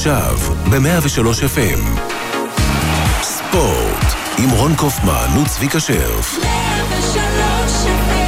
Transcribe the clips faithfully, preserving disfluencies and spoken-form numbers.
עכשיו ב-מאה ושלוש אף אם. ספורט עם רון קופמן וצביקה שרף. מאה ושלוש אף אם.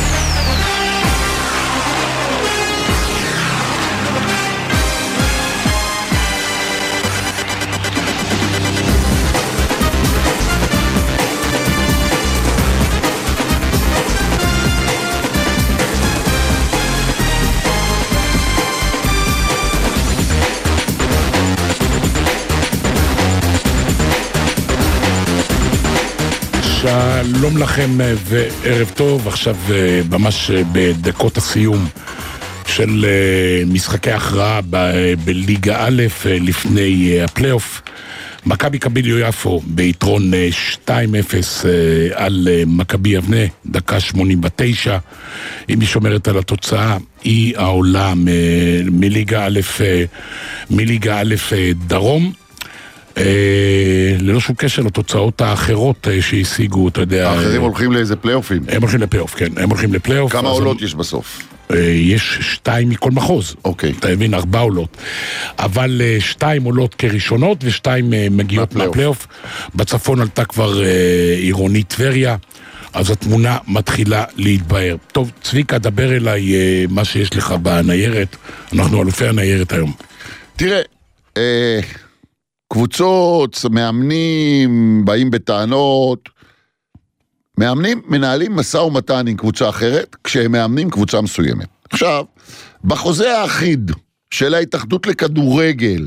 שלום לכם וערב טוב. עכשיו ממש בדקות הסיום של משחקי הכרעה בליגה א' לפני הפלייאוף. מכבי קביליו יפו ביתרון שתיים אפס על מכבי יבנה, דקה שמונים ותשע. אם היא שומרת על התוצאה, היא העולה מליגה א' מליגה א' דרום. אה, ללא שום קשר לתוצאות האחרות אה, שהשיגו, אתה יודע. האחרים אה, הולכים לאיזה פלייאופים. הם הולכים לפלייאוף, כן. הם הולכים לפלייאוף. כמה עולות הם, יש בסוף? אה, יש שתיים מכל מחוז. אוקיי. אתה מבין, ארבע עולות. אבל אה, שתיים עולות כראשונות, ושתיים אה, מגיעות מהפלייאוף. בצפון עלתה כבר אה, עירונית טבריה. אז התמונה מתחילה להתבהר. טוב, צביקה, דבר אליי אה, מה שיש לך בניירת. אנחנו אלופי הניירת היום. תראה, אה... קבוצות, מאמנים, באים בטענות, מאמנים, מנהלים מסע ומתן עם קבוצה אחרת, כשהם מאמנים קבוצה מסוימת. עכשיו, בחוזה האחיד של ההתאחדות לכדורגל,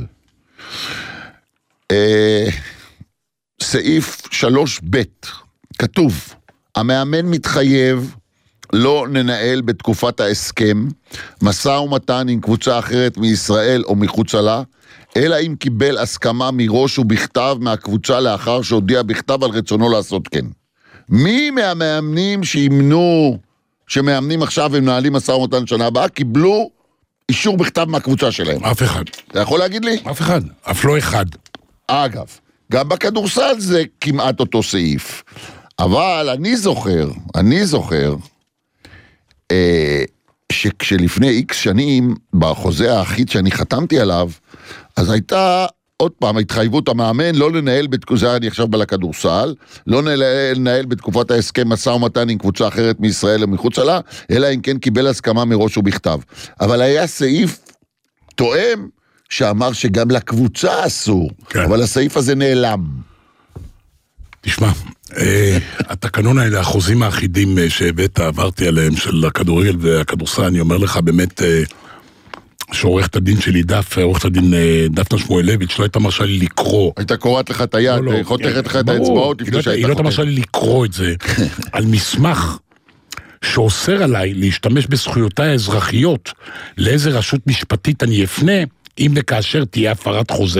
אה, סעיף שלוש ב' כתוב, המאמן מתחייב לא ננהל בתקופת ההסכם, מסע ומתן עם קבוצה אחרת מישראל או מחוצה לה, אלא אם קיבל הסכמה מראש ובכתב מהקבוצה לאחר שהודיע בכתב על רצונו לעשות כן. מי מהמאמנים שימנו, שמאמנים עכשיו ומנהלים מסע ומתן שנה הבאה, קיבלו אישור בכתב מהקבוצה שלהם? אף אחד. אתה יכול להגיד לי? אף אחד, אף לא אחד. אגב, גם בכדורסל זה כמעט אותו סעיף. אבל אני זוכר, אני זוכר, אה, שכשלפני איקס שנים, בחוזה האחיד שאני חתמתי עליו, אז הייתה עוד פעם התחייבות המאמן לא לנהל בתקופה, אני עכשיו בלכדורסל, לא לנהל בתקופת ההסכם מסע ומתן עם קבוצה אחרת מישראל או מחוץ לה, אלא אם כן קיבל הסכמה מראש ובכתב. אבל היה סעיף תואם שאמר שגם לקבוצה אסור, כן. אבל הסעיף הזה נעלם. תשמע, התקנון האלה, החוזים האחידים שהבאת, עברתי עליהם של הכדורגל והכדורסל, אני אומר לך באמת שעורכת הדין שלי דף, עורכת הדין דפנה שמואלביץ' לא הייתה מרשה לי לקרוא. הייתה קוראת לך את היד, חותכת לך את האצבעות. היא לא הייתה מרשה לי לקרוא את זה, על מסמך שאוסר עליי להשתמש בזכויותיי האזרחיות, לאיזה רשות משפטית אני אפנה, אם וכאשר תהיה הפרת חוזה,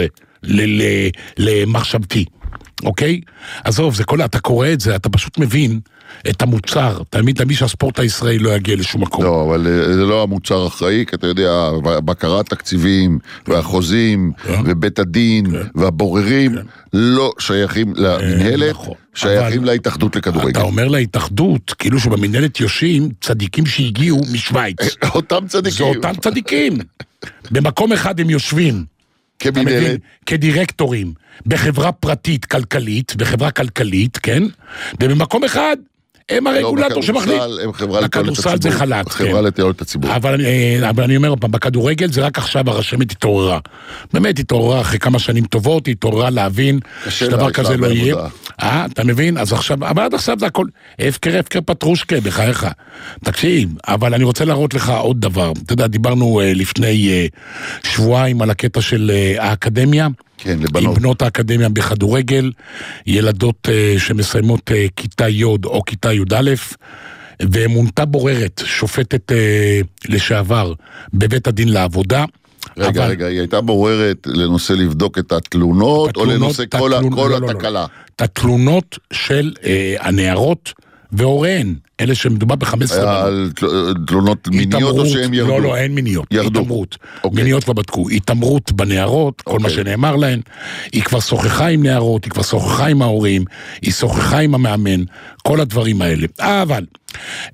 למחשבתי. אוקיי? עזוב, זה כל, אתה קורא את זה, אתה פשוט מבין את המוצר, תמיד למי שהספורט הישראלי לא יגיע לשום מקום. לא, אבל זה לא המוצר אחראי, כי אתה יודע, בקרת תקציבים, והחוזים, ובית הדין, והבוררים, לא שייכים למנהלת, שייכים להתאחדות לכדורגל. אתה אומר להתאחדות, כאילו שבמנהלת יושבים צדיקים שהגיעו משוויץ. אותם צדיקים. זה אותם צדיקים. במקום אחד הם יושבים. כמנהלת. כדירקטורים, בחברה פרטית כלכלית, בחברה כלכלית, כן? ובמקום אחד, הם הרגולטור שמחליט. הכדורסל זה חלק. חברה לתיאוריות הציבור. אבל אני אומר, בכדורגל זה רק עכשיו הרשמת התעוררה. באמת התעוררה אחרי כמה שנים טובות, התעוררה להבין שדבר כזה לא יהיה. אה, אתה מבין? אז עכשיו, אבל עד עכשיו זה הכל, הפקר, הפקר פטרושקה, בחייך. תקשיב, אבל אני רוצה להראות לך עוד דבר. אתה יודע, דיברנו לפני שבועיים על הקטע של האקדמיה. כן, לבנות. עם בנות האקדמיה בכדורגל, ילדות uh, שמסיימות uh, כיתה י' או כיתה י' א', ומונתה בוררת, שופטת uh, לשעבר, בבית הדין לעבודה. רגע, אבל... רגע, היא הייתה בוררת לנושא לבדוק את התלונות, התלונות או לנושא כל, התלונ... כל לא, התקלה? לא, לא. את התלונות של uh, הנערות והוריהן, אלה שמדובר ב-חמש עשרה. על תלונות מיניות או שהם ירדו? לא, לא, אין מיניות. ירדו. התאמרות. מיניות כבר בדקו. התאמרות בנערות, כל מה שנאמר להן, היא כבר שוחחה עם נערות, היא כבר שוחחה עם ההורים, היא שוחחה עם המאמן, כל הדברים האלה. אבל,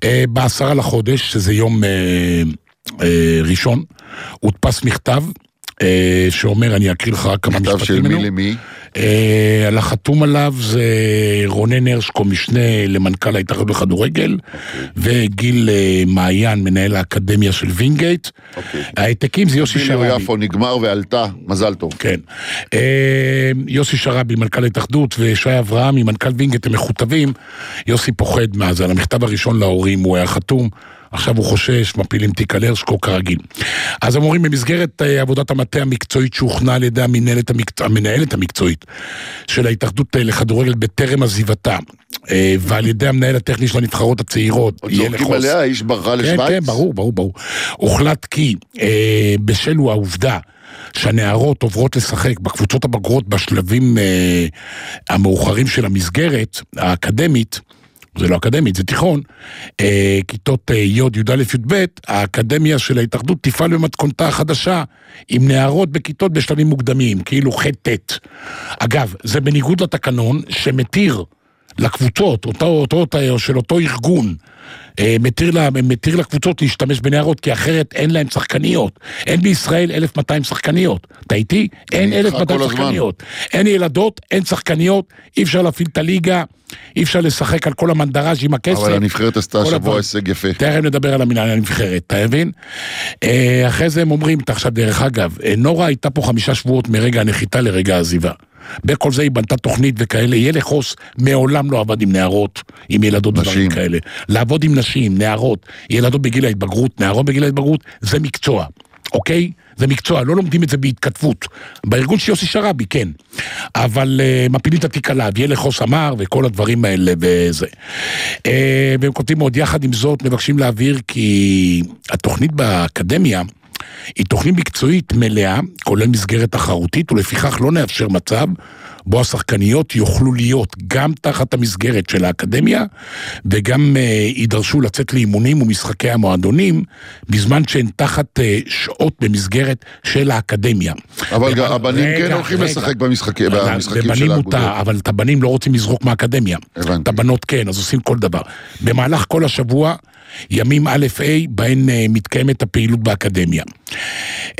בעשרה לחודש, שזה יום ראשון, הודפס מכתב, שאומר, אני אקריא לך כמה משפטים ממנו. מכתב של מי למי? על החתום עליו זה רונן הרשקו, משנה למנכ"ל ההתאחדות לכדורגל, וגיל מעיין, מנהל האקדמיה של וינגייט. העתקים זה יוסי שרבי. ביליו יפו נגמר ועלתה, מזל טוב. כן. יוסי שרבי, מנכ"ל ההתאחדות, ושי אברהם, ממנכ"ל וינגייט, הם מכותבים. יוסי פוחד מה זה, על המכתב הראשון להורים הוא היה חתום, עכשיו הוא חושש, מפילים תיק על הרשקו כרגיל. אז הם אומרים, במסגרת עבודת המטה המקצועית שהוכנה על ידי המנהלת, המקצוע, המנהלת המקצועית של ההתאחדות לכדורגל בטרם עזיבתה, ועל ידי המנהל הטכני של הנבחרות הצעירות, עוד זורקים עליה, איש ברחה לשוויץ? כן, כן, ברור, ברור, ברור. הוחלט כי אה, בשלו העובדה שהנערות עוברות לשחק בקבוצות הבגרות בשלבים אה, המאוחרים של המסגרת האקדמית, זה לא אקדמית, זה תיכון, אה, כיתות אה, י', י' א', י' ב', האקדמיה של ההתאחדות תפעל במתכונתה החדשה, עם נערות בכיתות בשלבים מוקדמים, כאילו ח' ט'. אגב, זה בניגוד לתקנון שמתיר לקבוצות, אותו, אותו, אותו, של אותו ארגון, אה, מתיר, לה, מתיר לקבוצות להשתמש בנערות, כי אחרת אין להם שחקניות. אין בישראל אלף ומאתיים שחקניות. אתה איתי? אין אלף ומאתיים שחקניות. אין ילדות, אין שחקניות, אי אפשר להפעיל את הליגה, אי אפשר לשחק על כל המנדראז' עם הכסף. אבל הנבחרת עשתה שבוע הישג יפה. תכף נדבר על המנהל הנבחרת, אתה מבין? אחרי זה הם אומרים, עכשיו דרך אגב, נורה הייתה פה חמישה שבועות מרגע הנחיתה לרגע העזיבה. בכל זה היא בנתה תוכנית וכאלה, יהיה לחוס, מעולם לא עבד עם נערות, עם ילדות דברים כאלה. לעבוד עם נשים, נערות, ילדות בגיל ההתבגרות, נערות בגיל ההתבגרות, זה מקצוע, אוקיי? זה מקצוע, לא לומדים את זה בהתכתבות. בארגון של יוסי שרבי, כן. אבל uh, מפילים את התיק עליו, יהיה לחוס אמר וכל הדברים האלה וזה. Uh, והם כותבים עוד יחד עם זאת, מבקשים להעביר כי התוכנית באקדמיה, היא תוכנית מקצועית מלאה, כולל מסגרת תחרותית, ולפיכך לא נאפשר מצב בו השחקניות יוכלו להיות גם תחת המסגרת של האקדמיה, וגם uh, יידרשו לצאת לאימונים ומשחקי המועדונים, בזמן שהן תחת uh, שעות במסגרת של האקדמיה. אבל ובנ... הבנים רגע, כן הולכים רגע. לשחק במשחקי, במשחקים של האגודות. אבל את הבנים לא רוצים לזרוק מהאקדמיה. הבנתי. את הבנות כן, אז עושים כל דבר. במהלך כל השבוע, ימים א' A, בהן uh, מתקיימת הפעילות באקדמיה. Uh,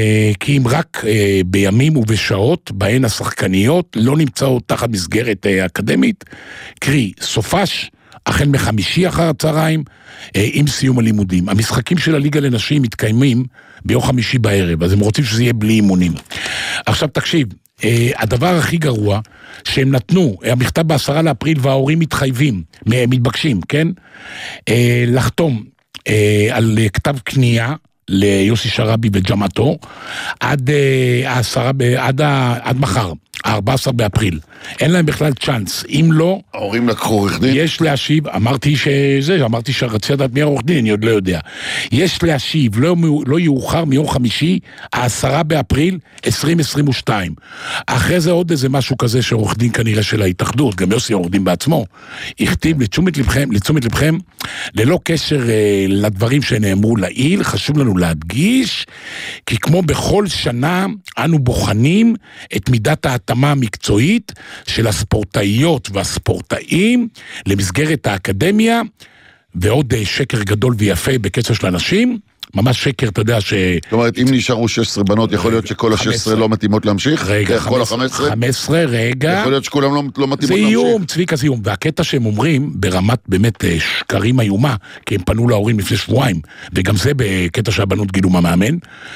כי אם רק uh, בימים ובשעות, בהן השחקניות לא נמצאות תחת מסגרת uh, אקדמית, קרי, סופש, החל מחמישי אחר הצהריים, uh, עם סיום הלימודים. המשחקים של הליגה לנשים מתקיימים ביום חמישי בערב, אז הם רוצים שזה יהיה בלי אימונים. עכשיו תקשיב, Uh, הדבר הכי גרוע, שהם נתנו, המכתב בעשרה לאפריל, וההורים מתחייבים, מתבקשים, כן? Uh, לחתום uh, על uh, כתב קנייה, ליוסי שרבי וג'מאטו, עד, uh, העשרה, עד, עד מחר, ה-ארבעה עשר באפריל. אין להם בכלל צ'אנס. אם לא... ההורים לקחו עורך דין? יש להשיב, אמרתי שזה, אמרתי שרציתי לדעת מי עורך דין, אני עוד לא יודע. יש להשיב, לא, לא יאוחר מיום חמישי, ה-עשרה באפריל, עשרים עשרים ושתיים. אחרי זה עוד איזה משהו כזה שעורך דין כנראה של ההתאחדות, גם יוסי עורך דין בעצמו, הכתיב לתשומת לבכם, לתשומת לבכם, ללא קשר אה, לדברים שנאמרו לעיל, חשוב לנו להדגיש, כי כמו בכל שנה, אנו בוחנים את מידת ההתאמה המקצועית של הספורטאיות והספורטאים למסגרת האקדמיה, ועוד שקר גדול ויפה בקצב של אנשים, ממש שקר, אתה יודע ש... זאת אומרת, אם נשארו שש עשרה בנות, יכול להיות שכל ה-שש עשרה לא מתאימות להמשיך? רגע, כל ה-חמש עשרה? חמש עשרה, רגע. יכול להיות שכולם לא מתאימות להמשיך? זה איום, צביקה זה איום. והקטע שהם אומרים, ברמת באמת שקרים איומה, כי הם פנו להורים לפני שבועיים, וגם זה בקטע שהבנות גילו מהמאמן,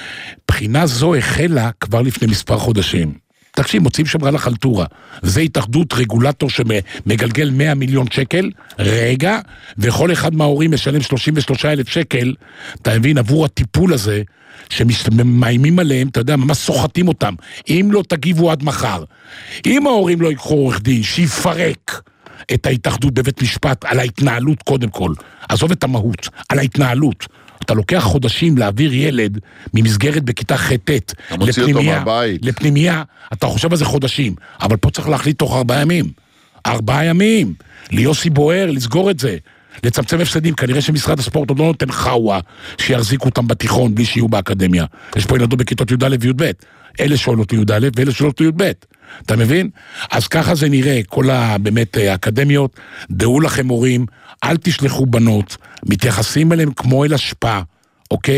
בחינה זו החלה כבר לפני מספר חודשים. תקשיב, מוצאים שם רלה חלטורה. זה התאחדות רגולטור שמגלגל מאה מיליון שקל, רגע, וכל אחד מההורים משלם שלושים ושלושה אלף שקל, אתה מבין, עבור הטיפול הזה, שמאיימים עליהם, אתה יודע, ממש סוחטים אותם. אם לא תגיבו עד מחר. אם ההורים לא יקחו עורך דין, שיפרק את ההתאחדות בבית משפט על ההתנהלות קודם כל. עזוב את המהות, על ההתנהלות. אתה לוקח חודשים להעביר ילד ממסגרת בכיתה ח'-ט' לפנימיה, לפנימיה, אתה חושב על זה חודשים, אבל פה צריך להחליט תוך ארבעה ימים. ארבעה ימים, ליוסי בוער, לסגור את זה, לצמצם הפסדים, כנראה שמשרד הספורט עוד לא נותן חווה, שיחזיקו אותם בתיכון בלי שיהיו באקדמיה. יש פה ילדות בכיתות י' א' וי' ב', אלה שואלות י' א' ואלה שואלות י' ב'. אתה מבין? אז ככה זה נראה, כל באמת האקדמיות, דעו לכם הורים, אל תשלחו בנות, מתייחסים אליהם כמו אל השפעה, אוקיי?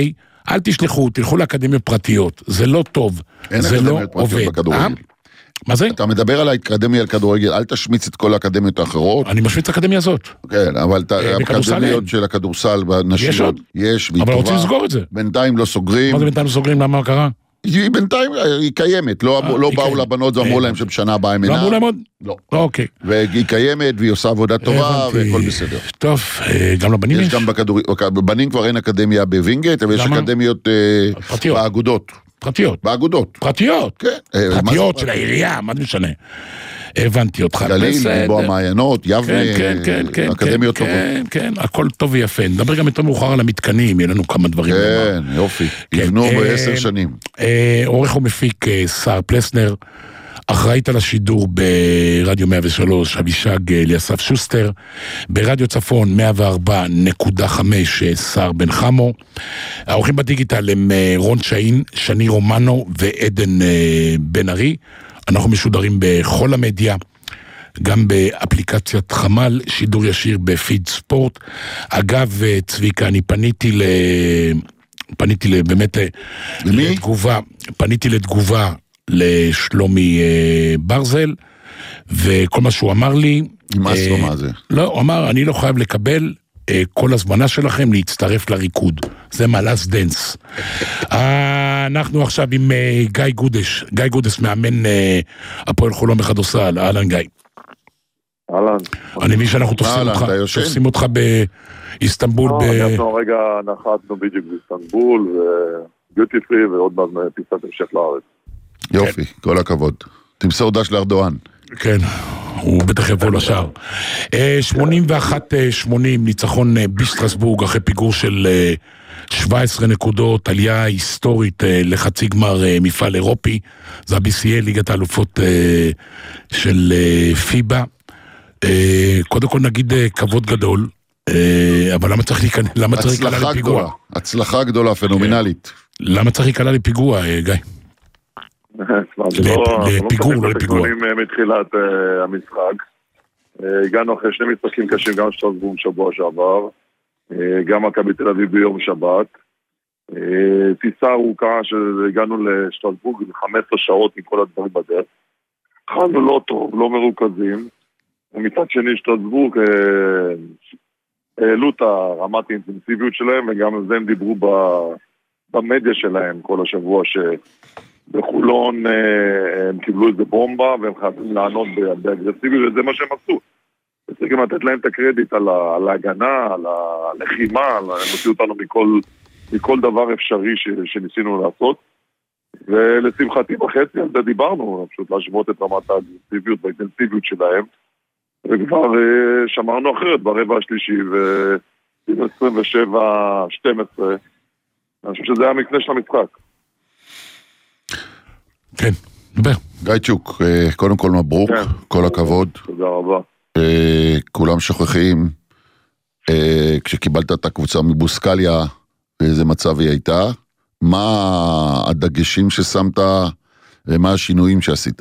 אל תשלחו, תלכו לאקדמיות פרטיות, זה לא טוב, זה לא עובד. מה זה? אתה מדבר על האקדמיה לכדורגל, אל תשמיץ את כל האקדמיות האחרות. אני משמיץ את האקדמיה הזאת. כן, אבל האקדמיות של הכדורסל בנשיות, יש, אבל רוצים לסגור את זה. בינתיים לא סוגרים. מה זה בינתיים לא סוגרים? למה קרה? היא בינתיים, היא קיימת, לא באו לבנות ואמרו להם שבשנה הבאה הם אינם. לא אמרו להם עוד? לא. אוקיי. והיא קיימת, והיא עושה עבודה טובה, והכל בסדר. טוב, גם לבנים יש? יש גם בכדורגל, בבנים כבר אין אקדמיה בווינגייט, אבל יש אקדמיות באגודות. פרטיות. באגודות. פרטיות? כן. פרטיות של העירייה, מה זה משנה? הבנתי אותך. גליל, בוא המעיינות, יבנה, אקדמיות טובות. כן, כן, הכל טוב ויפה. נדבר גם יותר מאוחר על המתקנים, יהיה לנו כמה דברים. כן, יופי. יבנו בעשר שנים. עורך ומפיק שר פלסנר, אחראית על השידור ברדיו מאה ושלוש, אבישג אליסף שוסטר, ברדיו צפון מאה וארבע נקודה חמש, שר בן חמו, האורחים בדיגיטל הם רון שאין, שני רומנו ועדן בן ארי, אנחנו משודרים בכל המדיה, גם באפליקציית חמל, שידור ישיר בפיד ספורט. אגב, צביקה, אני פניתי ל... פניתי ל... באמת למי? לתגובה, פניתי לתגובה לשלומי ברזל, וכל מה שהוא אמר לי... נמאס לו מה זה? לא, הוא אמר, אני לא חייב לקבל כל הזמנה שלכם להצטרף לריקוד. זה מלאס דנס. אנחנו עכשיו עם גיא גודש, גיא גודש מאמן הפועל חולון בכדורסל. אהלן גיא. אהלן. אני מבין שאנחנו תופסים אותך באיסטנבול. אנחנו רגע נחתנו בדיוק באיסטנבול, וביוטי פרי ועוד מעט פיסת המשך לארץ. יופי, כל הכבוד. תמסור דש לארדואן. כן, הוא בטח יבוא לשער. שמונים ואחת שמונים, ניצחון בשטרסבורג אחרי פיגור של שבע עשרה נקודות, עלייה היסטורית לחצי גמר מפעל אירופי, זה ה-בי סי איי, ליגת האלופות של פיבה. קודם כל נגיד כבוד גדול, אבל למה צריך להיקלע לפיגוע? הצלחה גדולה, פנומנלית. למה צריך להיקלע לפיגוע, גיא? לפיגור, לא לפיגור. מתחילת המשחק, הגענו אחרי שני משחקים קשים, גם שטרסבורג שבוע שעבר, גם מכבי תל אביב ביום שבת, טיסה ארוכה שהגענו לשטרסבורג חמש עשרה שעות עם כל הדברים בדרך, התחלנו לא טוב, לא מרוכזים, ומצד שני שטרסבורג העלו את הרמת האינטנסיביות שלהם, וגם על זה הם דיברו במדיה שלהם כל השבוע ש... בחולון הם קיבלו איזה בומבה והם חייבים לענות באגרסיביות, וזה מה שהם עשו. צריכים לתת להם את הקרדיט על ההגנה, על הלחימה, הם הוציאו אותנו מכל, מכל דבר אפשרי שניסינו לעשות. ולשמחתי בחצי על זה דיברנו, פשוט להשוות את רמת האגרסיביות והאינטנסיביות שלהם, וכבר שמרנו אחרת ברבע השלישי, ו-עשרים ושבע שתים עשרה, אני חושב שזה היה המקנה של המשחק. כן, דבר. גייצ'וק, קודם כל מברוק, כן. כל הכבוד. תודה רבה. כולם שוכחים, כשקיבלת את הקבוצה מבוסקליה, באיזה מצב היא הייתה, מה הדגשים ששמת, ומה השינויים שעשית?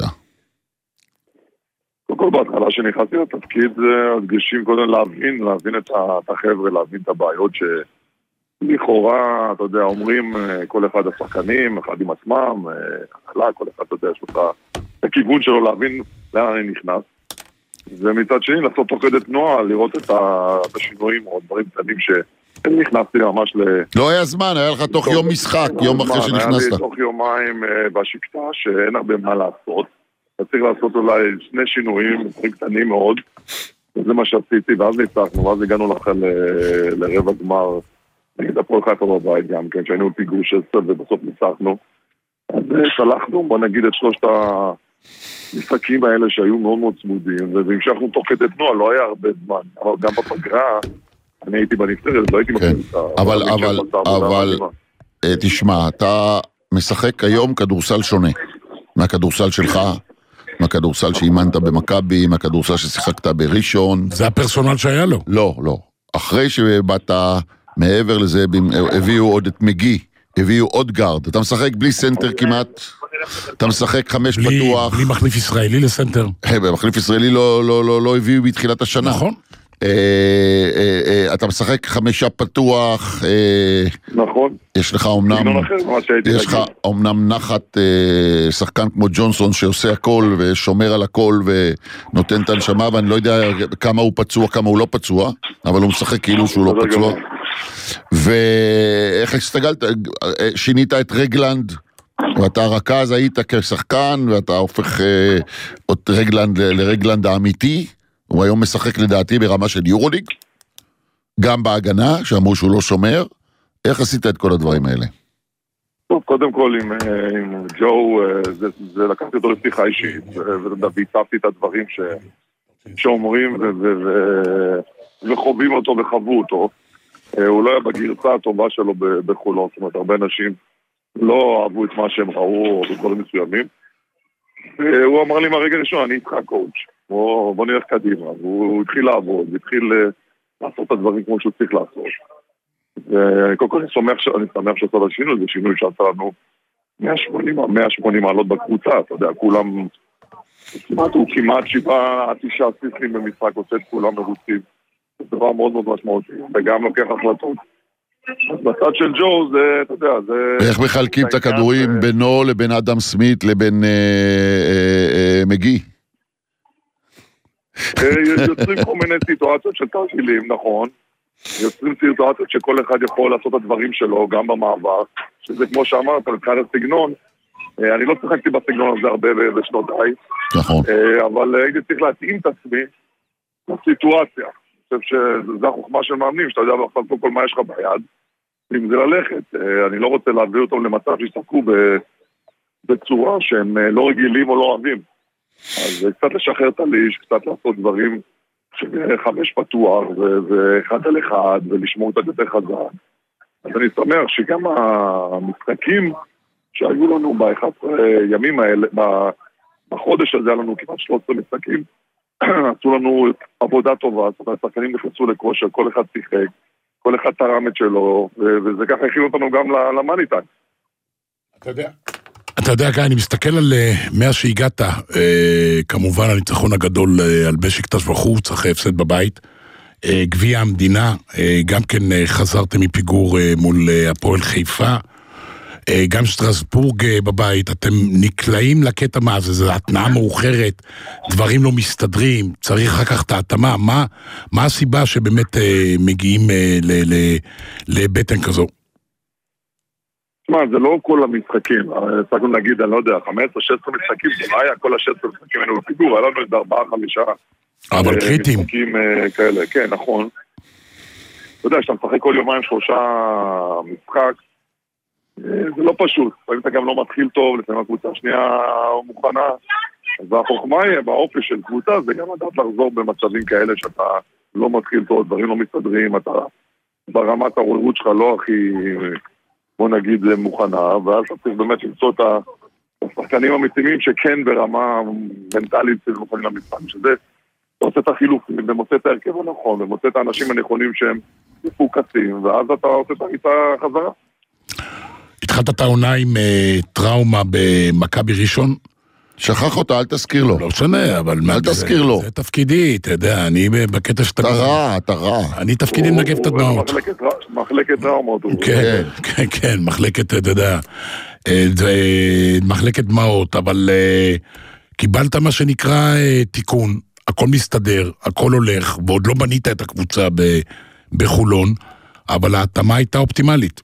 קודם כל בהתחלה שנכנסתי לתפקיד, הדגשים קודם להבין, להבין את החבר'ה, להבין את הבעיות ש... לכאורה, אתה יודע, אומרים כל אחד השחקנים, אחד עם עצמם, החלה, כל אחד, אתה יודע, יש לך את הכיוון שלו להבין לאן אני נכנס. ומצד שני, לעשות תוך כדי תנועה, לראות את השינויים או דברים קטנים שאני נכנסתי ממש ל... לא היה זמן, היה לך תוך יום משחק, יום אחרי שנכנסת. היה לי תוך יומיים בשקטה שאין הרבה מה לעשות. אתה צריך לעשות אולי שני שינויים, דברים קטנים מאוד, וזה מה שעשיתי, ואז ניצחנו, ואז הגענו לכם לרבע גמר. נגיד הפועל חיפה בבית גם, כן, שהיינו פיגור של סוף ובסוף ניצחנו. אז שלחנו, בוא נגיד, את שלושת המשחקים האלה שהיו מאוד מאוד צמודים, והמשכנו תוך כדי תנועה, לא היה הרבה זמן. אבל גם בפגרה, אני הייתי בנפטרת, לא הייתי מקליטה. אבל, אבל, אבל, תשמע, אתה משחק היום כדורסל שונה. מהכדורסל שלך, מהכדורסל שאימנת במכבי, מהכדורסל ששיחקת בראשון. זה הפרסונל שהיה לו. לא, לא. אחרי שבאת... מעבר לזה, הביאו עוד את מגי, הביאו עוד גארד, אתה משחק בלי סנטר כמעט, אתה משחק חמש פתוח. בלי מחליף ישראלי לסנטר. מחליף ישראלי לא, לא, לא, לא הביאו בתחילת השנה. נכון. אתה משחק חמישה פתוח, נכון. יש לך אומנם, יש לך אומנם נחת שחקן כמו ג'ונסון שעושה הכל ושומר על הכל ונותן את הנשמה, ואני לא יודע כמה הוא פצוע, כמה הוא לא פצוע, אבל הוא משחק כאילו שהוא לא פצוע. ואיך הסתגלת, שינית את רגלנד, ואתה רכז היית כשחקן, ואתה הופך את רגלנד לרגלנד האמיתי, הוא היום משחק לדעתי ברמה של יורוליג, גם בהגנה, שאמרו שהוא לא שומר. איך עשית את כל הדברים האלה? טוב, קודם כל עם, עם ג'ו, זה, זה לקחתי אותו לשיחה אישית, והצפתי את הדברים ש, שאומרים ו, ו, ו, וחווים אותו וחוו אותו. הוא לא היה בגרסה הטובה שלו בחולון, זאת אומרת, הרבה אנשים לא אהבו את מה שהם ראו בדברים מסוימים. והוא אמר לי מהרגע ראשון, אני איתך קואוץ', בוא, בוא נלך קדימה. והוא התחיל לעבוד, התחיל לעשות את הדברים כמו שהוא צריך לעשות. וקודם כל אני שמח, אני שמח שעשה את השינוי, זה שינוי שעשה לנו מאה ושמונים מעלות בקבוצה, אתה יודע, כולם, כמעט הוא כמעט שבעה עד תשעה סיסלים במשחק, עושה את כולם מרוצים. זה דבר מאוד מאוד משמעותי, וגם לוקח החלטות. אז בצד של ג'ו זה, אתה יודע, זה... איך מחלקים את הכדורים בינו לבין אדם סמית לבין מגי? יוצרים כל מיני סיטואציות של תרגילים, נכון. יוצרים סיטואציות שכל אחד יכול לעשות את הדברים שלו, גם במעבר, שזה כמו שאמרת, מבחינת הסגנון, אני לא צחקתי בסגנון הזה הרבה בשנותיי, נכון. אבל הייתי צריך להתאים את עצמי לסיטואציה. אני חושב שזה החוכמה של מאמנים, שאתה יודע עכשיו כל מה יש לך ביד, אם זה ללכת, אני לא רוצה להביא אותם למצב שיסתכלו בצורה שהם לא רגילים או לא אוהבים. אז קצת לשחרר את הליש, קצת לעשות דברים שחמש פתוח ואחד על אחד ולשמור את יותר חזק. אז אני שמח שגם המשחקים שהיו לנו ב-אחד עשר ימים האלה, בחודש הזה היה לנו כמעט שלושה עשר משחקים, עשו לנו עבודה טובה, זאת אומרת, השחקנים נכנסו לכושר, כל אחד שיחק, כל אחד תרם את שלו, וזה ככה הכין אותנו גם למאניטיים. אתה יודע, אתה יודע, אני מסתכל על מאה שהגעת, כמובן הניצחון הגדול על בשיקטש בחוץ, אחרי הפסד בבית, גביע המדינה, גם כן חזרתם מפיגור מול הפועל חיפה, גם שטרסבורג בבית, אתם נקלעים לקטע מה זה, זה התנאה מאוחרת, דברים לא מסתדרים, צריך אחר כך את ההתאמה, מה, מה הסיבה שבאמת מגיעים לבטן כזו? תשמע, זה לא כל המשחקים, צריכים להגיד, אני לא יודע, חמש עשרה שש עשרה משחקים, זה לא היה כל ה-שש עשרה משחקים, היינו בפיגור, היה לנו את ארבעה חמישה אבל קריטים. משחקים כאלה, כן, נכון. אתה יודע, שאתה משחק כל יומיים שלושה משחק, זה לא פשוט, לפעמים אתה גם לא מתחיל טוב, לפעמים הקבוצה השנייה מוכנה, אז החוכמה היא, באופי של קבוצה, זה גם לדעת לחזור במצבים כאלה שאתה לא מתחיל טוב, דברים לא מסתדרים, אתה ברמת העוררות שלך לא הכי, בוא נגיד, מוכנה, ואז אתה צריך באמת למצוא את השחקנים המתאימים שכן ברמה מנטלית של מוכנים למשחק, שזה, אתה עושה את החילופים, ומוצא את ההרכב הנכון, ומוצא את האנשים הנכונים שהם מפוקסים, ואז אתה עושה את המיטה חזרה. התחלת את העונה עם uh, טראומה במכבי ראשון? שכח אותה, אל תזכיר לו. לא שונה, אבל... אל תזכיר לו. זה תפקידי, אתה יודע, אני בקטע שאתה... אתה רע, אתה רע. אני תפקידי מנגב את הדמעות. מחלקת טראומות. כן, כן, כן, מחלקת, אתה יודע, מחלקת דמעות, אבל קיבלת מה שנקרא תיקון, הכל מסתדר, הכל הולך, ועוד לא בנית את הקבוצה בחולון, אבל ההתאמה הייתה אופטימלית.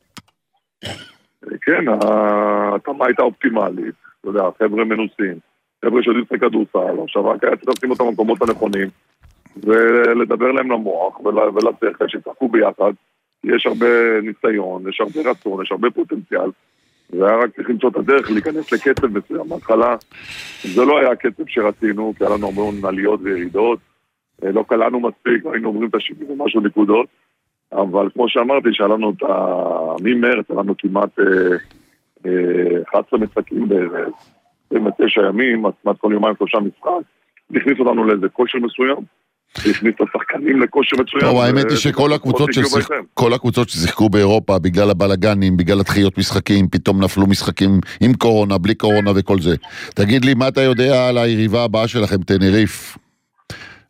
כן, ההתאמה הייתה אופטימלית, אתה יודע, חבר'ה מנוסים, חבר'ה שיודעים לשחק כדורסל, עכשיו רק היה צריך לשים אותם במקומות הנכונים, ולדבר להם למוח ולשכל שצחקו ביחד, יש הרבה ניסיון, יש הרבה רצון, יש הרבה פוטנציאל, והיה רק צריך למצוא את הדרך להיכנס לקצב מסוים. בהתחלה זה לא היה הקצב שרצינו, כי היה לנו הרבה עליות וירידות, לא קלענו מספיק, היינו עוברים את השבעים ומשהו נקודות, אבל כמו שאמרתי, שהיה לנו את ה... ממרץ, היה לנו כמעט אחת עשרה משחקים ב-עשרים ותשעה ימים, כמעט כל יומיים שלושה משחק, הכניס אותנו לאיזה כושר מסוים, הכניס את השחקנים לכושר מצוין. האמת היא שכל הקבוצות ששיחקו באירופה, בגלל הבלגנים, בגלל הדחיות משחקים, פתאום נפלו משחקים עם קורונה, בלי קורונה וכל זה. תגיד לי, מה אתה יודע על היריבה הבאה שלכם, טנריף?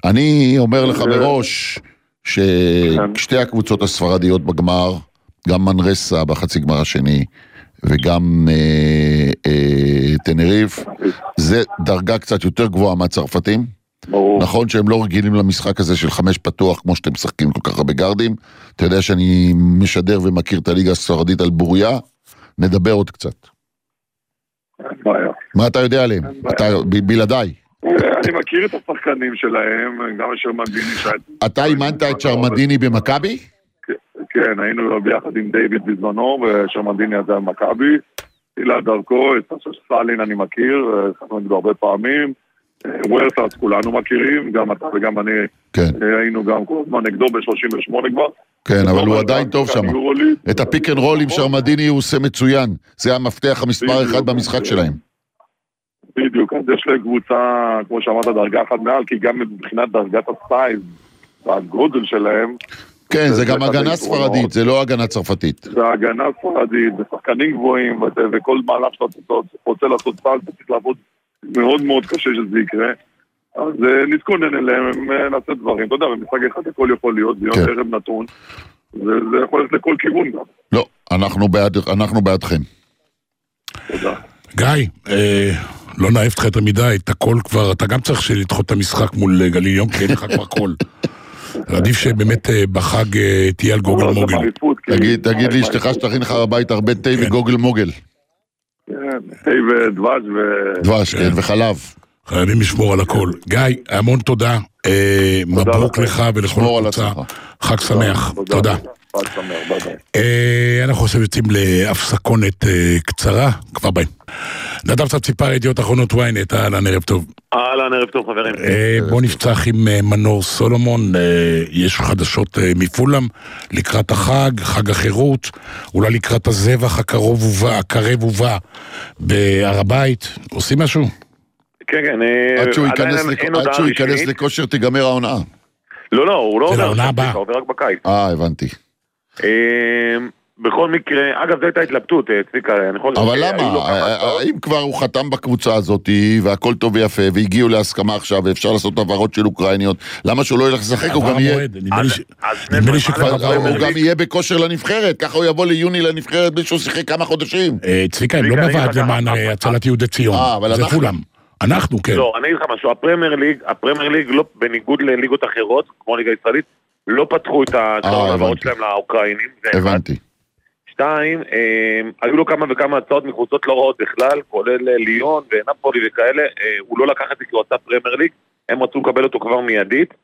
אני אומר לך מראש, ששתי הקבוצות הספרדיות בגמר, גם מנרסה בחצי גמר השני, וגם אה, אה, טנריף, זה דרגה קצת יותר גבוהה מהצרפתים. ברור. נכון שהם לא רגילים למשחק הזה של חמש פתוח, כמו שאתם משחקים כל כך הרבה גרדים. אתה יודע שאני משדר ומכיר את הליגה הספרדית על בוריה, נדבר עוד קצת. אין בעיה. מה אתה יודע עליהם? אתה ב- בלעדיי. אני מכיר את השחקנים שלהם, גם שרמדיני שהיה... אתה אימנת את שרמדיני במכבי? כן, היינו ביחד עם דיוויד בזמנו, ושרמדיני הזה במכבי. תחילה דרכו, את סלין אני מכיר, חנו נגדו הרבה פעמים. וורטס כולנו מכירים, גם אתה וגם אני היינו גם כל הזמן נגדו ב-שלושים ושמונה כבר. כן, אבל הוא עדיין טוב שם. את הפיק אנד רול עם שרמדיני הוא עושה מצוין. זה המפתח המספר אחד במשחק שלהם. בדיוק, אז יש להם קבוצה, כמו שאמרת, דרגה אחת מעל, כי גם מבחינת דרגת הסייז והגודל שלהם... כן, זה גם הגנה ספרדית, זה לא הגנה צרפתית. זה הגנה ספרדית, זה שחקנים גבוהים, וכל מהלך שאתה רוצה לעשות סל, אתה צריך לעבוד מאוד מאוד קשה שזה יקרה. אז נתכונן אליהם, נעשה דברים. אתה יודע, במשחק אחד הכל יכול להיות, זה יום ערב נתון, זה יכול להיות לכל כיוון גם. לא, אנחנו בעדכם. תודה. גיא, לא נעיף לך יותר מדי, את הכל כבר, אתה גם צריך לדחות את המשחק מול גליל יום, כי אין לך כבר קול. עדיף שבאמת בחג תהיה על גוגל מוגל. תגיד לי, אשתך שתכין לך הבית הרבה תה וגוגל מוגל. כן, תה ודבש ו... דבש, כן, וחלב. חייבים לשמור על הכל. גיא, המון תודה. מברוק לך ולכל הקבוצה. חג שמח. תודה. אנחנו עכשיו יוצאים להפסקונת קצרה, כבר ביי. נדב ציפר, ידיעות אחרונות וויינט, אהלן, ערב טוב. אהלן, ערב טוב חברים. בוא נפתח עם מנור סולומון, יש חדשות מפולאם, לקראת החג, חג החירות, אולי לקראת הזבח הקרוב ובא, הקרב ובא בהר הבית, עושים משהו? כן, כן. עד שהוא ייכנס לכושר תיגמר העונה. לא, לא, הוא לא עובר, הוא עובר רק בקיץ. אה, הבנתי. בכל מקרה, אגב, זו הייתה התלבטות, צביקה, אני יכול... אבל למה? אם כבר הוא חתם בקבוצה הזאת, והכל טוב ויפה, והגיעו להסכמה עכשיו, ואפשר לעשות עברות של אוקראיניות, למה שהוא לא ילך לשחק? הוא גם יהיה... נדמה לי שכבר... הוא גם יהיה בכושר לנבחרת, ככה הוא יבוא ליוני לנבחרת, בלי שהוא שיחק כמה חודשים. צביקה, הם לא בוועד למען הצלת יהודי ציון, זה פולאם. אנחנו, כן. לא, אני אגיד לך משהו, הפרמייר ליג, הפרמייר ליג, בניגוד לליגות אחרות, כמו ליגה ישראלית, לא פתחו את העברות שלהם לאוקראינים. הבנתי. שתיים, היו לו כמה וכמה הצעות מקבוצות לא רעות בכלל, כולל ליון ונפולי וכאלה, הוא לא לקח את זה כי הוא עשה פרמייר ליג, הם רצו לקבל אותו כבר מיידית,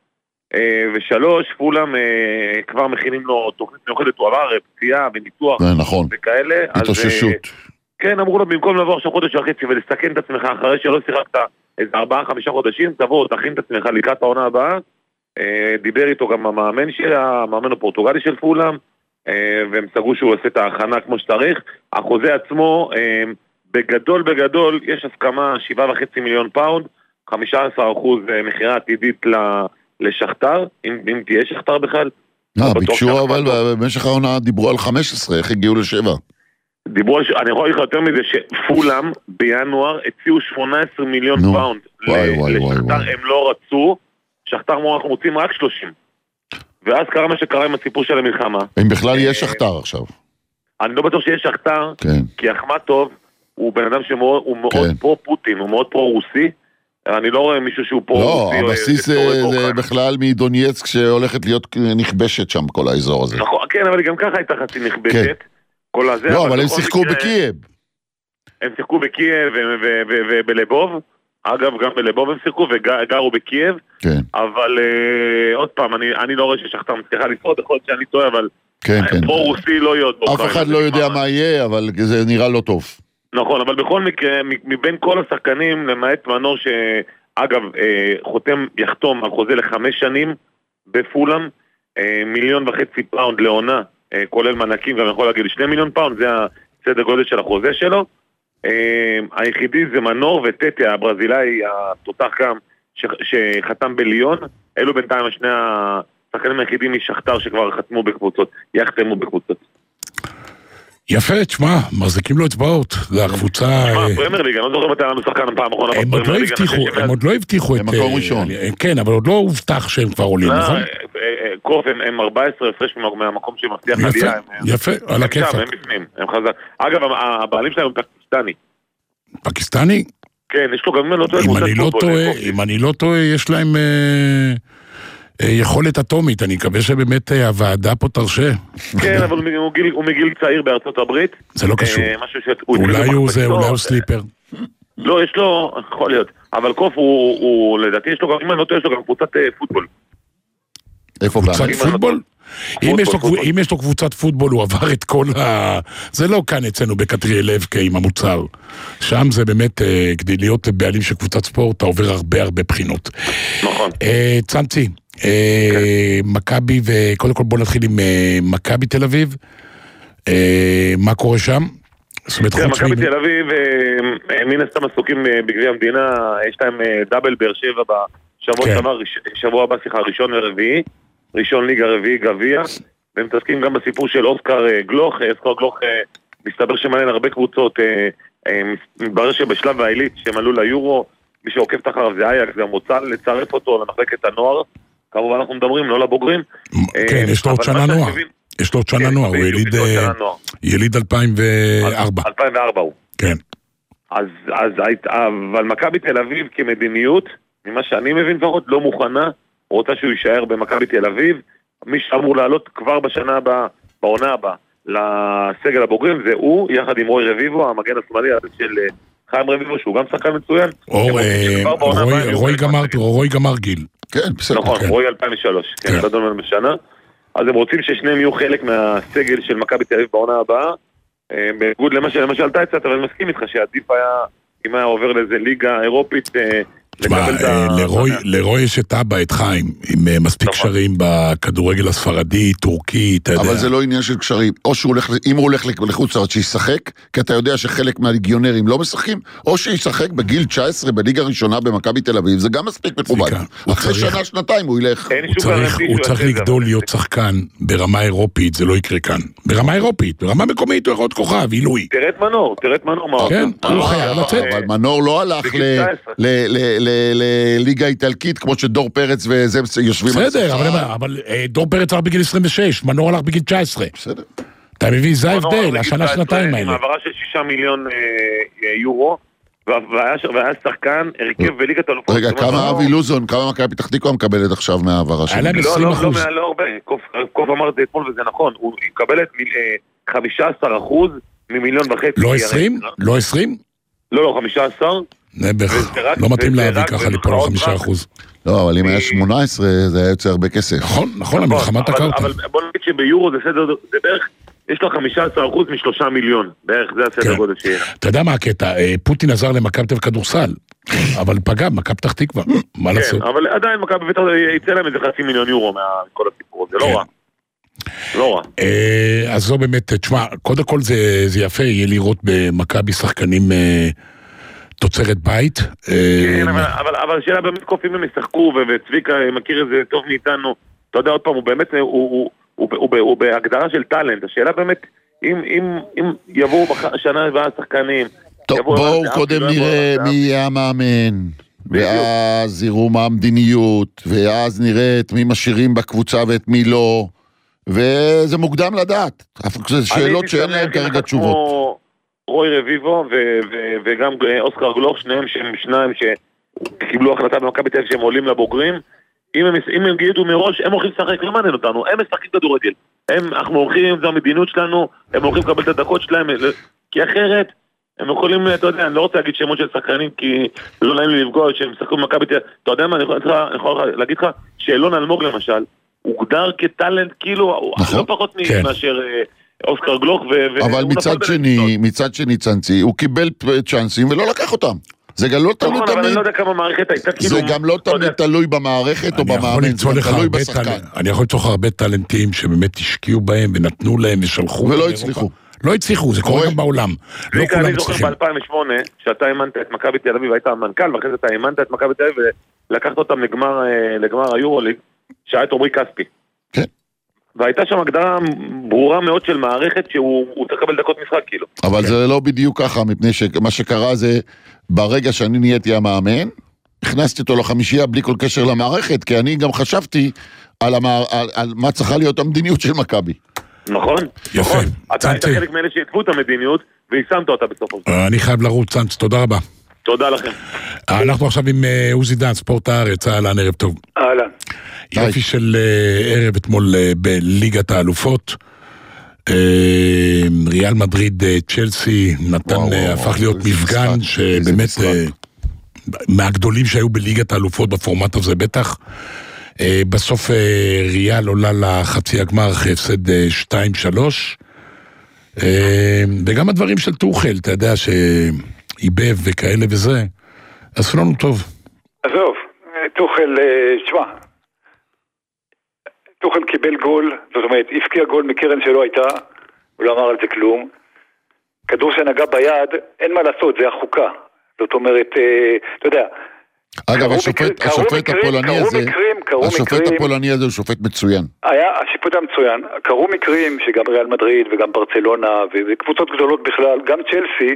ושלוש, פולאם כבר מכינים לו תוכנית מיוחדת, הוא עבר פציעה וניתוח וכאלה. התאוששות. כן, אמרו לו, במקום לבוא עכשיו חודש וחצי ולסכן את עצמך אחרי שלא שיחקת איזה ארבעה, חמישה חודשים, תבוא, תכין את עצמך לקראת העונה הבאה. דיבר איתו גם המאמן שלה, המאמן הפורטוגלי של פולאם, והם סגרו שהוא עושה את ההכנה כמו שצריך. החוזה עצמו, בגדול בגדול, יש הסכמה שבעה וחצי מיליון פאונד, חמישה עשר אחוז מחירה עתידית לשכתר, אם, אם תהיה שכתר בכלל. לא, ביקשו אבל במשך העונה דיברו על חמש עשרה, איך הגיעו לשבע? דיברו על, אני יכול להגיד לך יותר מזה, שפולאם בינואר הציעו שמונה עשרה מיליון נו, פאונד וואי, וואי, לשכתר, וואי, וואי. הם לא רצו, שכתר מור אנחנו מוצאים רק שלושים. ואז קרה מה שקרה עם הסיפור של המלחמה. אם בכלל יהיה שכתר עכשיו. אני לא בטוח שיש שכתר, כן. כי אחמטוב הוא בן אדם שמאוד הוא מאוד כן. פרו-פוטין, הוא מאוד פרו-רוסי. אני לא רואה מישהו שהוא לא, פרו-רוסי. הבסיס זה זה בכלל מדונייצק שהולכת להיות נכבשת שם כל האזור הזה. נכון, כן, אבל היא גם ככה הייתה חצי נכבשת. כל הזה, לא, אבל הם בכל שיחקו מקרה- בקייב. הם שיחקו בקייב ו- ו- ו- ובלבוב. אגב, גם בלבוב הם שיחקו וגרו בקייב. כן, אבל אה, עוד פעם, אני, אני לא רואה ששכתר מצליחה לשרוד, יכול להיות שאני טועה, אבל כן, כן. פרו-רוסי לא יהיה עוד אף באוקראינה. אחד זה לא יודע נגמר. מה יהיה, אבל זה נראה לא טוב. נכון, אבל בכל מקרה, מ- מבין כל השחקנים, למעט מנור שאגב, אה, חותם, יחתום על חוזה לחמש שנים בפולאם, אה, מיליון וחצי פאונד לעונה, אה, כולל מנקים, גם יכול להגיד שני מיליון פאונד, זה הסדר גודל של החוזה שלו. אה, היחידי זה מנור וטטה, הברזילאי, התותח גם, ש- שחתם בליון. אלו בינתיים השני השחקנים היחידים משכתר שכבר חתמו בקבוצות, יחתמו בקבוצות. יפה, תשמע, מחזיקים לו אצבעות, זה הקבוצה... מה, פרמייר ליג, אני לא זוכר מתי היה משחקן פעם אחרונה. הם עוד לא הבטיחו, הם עוד לא הבטיחו את... הם מקום ראשון. כן, אבל עוד לא הובטח שהם כבר עולים, נכון? קוף, הם ארבע עשרה הפרש מהמקום שמבטיח עלייה. יפה, על הכיפק. הם בפנים, הם חזק. אגב, הבעלים שלהם הם פקיסטני. פקיסטני? כן, יש לו גם... אם אני לא טועה, יש להם... יכולת אטומית, אני מקווה שבאמת הוועדה פה תרשה. כן, אבל הוא מגיל צעיר בארצות הברית. זה לא קשור. אולי הוא סליפר. לא, יש לו, יכול להיות. אבל קוף הוא, לדעתי, יש לו גם, אם אני לא טועה, יש לו גם קבוצת פוטבול. איפה קבוצת פוטבול? אם יש לו קבוצת פוטבול, הוא עבר את כל ה... זה לא כאן אצלנו בקטרי אלבקה עם המוצר. שם זה באמת, כדי להיות בעלים של קבוצת ספורט, אתה עובר הרבה הרבה בחינות. נכון. צנצי. מכבי, וקודם כל בוא נתחיל עם מכבי תל אביב. מה קורה שם? מכבי תל אביב מן הסתם עסוקים בגביע המדינה, יש להם דאבל באר שבע בשבוע הבא, סליחה, ראשון ורביעי, ראשון ליגה רביעי גביע, והם מתעסקים גם בסיפור של אוסקר גלוך. אוסקר גלוך מסתבר שמעניין הרבה קבוצות, מתברר שבשלב העילית שהם עלו ליורו, מי שעוקב אחריו זה אייקס, גם רוצה לצרף אותו למחלקת הנוער. כמובן אנחנו מדברים, לא לבוגרים. כן, יש לו עוד שנה נוער. יש לו עוד שנה נוער, הוא יליד אלפיים וארבע. אלפיים וארבע הוא. כן. אז, אבל מכבי תל אביב כמדיניות, ממה שאני מבין לפחות, לא מוכנה, רוצה שהוא יישאר במכבי תל אביב, מי שאמור לעלות כבר בשנה הבאה, בעונה הבאה, לסגל הבוגרים, זה הוא, יחד עם רוי רביבו, המגן השמאלי של חיים רביבו, שהוא גם שחקן מצוין. רוי גמר גיל. כן, בסדר. נכון, רוי אלפיים ושלוש, כן, גדול ממנו בשנה. אז הם רוצים ששניהם יהיו חלק מהסגל של מכבי תל אביב בעונה הבאה, בגוד למה שלמשל תייצת, אבל אני מסכים איתך שעדיף היה, אם היה עובר לאיזה ליגה אירופית, תשמע, לרוי יש את אבא, את חיים, עם מספיק קשרים בכדורגל הספרדי, טורקי, אתה יודע. אבל זה לא עניין של קשרים, או שהוא הולך, אם הוא הולך לחוץ לארץ שישחק, כי אתה יודע שחלק מהליגיונרים לא משחקים, או שישחק בגיל תשע עשרה בליגה הראשונה במכבי תל אביב, זה גם מספיק מכובד. אחרי שנה, שנתיים הוא ילך. הוא צריך לגדול להיות שחקן ברמה אירופית, זה לא יקרה כאן. ברמה אירופית, ברמה מקומית הוא עוד כוכב, עילוי. תראה את מנור, תראה את מנור. כן, הוא חייב לצאת. אבל מנור לא הלך לליגה איטלקית, כמו שדור פרץ וזה יושבים... בסדר, אבל דור פרץ הלך בגיל עשרים ושש, מנור הלך בגיל תשע עשרה. בסדר. אתה מבין, זה ההבדל, השנה שנתיים האלה. עם העברה של שישה מיליון יורו, והיה שחקן, הרכב וליגת אלופות. רגע, כמה אבי לוזון, כמה מכבי פתח תקווה מקבלת עכשיו מהעברה שלו? היה להם עשרים אחוז. לא, לא הרבה, קוף אמר את זה אתמול וזה נכון, הוא מקבלת חמישה עשר אחוז ממיליון וחצי. לא עשרים? לא עשרים? לא, לא, חמישה עשר. נבח, לא מתאים להביא ככה ליפול על חמישה אחוז. לא, אבל אם היה שמונה עשרה, זה היה יוצא הרבה כסף. נכון, נכון, המלחמת הקרקע. אבל בוא נגיד שביורו זה סדר, זה בערך, יש לו חמישה עשר אחוז משלושה מיליון, בערך זה הסדר גודל שיהיה. אתה יודע מה הקטע, פוטין עזר למכבי תל אביב כדורסל, אבל פגע, מכבי פתח תקווה, מה לעשות? כן, אבל עדיין מכבי פתח תקווה יצא להם איזה חצי מיליון יורו מכל הסיפור, זה לא רע. לא רע. אז זו באמת, תשמע, קודם כל זה יפה, יהיה לראות במכבי שחקנים תוצרת בית. כן, אבל השאלה באמת קופים הם ישחקו, וצביקה מכיר את זה טוב מאיתנו, אתה יודע עוד פעם, הוא באמת, הוא בהגדרה של טלנט, השאלה באמת, אם יבואו בשנה הבאה שחקנים, טוב, בואו קודם נראה מי יהיה המאמן, ואז יראו מה המדיניות, ואז נראה את מי משאירים בקבוצה ואת מי לא, וזה מוקדם לדעת, זה שאלות שאין להם כרגע תשובות. רוי רביבו וגם אוסקר גלוך, שניהם שהם שניים שקיבלו החלטה במכבי תל אביב שהם עולים לבוגרים, אם הם גידו מראש, הם הולכים לשחק, לא מעניין אותנו, הם משחקים כדורגל, אנחנו הולכים, זו המדיניות שלנו, הם הולכים לקבל את הדקות שלהם, כי אחרת הם יכולים, אתה יודע, אני לא רוצה להגיד שמות של שחקנים, כי לא נעים לי לפגוע שהם משחקו במכבי תל אביב, אתה יודע מה, אני יכול להגיד לך, שאלון אלמוג למשל, הוגדר כטלנט, כאילו, לא פחות מאשר אוסקר גלוך, אבל מצד שני, מצד שני צ'אנסי, הוא קיבל צ'אנסים ולא לקח אותם. זה גם לא תלוי תמיד. אני לא יודע כמה מערכת הייתה, כאילו... זה גם לא תמיד תלוי במערכת או במאמן, זה תלוי בשחקן. אני יכול לצורך הרבה טלנטים שבאמת השקיעו בהם ונתנו להם ושלחו. ולא הצליחו. לא הצליחו, זה קורה גם בעולם. לא כולם מצליחים. אני זוכר ב-אלפיים ושמונה, שאתה אימנת את מכבי תל אביב, היית המנכ"ל, ואחרי זה אתה אימנת את מכבי תל אביב ולקחת אותם לגמר היורוליג, שהיה את עומרי כספי. כן. והייתה שם הגדרה ברורה מאוד של מערכת שהוא צריך לקבל דקות משחק כאילו. אבל זה לא בדיוק ככה, מפני שמה שקרה זה, ברגע שאני נהייתי המאמן, הכנסתי אותו לחמישייה בלי כל קשר למערכת, כי אני גם חשבתי על, המע... על, על מה צריכה להיות המדיניות של מכבי. נכון, יפה. נכון. אתה היית חלק מאלה שהתוו את המדיניות, והשמת אותה בסוף הזה. אני חייב לרוץ, צאנץ, תודה רבה. תודה לכם. אנחנו עכשיו עם עוזי דן, ספורט הארץ, אהלן, ערב טוב. אהלן. יופי של ערב אתמול בליגת האלופות. ריאל מדריד צ'לסי נתן, הפך להיות מפגן שבאמת מהגדולים שהיו בליגת האלופות בפורמט הזה בטח. בסוף ריאל עולה לחצי הגמר אחרי הפסד שתיים שלוש, וגם הדברים של טוחל, אתה יודע שאיבב וכאלה וזה, עשו לנו טוב. עזוב, טוחל, תשמע, טוחל קיבל גול, זאת אומרת, הפקיע גול מקרן שלא הייתה, הוא לא אמר על זה כלום, כדור שנגע ביד, אין מה לעשות, זה החוקה, זאת אומרת, אתה יודע, אגב, השופט, השופט הפולני הזה, השופט הפולני הזה הוא שופט מצוין. היה, השיפוט המצוין. קרו מקרים שגם ריאל מדריד וגם ברצלונה וקבוצות גדולות בכלל, גם צ'לסי,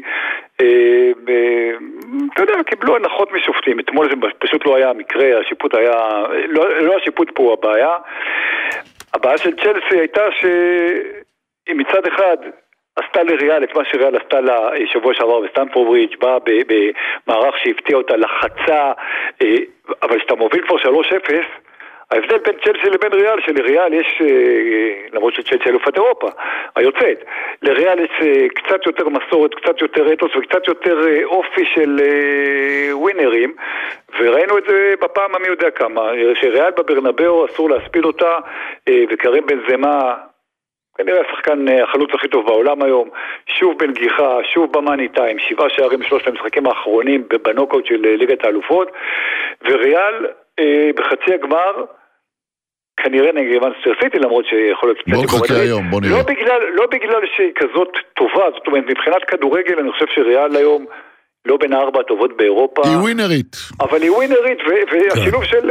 אתה יודע, קיבלו הנחות משופטים. אתמול זה פשוט לא היה המקרה, השיפוט היה, לא השיפוט פה הבעיה. הבעיה של צ'לסי הייתה שהיא מצד אחד עשתה לריאל את מה שריאל עשתה לה שבוע שעבר בסטנפורד ברידג', באה במערך שהפתיע אותה לחצה, אבל כשאתה מוביל כבר שלוש אפס, ההבדל בין צ'לסי לבין ריאל, שלריאל יש, למרות שצ'לסי אלופת אירופה, היוצאת, לריאל יש קצת יותר מסורת, קצת יותר אתוס וקצת יותר אופי של ווינרים, וראינו את זה בפעם המי יודע כמה, שריאל בברנבאו אסור להספיד אותה, וקרים בנזמה, כנראה השחקן החלוץ הכי טוב בעולם היום, שוב בנגיחה, שוב במאני טיים, שבעה שערים בשלושת המשחקים האחרונים בנוקאוט של ליגת האלופות, וריאל אה, בחצי הגמר, כנראה נגד מנצ'סטר סיטי, למרות שיכול להיות... בוא נחכה היום, בוא נראה. לא בגלל, לא בגלל שהיא כזאת טובה, זאת אומרת, מבחינת כדורגל, אני חושב שריאל היום לא בין הארבע הטובות באירופה. היא ווינרית. אבל היא ווינרית, והשילוב של...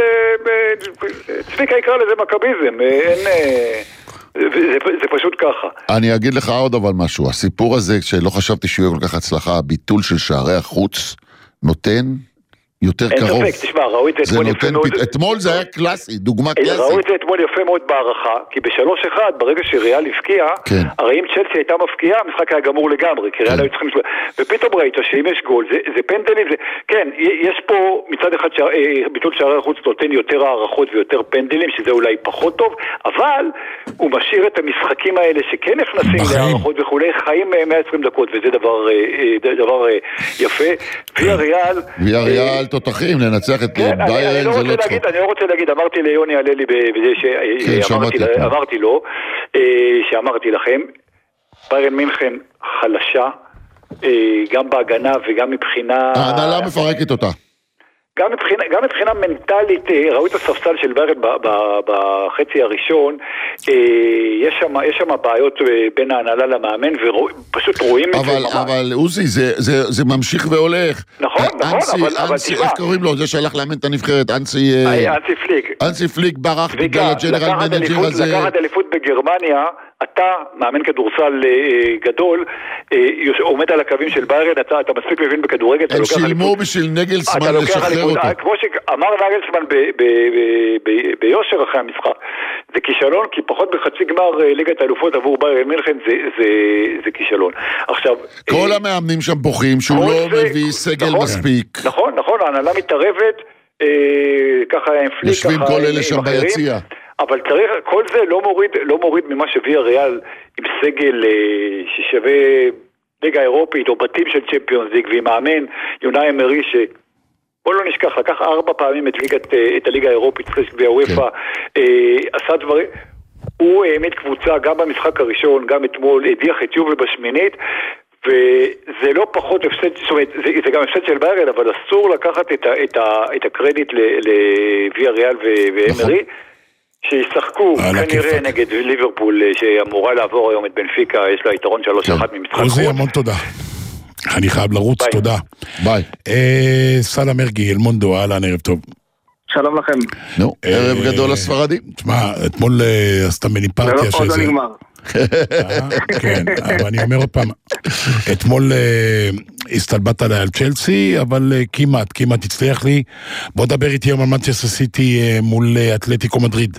צביקה יקרא לזה מכביזם, אין... זה, זה פשוט ככה. אני אגיד לך עוד אבל משהו, הסיפור הזה שלא חשבתי שהוא יהיה כל כך הצלחה, הביטול של שערי החוץ נותן יותר קרוב. אין ספק, תשמע, ראו את זה אתמול יפה מאוד. אתמול זה היה קלאסי, דוגמה קלאסית. ראו את זה אתמול יפה מאוד בהערכה, כי בשלוש אחד, ברגע שריאל הפקיע, הרי אם צ'לסי הייתה מפקיעה, המשחק היה גמור לגמרי, כי ריאל היו צריכים... ופתאום ראית שאם יש גול, זה פנדלים, כן, יש פה מצד אחד ביטול שערי החוץ נותן יותר הערכות ויותר פנדלים, שזה אולי פחות טוב, אבל הוא משאיר את המשחקים האלה שכן נכנסים להערכות וכולי, חיים מאה ועשרים דקות, וזה דבר יפה. ויה ריאל... ויה ריאל תותחים, לנצח את ביירן, זה לא צחוק. אני לא רוצה להגיד, אמרתי ליוני הללי בזה שאמרתי לו, שאמרתי לכם, ביירן מינכן חלשה, גם בהגנה וגם מבחינה... ההנהלה מפרקת אותה. גם מבחינה, גם מבחינה מנטלית, ראו את הספסל של ביירן בחצי הראשון, יש שם, יש שם בעיות בין ההנהלה למאמן, ופשוט רואים את זה ממש. אבל עוזי, זה, זה, זה ממשיך והולך. נכון, נכון, אבל תשמע. איך קוראים לו? זה שהלך לאמן את הנבחרת, אנסי... אנסי פליק. אנסי פליק ברח בגלל הג'נרל מנג'ר הזה. לקחת אליפות בגרמניה, אתה, מאמן כדורסל גדול, עומד על הקווים של ביירן, אתה, אתה מספיק מבין בכדורגל, הם שילמו בשביל נגלסמן לשחרר אותו. כמו שאמר נגלסמן ביושר אחרי המשחק, זה כישלון, כי פחות בחצי גמר ליגת האלופות עבור ביירן מינכן זה כישלון. עכשיו... כל המאמנים שם בוכים שהוא לא מביא סגל מספיק. נכון, נכון, ההנהלה מתערבת, ככה הם פליק, יושבים כל אלה שם ביציאה. אבל צריך, כל זה לא מוריד, לא מוריד ממה שוויה ריאל עם סגל ששווה ליגה אירופית או בתים של צ'מפיונס ליג, ועם מאמן יונאי אמרי ש... בוא לא נשכח, לקח ארבע פעמים את, ליגת, את הליגה האירופית, גביע וופא, עשה דברים, הוא העמיד קבוצה גם במשחק הראשון, גם אתמול, הדיח את יובה בשמינית, וזה לא פחות הפסד, זאת אומרת, זה, זה גם הפסד של ביירן, אבל אסור לקחת את, ה, את, ה, את הקרדיט לוויה ריאל ואמרי, שישחקו כנראה נגד ליברפול, שאמורה לעבור היום את בנפיקה, יש לה יתרון שלוש אחת ממשחק חוץ. עוזי, המון תודה. אני חייב לרוץ, תודה. ביי. סלאם מרגי, אלמונדו, אהלן, ערב טוב. שלום לכם. נו, ערב גדול לספרדים. תשמע, אתמול עשתה מניפרטיה שזה... עוד לא נגמר. כן, אבל אני אומר עוד פעם, אתמול הסתלבט עליי על צ'לסי, אבל כמעט, כמעט הצליח לי. בוא דבר איתי היום על מנצ'סטר סיטי מול אתלטיקו מדריד.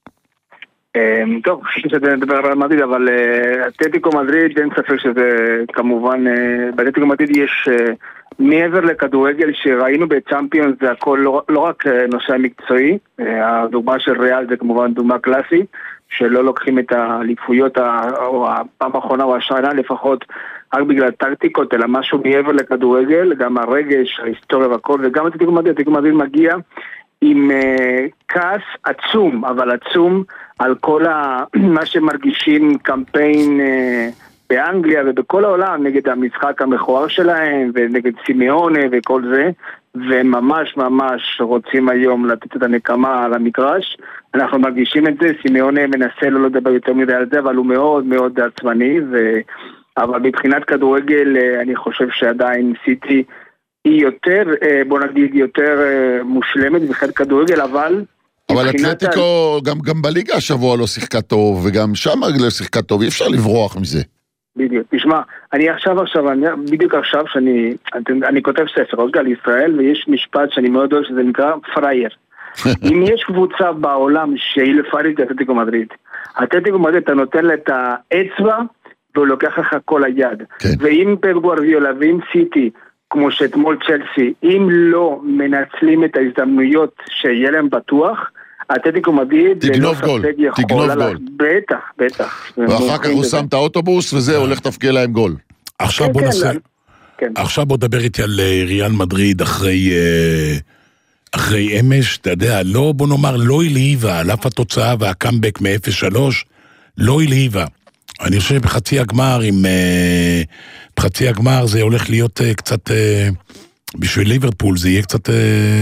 טוב, חושב שזה נדבר על מדריד, אבל אתלטיקו מדריד, אין ספק שזה כמובן, באתלטיקו מדריד יש מעבר לכדורגל שראינו בצ'אמפיונס, זה הכל לא רק נושא המקצועי, הדוגמה של ריאל זה כמובן דוגמה קלאסית, שלא לוקחים את האליפויות או הפעם האחרונה או השנה לפחות רק בגלל טקטיקות, אלא משהו מעבר לכדורגל, גם הרגש, ההיסטוריה והכל, וגם אתלטיקו מדריד, אתלטיקו מדריד מגיע עם uh, כעס עצום, אבל עצום על כל ה, מה שמרגישים קמפיין uh, באנגליה ובכל העולם נגד המשחק המכוער שלהם ונגד סימיונה וכל זה, וממש ממש רוצים היום לתת את הנקמה על המגרש. אנחנו מרגישים את זה, סימיונה מנסה לא לדבר יותר מדי על זה, אבל הוא מאוד מאוד עצמני, ו... אבל מבחינת כדורגל אני חושב שעדיין סיטי היא יותר, בוא נגיד, יותר מושלמת מבחינת כדורגל, אבל... אבל אתלטיקו, ה... גם, גם בליגה השבוע לא שיחקה טוב, וגם שם לא שיחקה טוב, אי אפשר לברוח מזה. בדיוק, תשמע, אני עכשיו עכשיו, אני, בדיוק עכשיו שאני, אני, אני כותב ספר, רגע, על ישראל, ויש משפט שאני מאוד אוהב שזה נקרא פרייר. אם יש קבוצה בעולם שהיא לפריד, אתלטיקו מדריד. אתלטיקו מדריד, אתה נותן לה את האצבע, והוא לוקח לך כל היד. כן. ואם פפ גוארדיולה ואם סיטי, כמו שאתמול צ'לסי, אם לא מנצלים את ההזדמנויות שיהיה להם בטוח, אתלטיקו מדריד תגנוב גול, תגנוב גול. בטח, בטח. ואחר כך הוא שם את האוטובוס וזה הולך תפקיע להם גול. עכשיו בוא נעשה, עכשיו בוא דבר איתי על ריאל מדריד אחרי אחרי אמש, אתה יודע, לא, בוא נאמר, לא הלהיבה, על אף התוצאה והקאמבק מ-אפס שלוש, לא הלהיבה. אני חושב שבחצי הגמר, עם בחצי הגמר זה הולך להיות קצת, בשביל ליברפול זה יהיה קצת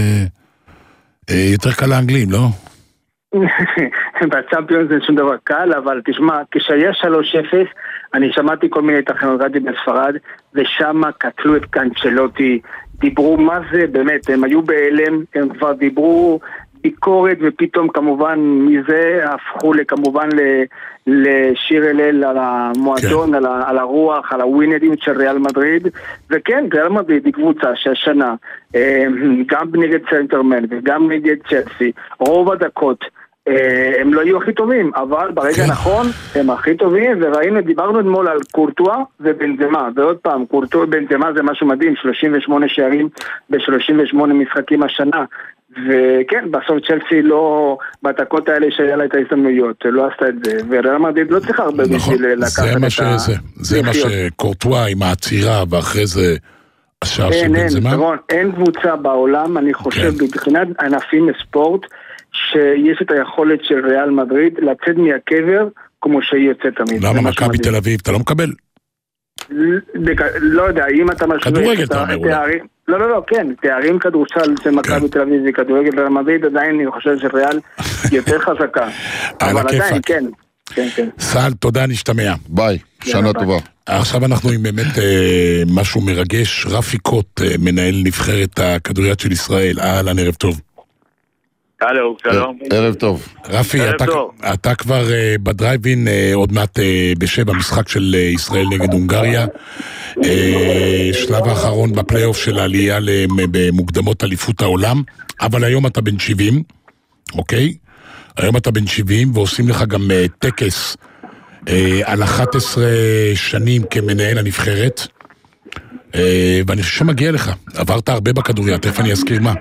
יותר קל לאנגלים, לא? בצ'אמפיונס זה שום דבר קל, אבל תשמע, כשהיה שלוש אפס, אני שמעתי כל מיני תחנות רדיו בספרד, ושם קטלו את קנצ'לוטי, דיברו מה זה, באמת, הם היו בהלם, הם כבר דיברו ביקורת, ופתאום כמובן מזה הפכו לכמובן לשיר הלל על המועדון, על, ה, על הרוח, על הווינדיות של ריאל מדריד, וכן, ריאל מדריד היא קבוצה שהשנה, גם נגד סנטרמן וגם נגד צ'לסי, רוב הדקות, הם לא יהיו הכי טובים, אבל ברגע הנכון הם הכי טובים, וראינו, דיברנו אתמול על קורטואה ובנזמה, ועוד פעם, קורטואה ובנזמה זה משהו מדהים, שלושים ושמונה שערים ב-שלושים ושמונה משחקים השנה, וכן, בסוף צ'לסי לא, בדקות האלה שהיה לה את ההזדמנויות, לא עשתה את זה, וריאל מדריד לא צריך הרבה בשביל לקחת את ה... זה מה שקורטואה עם העצירה, ואחרי זה השער של בנזמה? אין קבוצה בעולם, אני חושב, מבחינת ענפים בספורט, שיש את היכולת של ריאל מדריד לצאת מהקבר כמו שהיא יוצאת תמיד. למה מכבי תל אביב? אתה לא מקבל? לא יודע, אם אתה משווה... כדורגל אתה אומר אולי. לא, לא, לא, כן, תארים כדורסל של מכבי תל אביב וכדורגל ריאל מדריד, עדיין אני חושב שריאל יותר חזקה. אבל עדיין, כן. סל, תודה, נשתמע. ביי, שנה טובה. עכשיו אנחנו עם באמת משהו מרגש, רפי קוט, מנהל נבחרת הכדוריד של ישראל. אהלן, ערב טוב. הלו, שלום. ערב טוב. רפי, אתה, אתה כבר uh, בדרייבין uh, עוד מעט uh, בשבע משחק של uh, ישראל נגד הונגריה, uh, שלב האחרון בפלייאוף של העלייה במוקדמות אליפות העולם, אבל היום אתה בן שבעים, אוקיי? היום אתה בן שבעים ועושים לך גם uh, טקס uh, על אחת עשרה שנים כמנהל הנבחרת, uh, ואני חושב שמגיע לך, עברת הרבה בכדוריד, תכף אני אזכיר מה.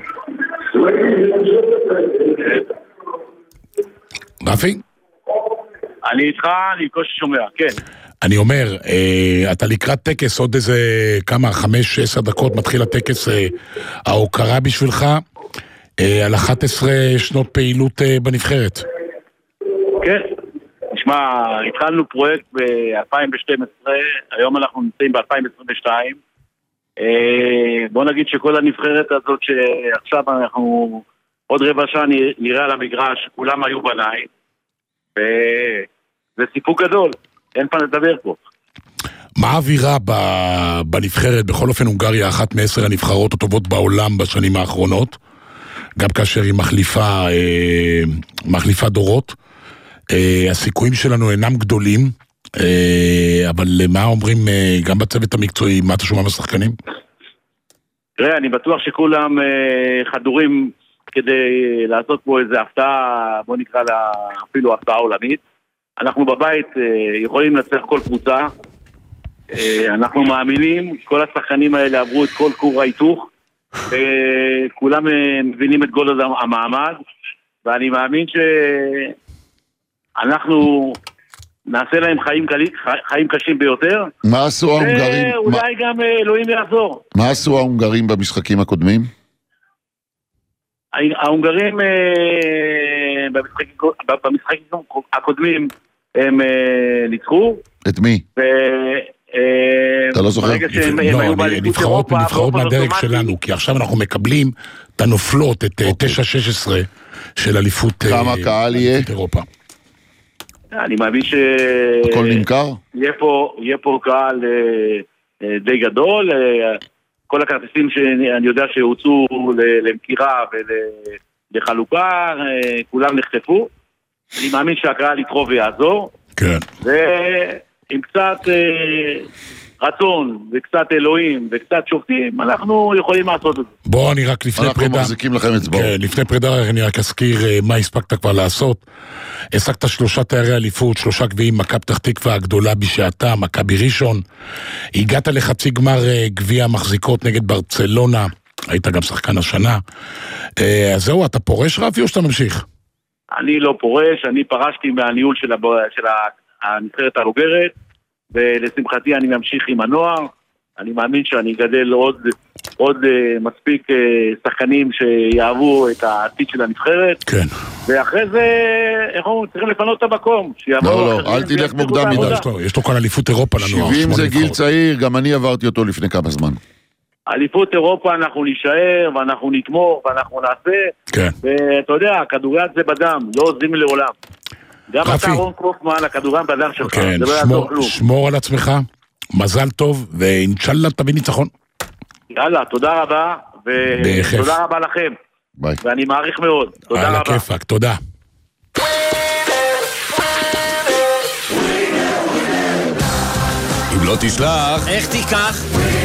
רפי? אני איתך, אני קושי שומע, כן. אני אומר, אה, אתה לקראת טקס, עוד איזה כמה, חמש, עשר דקות מתחיל הטקס אה, ההוקרה בשבילך, אה, על אחת עשרה שנות פעילות אה, בנבחרת. כן, נשמע, התחלנו פרויקט ב-אלפיים ושתים עשרה, היום אנחנו נמצאים ב-אלפיים עשרים ושתיים, אה, בוא נגיד שכל הנבחרת הזאת שעכשיו אנחנו... עוד רבע שעה נראה על המגרש, כולם היו בניי, וזה סיפוק גדול, אין פעם לדבר פה. מה האווירה בנבחרת? בכל אופן הונגריה אחת מעשר הנבחרות הטובות בעולם בשנים האחרונות, גם כאשר היא מחליפה, מחליפה דורות. הסיכויים שלנו אינם גדולים, אבל מה אומרים גם בצוות המקצועי, מה אתה שומע מהשחקנים? תראה, אני בטוח שכולם חדורים כדי לעשות פה איזה הפתעה, בוא נקרא לה אפילו הפתעה עולמית. אנחנו בבית יכולים לצלח כל קבוצה, אנחנו מאמינים, כל השחקנים האלה עברו את כל כור ההיתוך, וכולם מבינים את גודל המעמד, ואני מאמין שאנחנו נעשה להם חיים, קלי, חיים קשים ביותר. מה עשו ההונגרים? ואולי מה... גם אלוהים יעזור. מה עשו ההונגרים במשחקים הקודמים? ההונגרים במשחקים, במשחקים הקודמים הם ניצחו. את מי? ו... אתה לא זוכר? נבחרות מהדרג שלנו, כי עכשיו אנחנו מקבלים את הנופלות, את תשע שש עשרה של אליפות כמה קהל יהיה? אירופה. אני מאמין ש... הכל נמכר? יהיה פה קהל די גדול, כל הכרטיסים שאני יודע שהוצאו למכירה ולחלוקה, כולם נחטפו. אני מאמין שהקהל יתרוב ויעזור. כן. ועם קצת רצון וקצת אלוהים וקצת שופטים, אנחנו יכולים לעשות את זה. בוא, אני רק לפני פרידה... אנחנו מחזיקים לכם אצבעות. כן, לפני פרידה אני רק אזכיר מה הספקת כבר לעשות. העסקת שלושה תארי אליפות, שלושה גביעים, מכבי פתח תקווה הגדולה בשעתה, מכבי ראשון. הגעת לחצי גמר גביע המחזיקות נגד ברצלונה, היית גם שחקן השנה. אז זהו, אתה פורש רפי או שאתה ממשיך? אני לא פורש, אני פרשתי מהניהול של, הב... של הנבחרת הבוגרת, ולשמחתי אני ממשיך עם הנוער. אני מאמין שאני אגדל עוד, עוד uh, מספיק uh, שחקנים שיאהבו את העתיד של הנבחרת. כן. ואחרי זה, איך אומרים, צריכים לפנות את המקום. לא, לא, אל תלך מוקדם מדי. יש לו כאן אליפות אירופה לנוער. שבעים זה גיל צעיר, גם אני עברתי אותו לפני כמה זמן. אליפות אירופה אנחנו נשאר, ואנחנו נתמוך, ואנחנו נעשה. כן. ואתה יודע, הכדוריד זה בדם, לא עוזבים לעולם. גם אתה רון קופמן, הכדוריד בדם שלך. כן, שמור על עצמך. מזל טוב, ואינשאללה תביא ניצחון. יאללה, תודה רבה, ותודה רבה לכם. ביי. ואני מעריך מאוד. תודה רבה. על הכיפק, תודה. אם לא תשלח, איך תיקח?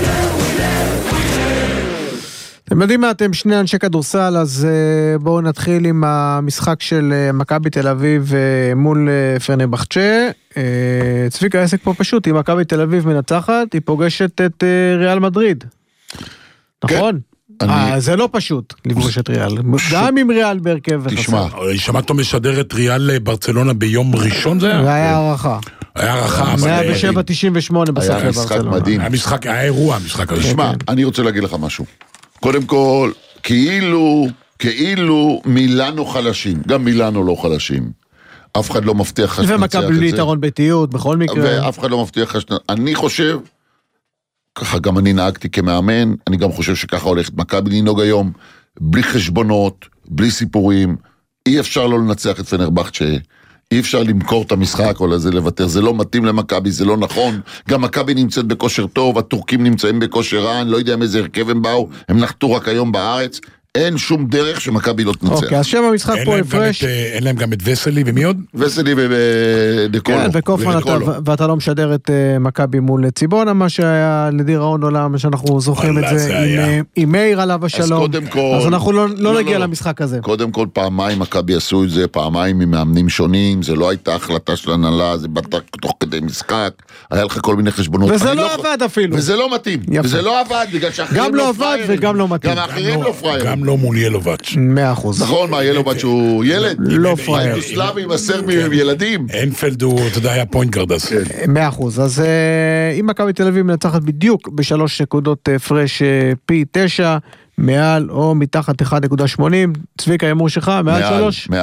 אתם יודעים מה, אתם שני אנשי כדורסל, אז בואו נתחיל עם המשחק של מכבי תל אביב מול פרנבחצ'ה. צביקה, העסק פה פשוט, אם מכבי תל אביב מנצחת, היא פוגשת את ריאל מדריד. נכון? זה לא פשוט לפגוש את ריאל, גם עם ריאל בהרכב. תשמע, שמעת משדר את ריאל ברצלונה ביום ראשון זה היה? זה היה הערכה. היה הערכה. מאה ושבע תשעים ושמונה בסך היה משחק מדהים. היה משחק, היה אירוע המשחק הזה. תשמע, אני רוצה להגיד לך משהו. קודם כל, כאילו, כאילו מילאנו חלשים, גם מילאנו לא חלשים. אף אחד לא מבטיח לך שנצח את זה. ומכבי בלי יתרון ביתיות, בכל מקרה. ואף אחד לא מבטיח לך שנצח. אני חושב, ככה גם אני נהגתי כמאמן, אני גם חושב שככה הולכת מכבי לנהוג היום, בלי חשבונות, בלי סיפורים, אי אפשר לא לנצח את פנרבחצ'ה, אי אפשר למכור את המשחק או לזה לוותר, זה לא מתאים למכבי, זה לא נכון, גם מכבי נמצאת בכושר טוב, הטורקים נמצאים בכושר רע, אני לא יודע מאיזה הרכב הם באו, הם נחתו רק היום בארץ, אין שום דרך שמכבי לא תנצח. אוקיי, אז שם המשחק פה הפרש. אין להם גם את וסלי ומי עוד? וסלי ודקולו. כן, וקופמן, ואתה לא משדר את מכבי מול ציבונה, מה שהיה לדיראון עולם, שאנחנו זוכרים את זה עם מאיר עליו השלום. אז אנחנו לא נגיע למשחק הזה. קודם כל פעמיים מכבי עשו את זה, פעמיים עם מאמנים שונים, זה לא הייתה החלטה של הנהלה, זה בטח תוך כדי משחק, היה לך כל מיני חשבונות. וזה לא עבד אפילו. וזה לא מתאים. וזה לא עבד, בגלל שאחרים לא פריירים. גם לא מתאים. גם האחרים לא פריירים. לא מול ילובץ'. מאה אחוז. נכון, מה, ילובץ' הוא ילד? לא פרייר. היוגוסלבי עם הסרבים עם ילדים. אינפלד הוא, אתה יודע, היה פוינט גארד אז. מאה אחוז. אז אם מכבי תל אביב מנצחת בדיוק בשלוש נקודות פרש פי תשע, מעל או מתחת אחד נקודה שמונים, צביקה ימור שלך, מעל שלוש? מעל.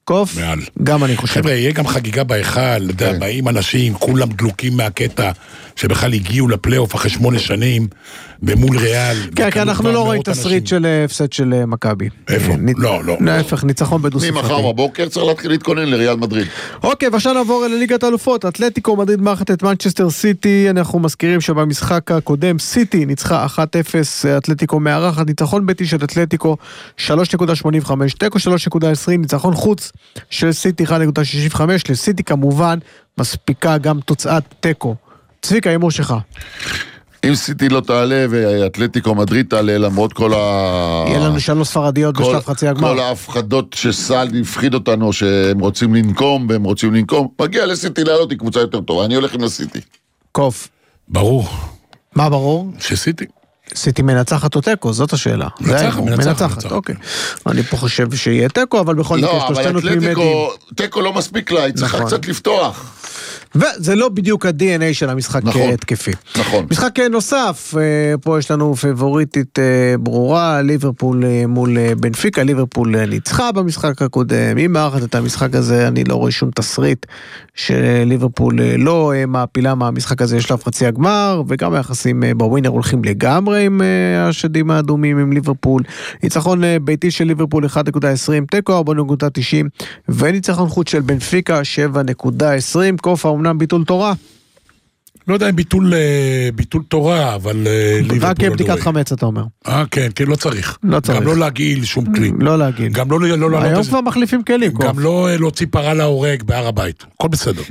קוף, מעל. גם אני חושב. חבר'ה, יהיה גם חגיגה בהיכל, באים אנשים, כולם דלוקים מהקטע, שבכלל הגיעו לפלייאוף אחרי שמונה שנים, במול ריאל. כן, כי אנחנו לא רואים תסריט של הפסד של מכבי. איפה? לא, לא. להפך, ניצחון בדו-ספרתי. ממחר בבוקר צריך להתחיל להתכונן לריאל מדריד. אוקיי, ועכשיו נעבור לליגת האלופות. אתלטיקו מדריד מארחת את מנצ'סטר סיטי. אנחנו מזכירים שבמשחק הקודם סיטי ניצחה אחת אפס, אתלטיקו מארחת, ניצחון ביתי של אתלטיקו שלוש נקודה שמונים וחמש, תיקו שלוש נקודה עשרים, ניצחון חוץ של סיטי אחת נקודה שישים וחמש. לסיטי כמובן מספיקה גם תוצאת תיקו. צביקה, הימור שלך. אם סיטי לא תעלה ואתלטיקו מדריד תעלה למרות כל ה... יהיה לנו שלוש ספרדיות בשלב חצי הגמר. כל ההפחדות שסל הפחיד אותנו שהם רוצים לנקום והם רוצים לנקום, מגיע לסיטי לעלות, היא קבוצה יותר טובה, אני הולך עם לסיטי. קוף. ברור. מה ברור? שסיטי. סיטי מנצחת או תיקו, זאת השאלה. מנצחת, מנצחת, אוקיי. אני פה חושב שיהיה תיקו, אבל בכל מקרה שלושתנו תמימי דעים. לא, אבל אתלטיקו, תיקו לא מספיק לה, היא צריכה קצת לפתוח. וזה לא בדיוק ה-די אן איי של המשחק התקפי. נכון. משחק נוסף, פה יש לנו פבוריטית ברורה, ליברפול מול בנפיקה, ליברפול ניצחה במשחק הקודם, היא מארחת את המשחק הזה, אני לא רואה שום תסריט שליברפול לא מעפילה מהמשחק הזה לשלב חצי הגמר, וגם היחסים בווינר הולכים לגמרי עם השדים האדומים עם ליברפול, ניצחון ביתי של ליברפול אחת נקודה עשרים, תיקו ארבע נקודה תשעים, וניצחון חוץ של בנפיקה שבע נקודה עשרים, קופה אמנם ביטול תורה. לא יודע אם ביטול, ביטול תורה, אבל ליברפול... רק בדיקת חמץ, אתה אומר. אה, כן, כן, לא צריך. לא צריך. גם לא להגיל שום כלי. לא להגיל. גם לא... לא, לא היום כבר מחליפים כלים. גם לא להוציא פרה להורג בהר הבית. הכל בסדר.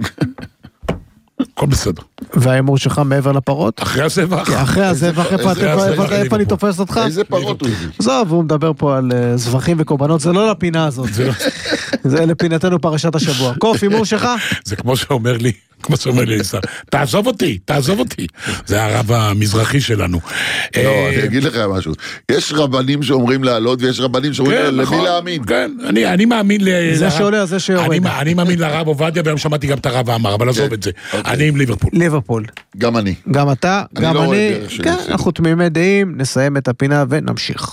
הכל בסדר. והאמור שלך מעבר לפרות? אחרי הזבח. אחרי הזבח, איפה אני תופס אותך? איזה פרות הוא הביא? זו, והוא מדבר פה על זבחים וקורבנות, זה לא לפינה הזאת. זה לפינתנו פרשת השבוע. קוף, אמור שלך? זה כמו שאומר לי, כמו שאומר לי, תעזוב אותי, תעזוב אותי. זה הרב המזרחי שלנו. לא, אני אגיד לך משהו. יש רבנים שאומרים לעלות, ויש רבנים שאומרים למי להאמין. כן, אני מאמין ל... זה שעולה, זה שיורד. אני מאמין לרב עובדיה, והיום שמעתי גם את הרב האמר, אבל עזוב את זה. אני עם ליברפול. ליברפול. גם אני. גם אתה, גם אני. כן, אנחנו תמימי דעים, נסיים את הפינה ונמשיך.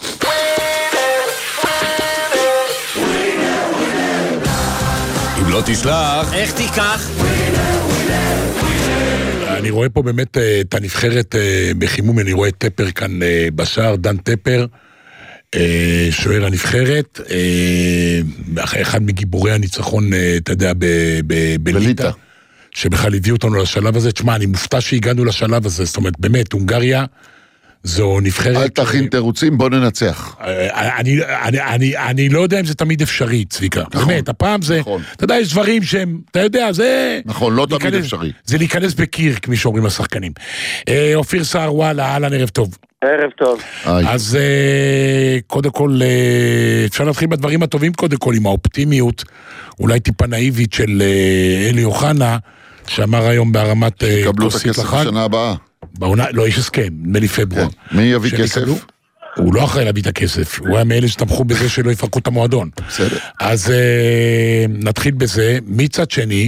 אם לא תשלח, איך תיקח? אני רואה פה באמת את הנבחרת בחימום, אני רואה את טפר כאן בשער, דן טפר, שוער הנבחרת, אחד מגיבורי הניצחון, אתה יודע, בליטה, שבכלל הביא אותנו לשלב הזה. תשמע, אני מופתע שהגענו לשלב הזה, זאת אומרת, באמת, הונגריה, זו נבחרת... אל תכין תירוצים, בוא ננצח. אני, אני, אני, אני לא יודע אם זה תמיד אפשרי, צביקה. נכון, באמת, הפעם זה... נכון. אתה יודע, יש דברים שהם... אתה יודע, זה... נכון, לא תמיד אפשרי. זה להיכנס בקיר, כמי שאומרים השחקנים. אה, אופיר סער, וואלה, אהלן, ערב טוב. ערב טוב. אז אה, קודם כל, אה, אפשר להתחיל בדברים הטובים, קודם כל, עם האופטימיות, אולי טיפה נאיבית של אה, אלי אוחנה, שאמר היום בהרמת אה, קבלו את הכסף בשנה הבאה. בעונה, לא, יש הסכם, נדמה פברואר. מי יביא כסף? הוא לא אחראי להביא את הכסף, הוא היה מאלה שתמכו בזה שלא יפרקו את המועדון. בסדר. אז נתחיל בזה. מצד שני,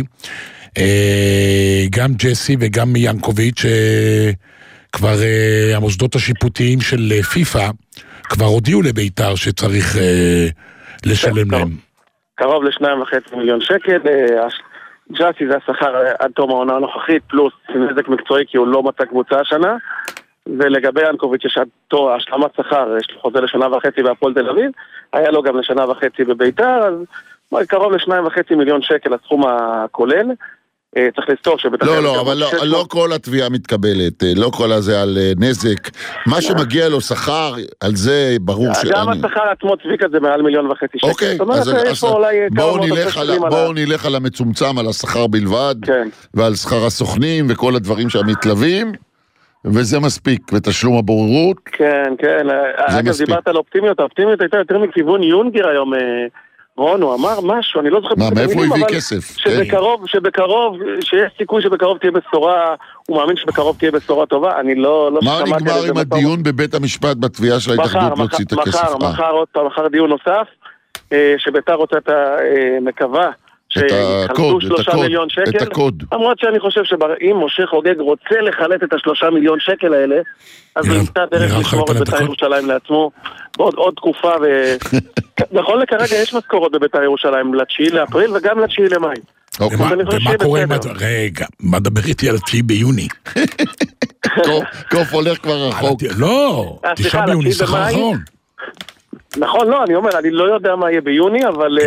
גם ג'סי וגם ינקוביץ', כבר המוסדות השיפוטיים של פיפה, כבר הודיעו לביתר שצריך לשלם להם. קרוב לשניים וחצי מיליון שקל, ג'אסי זה השכר עד תום העונה הנוכחית, פלוס נזק מקצועי כי הוא לא מצא קבוצה השנה, ולגבי ינקוביץ' יש עד תור השלמת שכר, יש לו חוזה לשנה וחצי בהפועל תל אביב, היה לו גם לשנה וחצי בביתר, אז קרוב לשניים וחצי מיליון שקל הסכום הכולל. צריך לזכור שבטח... לא, לא, אבל לא, לא כל התביעה מתקבלת, לא כל הזה על נזק. מה שמגיע לו שכר, על זה ברור ש... גם השכר עצמו צביקה זה מעל מיליון וחצי שקל. אוקיי, אז בואו נלך על המצומצם, על השכר בלבד, ועל שכר הסוכנים וכל הדברים שהמתלווים, וזה מספיק, ותשלום הבוררות. כן, כן. אגב, דיברת על אופטימיות, האופטימיות הייתה יותר מכיוון יונגר היום... רון, הוא אמר משהו, אני לא זוכר... מה, מאיפה הוא הביא כסף? שבקרוב, שבקרוב, שיש סיכוי שבקרוב תהיה בשורה, הוא מאמין שבקרוב תהיה בשורה טובה, אני לא... מה נגמר עם הדיון בבית המשפט בתביעה של ההתאחדות להוציא את הכסף? מחר, מחר עוד פעם, מחר דיון נוסף, שביתר רוצה את המקווה, הקוד, שלושה מיליון שקל. את הקוד. למרות שאני חושב שאם משה חוגג רוצה לחלט את השלושה מיליון שקל האלה, אז הוא נמצא דרך לשמור את בית"ר ירושלים לעצמו בעוד עוד תקופה. נכון לכרגע יש משכורות בבית"ר ירושלים לתשיעי לאפריל וגם לתשיעי למאי. ומה קורה עם... רגע, מה דבר איתי על התשיעי ביוני? קוף הולך כבר רחוק. לא, תשעה ביוני, שכר אחרון. נכון, לא, אני אומר, אני לא יודע מה יהיה ביוני, אבל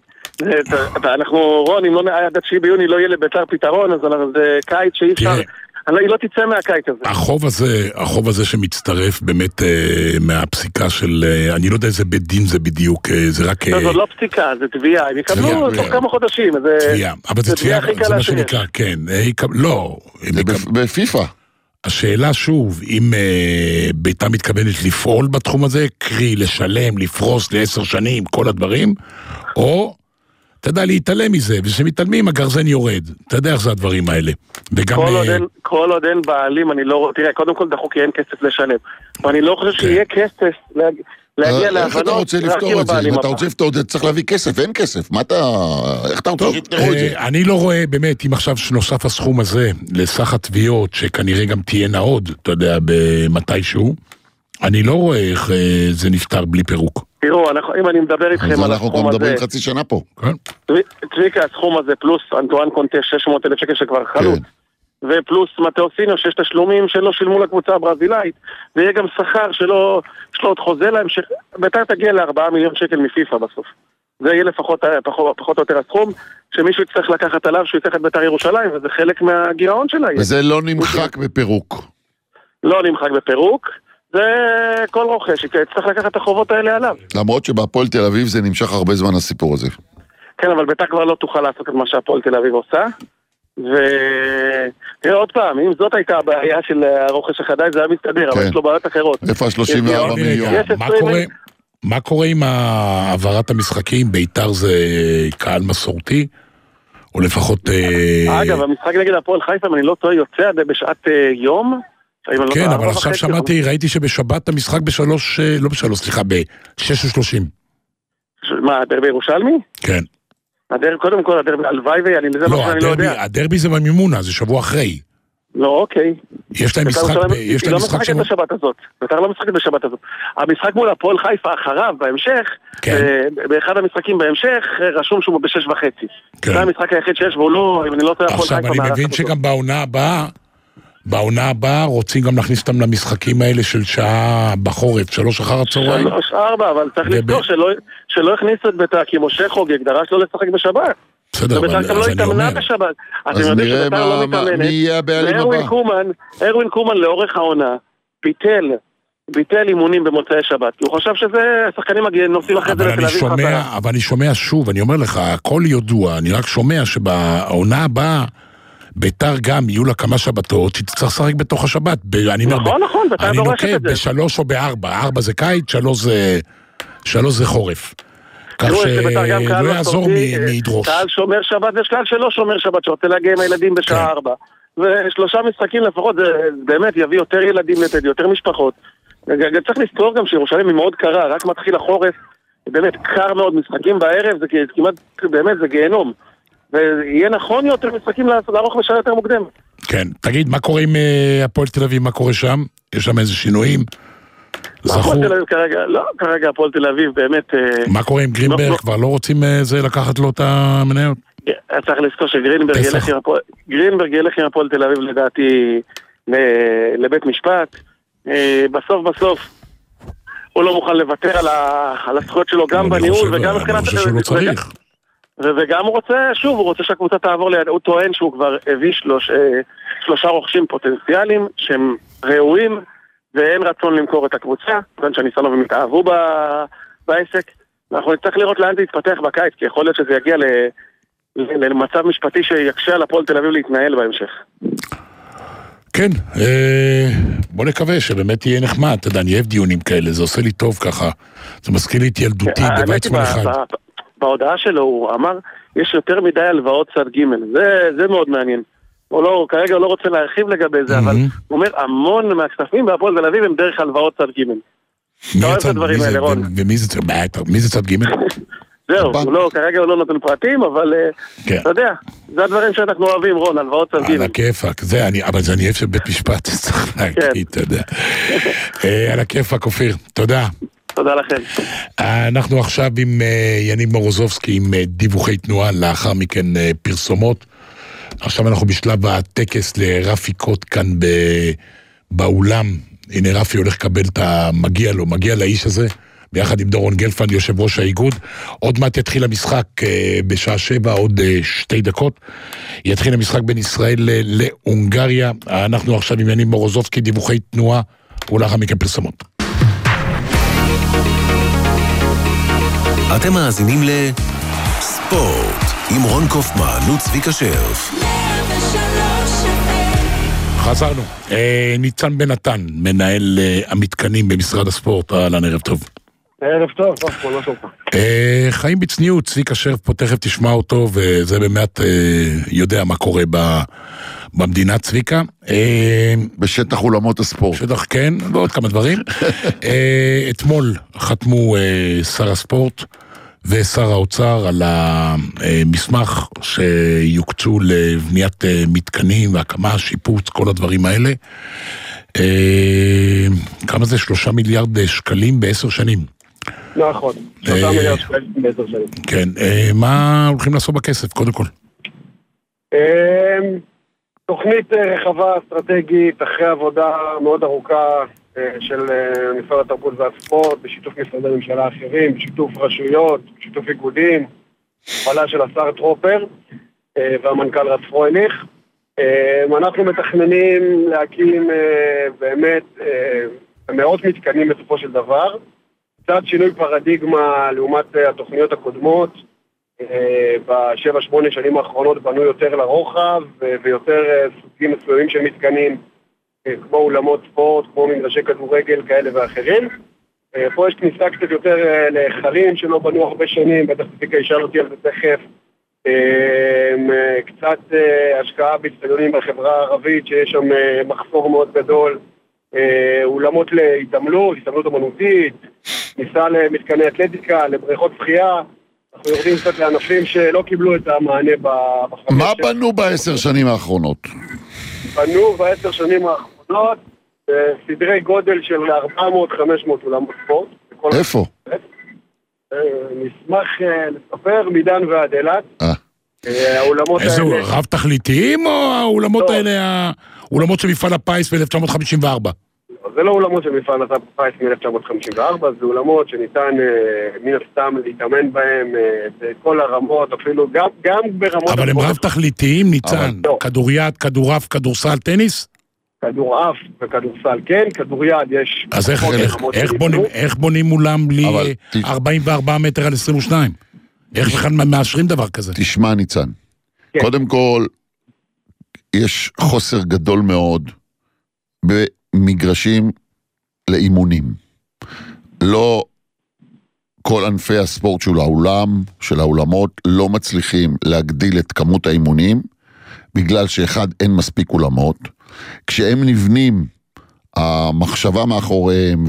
אנחנו, רון, אם עד התשיעי ביוני לא יהיה לבית"ר פתרון, אז זה קיץ שאי אפשר, היא לא תצא מהקיץ הזה. החוב הזה, החוב הזה שמצטרף באמת מהפסיקה של, אני לא יודע איזה בית דין זה בדיוק, זה רק... לא, זה לא פסיקה, זה תביעה, הם יקבלו תוך כמה חודשים, תביעה, אבל זה תביעה, זה מה שנקרא, כן, לא. זה בפיפה. השאלה שוב, אם אה, בית"ר מתכוונת לפעול בתחום הזה, קרי לשלם, לפרוס לעשר שנים, כל הדברים, או, אתה יודע, להתעלם מזה, ושמתעלמים הגרזן יורד. אתה יודע איך זה הדברים האלה. וגם... כל, אה... עוד אין, כל עוד אין בעלים, אני לא... תראה, קודם כל דחוק, כי אין כסף לשלם. ואני לא חושב שיהיה כסף להג... להגיע להבנות... איך אתה רוצה לפתור את זה? אם אתה רוצה לפתור את זה, צריך להביא כסף, אין כסף. מה אתה... איך אתה רוצה שיפתרו את זה? אני לא רואה באמת, אם עכשיו נוסף הסכום הזה לסך התביעות, שכנראה גם תהיינה עוד, אתה יודע, במתישהו, אני לא רואה איך זה נפתר בלי פירוק. תראו, אם אני מדבר איתכם על הסכום הזה... אז אנחנו כבר מדברים חצי שנה פה. צביקה, הסכום הזה פלוס אנטואן קונטה שש מאות אלף שקל שכבר חלוט. ופלוס מתאו סינו, שיש תשלומים שלא שילמו לקבוצה הברזילאית, ויהיה גם שכר שלא, שלא עוד חוזה להם, שבית"ר תגיע לארבעה מיליון שקל מפיפה בסוף. זה יהיה לפחות, פחות, פחות או יותר הסכום, שמישהו יצטרך לקחת עליו, שהוא יצטרך את בית"ר ירושלים, וזה חלק מהגירעון שלה. וזה לא נמחק בפירוק. לא נמחק בפירוק, זה כל רוכש, יצטרך לקחת את החובות האלה עליו. למרות שבהפועל תל אביב זה נמשך הרבה זמן הסיפור הזה. כן, אבל בית"ר כבר לא תוכל לעשות את מה שהפועל תל אביב עושה. ותראה עוד פעם, אם זאת הייתה הבעיה של הרוכש החדש, זה היה מסתדר, אבל יש לו בעיות אחרות. איפה שלושים וארבע מיליון? מה קורה עם העברת המשחקים? בית"ר זה קהל מסורתי? או לפחות... אגב, המשחק נגד הפועל חיפה, אם אני לא טועה, יוצא בשעת יום. כן, אבל עכשיו שמעתי, ראיתי שבשבת המשחק בשלוש, לא בשלוש, סליחה, בשש ושלושים. מה, הדרבי ירושלמי? כן. הדרבי, קודם כל, הדרבי, הלוואי ואני, זה מה שאני לא יודע. הדרבי זה במימונה, זה שבוע אחרי. לא, אוקיי. יש להם משחק, יש להם משחק שבוע. היא לא משחקת בשבת הזאת. בית"ר לא משחקת בשבת הזאת. המשחק מול הפועל חיפה אחריו, בהמשך, באחד המשחקים בהמשך, רשום שהוא בשש וחצי. זה המשחק היחיד שיש, והוא לא, אם אני לא טועה, הפועל חיפה. עכשיו, אני מבין שגם בעונה הבאה, בעונה הבאה רוצים גם להכניס אותם למשחקים האלה של שעה בחורף, שלוש אחר הצהריים. שלוש, ארבע, אבל צריך לזכור שלא, שלא הכניסו את בית"ר, כי משה חוגג דרש לא לשחק בשבת. בסדר, אבל אז אני אומר. בשבת. אז נראה מה, מה, מי יהיה הבעלים הבא. ארווין קומן לאורך העונה ביטל, ביטל אימונים במוצאי שבת. הוא חושב שזה השחקנים נוסעים אחרי זה לתל אביב חזרה. אבל אני שומע שוב, אני אומר לך, הכל ידוע, אני רק שומע שבעונה הבאה, בית"ר גם יהיו לה כמה שבתות, שתצטרך לשחק בתוך השבת. נכון, נכון, בית"ר דורשת את זה. בשלוש או בארבע, ארבע זה קיץ, שלוש זה חורף. כך שלא יעזור מידרוש. קהל שומר שבת, יש קהל שלא שומר שבת, שרוצה להגיע עם הילדים בשעה ארבע. ושלושה משחקים לפחות, זה באמת יביא יותר ילדים לתת, יותר משפחות. צריך לזכור גם שירושלים היא מאוד קרה, רק מתחיל החורף, באמת קר מאוד, משחקים בערב, זה כמעט, באמת, זה גיהנום. ויהיה נכון יותר משחקים לערוך בשעה יותר מוקדם. כן, תגיד, מה קורה עם הפועל תל אביב, מה קורה שם? יש שם איזה שינויים? הפועל תל אביב כרגע, לא, כרגע הפועל תל אביב באמת... מה קורה עם גרינברג? כבר לא רוצים זה לקחת לו את המניות? צריך לזכור שגרינברג ילך עם הפועל תל אביב לדעתי לבית משפט. בסוף בסוף הוא לא מוכן לוותר על הזכויות שלו גם בניהול וגם... אני חושב שהוא לא צריך. וגם הוא רוצה, שוב, הוא רוצה שהקבוצה תעבור ליד, הוא טוען שהוא כבר הביא שלוש, שלושה רוכשים פוטנציאליים שהם ראויים ואין רצון למכור את הקבוצה, כיוון שהניסנוב הם התאהבו בעסק. אנחנו נצטרך לראות לאן זה יתפתח בקיץ, כי יכול להיות שזה יגיע למצב משפטי שיקשה על הפועל תל אביב להתנהל בהמשך. כן, בוא נקווה שבאמת יהיה נחמד, אתה יודע, אני אוהב דיונים כאלה, זה עושה לי טוב ככה, זה מזכיר לי את ילדותי בוויצמן אחד. בהודעה שלו הוא אמר, יש יותר מדי הלוואות צד ג', זה, זה מאוד מעניין. הוא לא, כרגע הוא לא רוצה להרחיב לגבי זה, אבל הוא אומר, המון מהכספים בהפועל תל אביב הם דרך הלוואות צד ג'. אתה אוהב את הדברים האלה, רון. ומי זה צד ג'? זהו, הוא לא, כרגע הוא לא נותן פרטים, אבל אתה יודע, זה הדברים שאנחנו אוהבים, רון, הלוואות סנטיביים. על הכיפק, זה, אבל זה אני אוהב שבית משפט, צריך להגיד, אתה יודע. על הכיפק, אופיר, תודה. תודה לכם. אנחנו עכשיו עם יניב מורוזובסקי, עם דיווחי תנועה, לאחר מכן פרסומות. עכשיו אנחנו בשלב הטקס לרפי קוט כאן באולם. הנה רפי הולך לקבל את המגיע לו, מגיע לאיש הזה, ביחד עם דורון גלפן, יושב ראש האיגוד. עוד מעט יתחיל המשחק בשעה שבע, עוד שתי דקות. יתחיל המשחק בין ישראל להונגריה. אנחנו עכשיו עם יניב מורוזובסקי, דיווחי תנועה, ולאחר מכן פרסומות. אתם מאזינים לספורט עם רון קופמן וצביקה שרף. חזרנו. ניצן בן נתן, מנהל המתקנים במשרד הספורט. אהלן, ערב טוב. ערב טוב, טוב, פה לא שלך. חיים בצניעות, צביקה שרף פה, תכף תשמע אותו, וזה באמת יודע מה קורה במדינה, צביקה. בשטח אולמות הספורט. בשטח, כן, ועוד כמה דברים. אתמול חתמו שר הספורט ושר האוצר על המסמך שיוקצו לבניית מתקנים והקמה, שיפוץ, כל הדברים האלה. כמה זה? שלושה מיליארד שקלים בעשר שנים. נכון, שלושה מיליארד שקלים בעשר שנים. כן, מה הולכים לעשות בכסף, קודם כל? תוכנית רחבה, אסטרטגית, אחרי עבודה מאוד ארוכה של משרד התרבות והספורט, בשיתוף משרדי ממשלה אחרים, בשיתוף רשויות, בשיתוף איגודים, הפעלה של השר טרופר והמנכ"ל רץ פרויליך. אנחנו מתכננים להקים באמת מאות מתקנים בסופו של דבר, קצת שינוי פרדיגמה לעומת התוכניות הקודמות. בשבע שמונה שנים האחרונות בנו יותר לרוחב ויותר סוגים מסוימים של מתקנים, כמו אולמות ספורט, כמו מגרשי כדורגל כאלה ואחרים. פה יש כניסה קצת יותר להיכלים שלא בנו הרבה שנים, בטח צביקה ישאל אותי על זה תכף. קצת השקעה באצטדיונים בחברה הערבית שיש שם מחסור מאוד גדול, אולמות להתעמלות, התעמלות אמנותית, כניסה למתקני אתלטיקה, לבריכות שחייה. אנחנו יורדים קצת לענפים שלא קיבלו את המענה בחמש. מה בנו בעשר שנים האחרונות? בנו בעשר שנים האחרונות סדרי גודל של ארבע מאות עד חמש מאות אולמות ספורט. איפה? נשמח לספר מדן ועד אילת. איזה רב תכליתיים או האולמות האלה, האולמות של מפעל הפיס ב-אלף תשע מאות חמישים וארבע? זה לא אולמות של מפעל הפיס מ-אלף תשע מאות חמישים וארבע, זה אולמות שניתן מן הסתם להתאמן בהם בכל הרמות, אפילו גם ברמות... אבל הם רב תכליתיים, ניצן? כדוריד, כדורף, כדורסל, טניס? כדורעף וכדורסל, כן, כדוריד יש... אז איך בונים אולם בלי ארבעים וארבעה מטר על עשרים ושתיים? איך בכלל מאשרים דבר כזה? תשמע ניצן, קודם כל, יש חוסר גדול מאוד במגרשים לאימונים. לא כל ענפי הספורט של העולם, של העולמות, לא מצליחים להגדיל את כמות האימונים, בגלל שאחד אין מספיק אולמות. כשהם נבנים, המחשבה מאחוריהם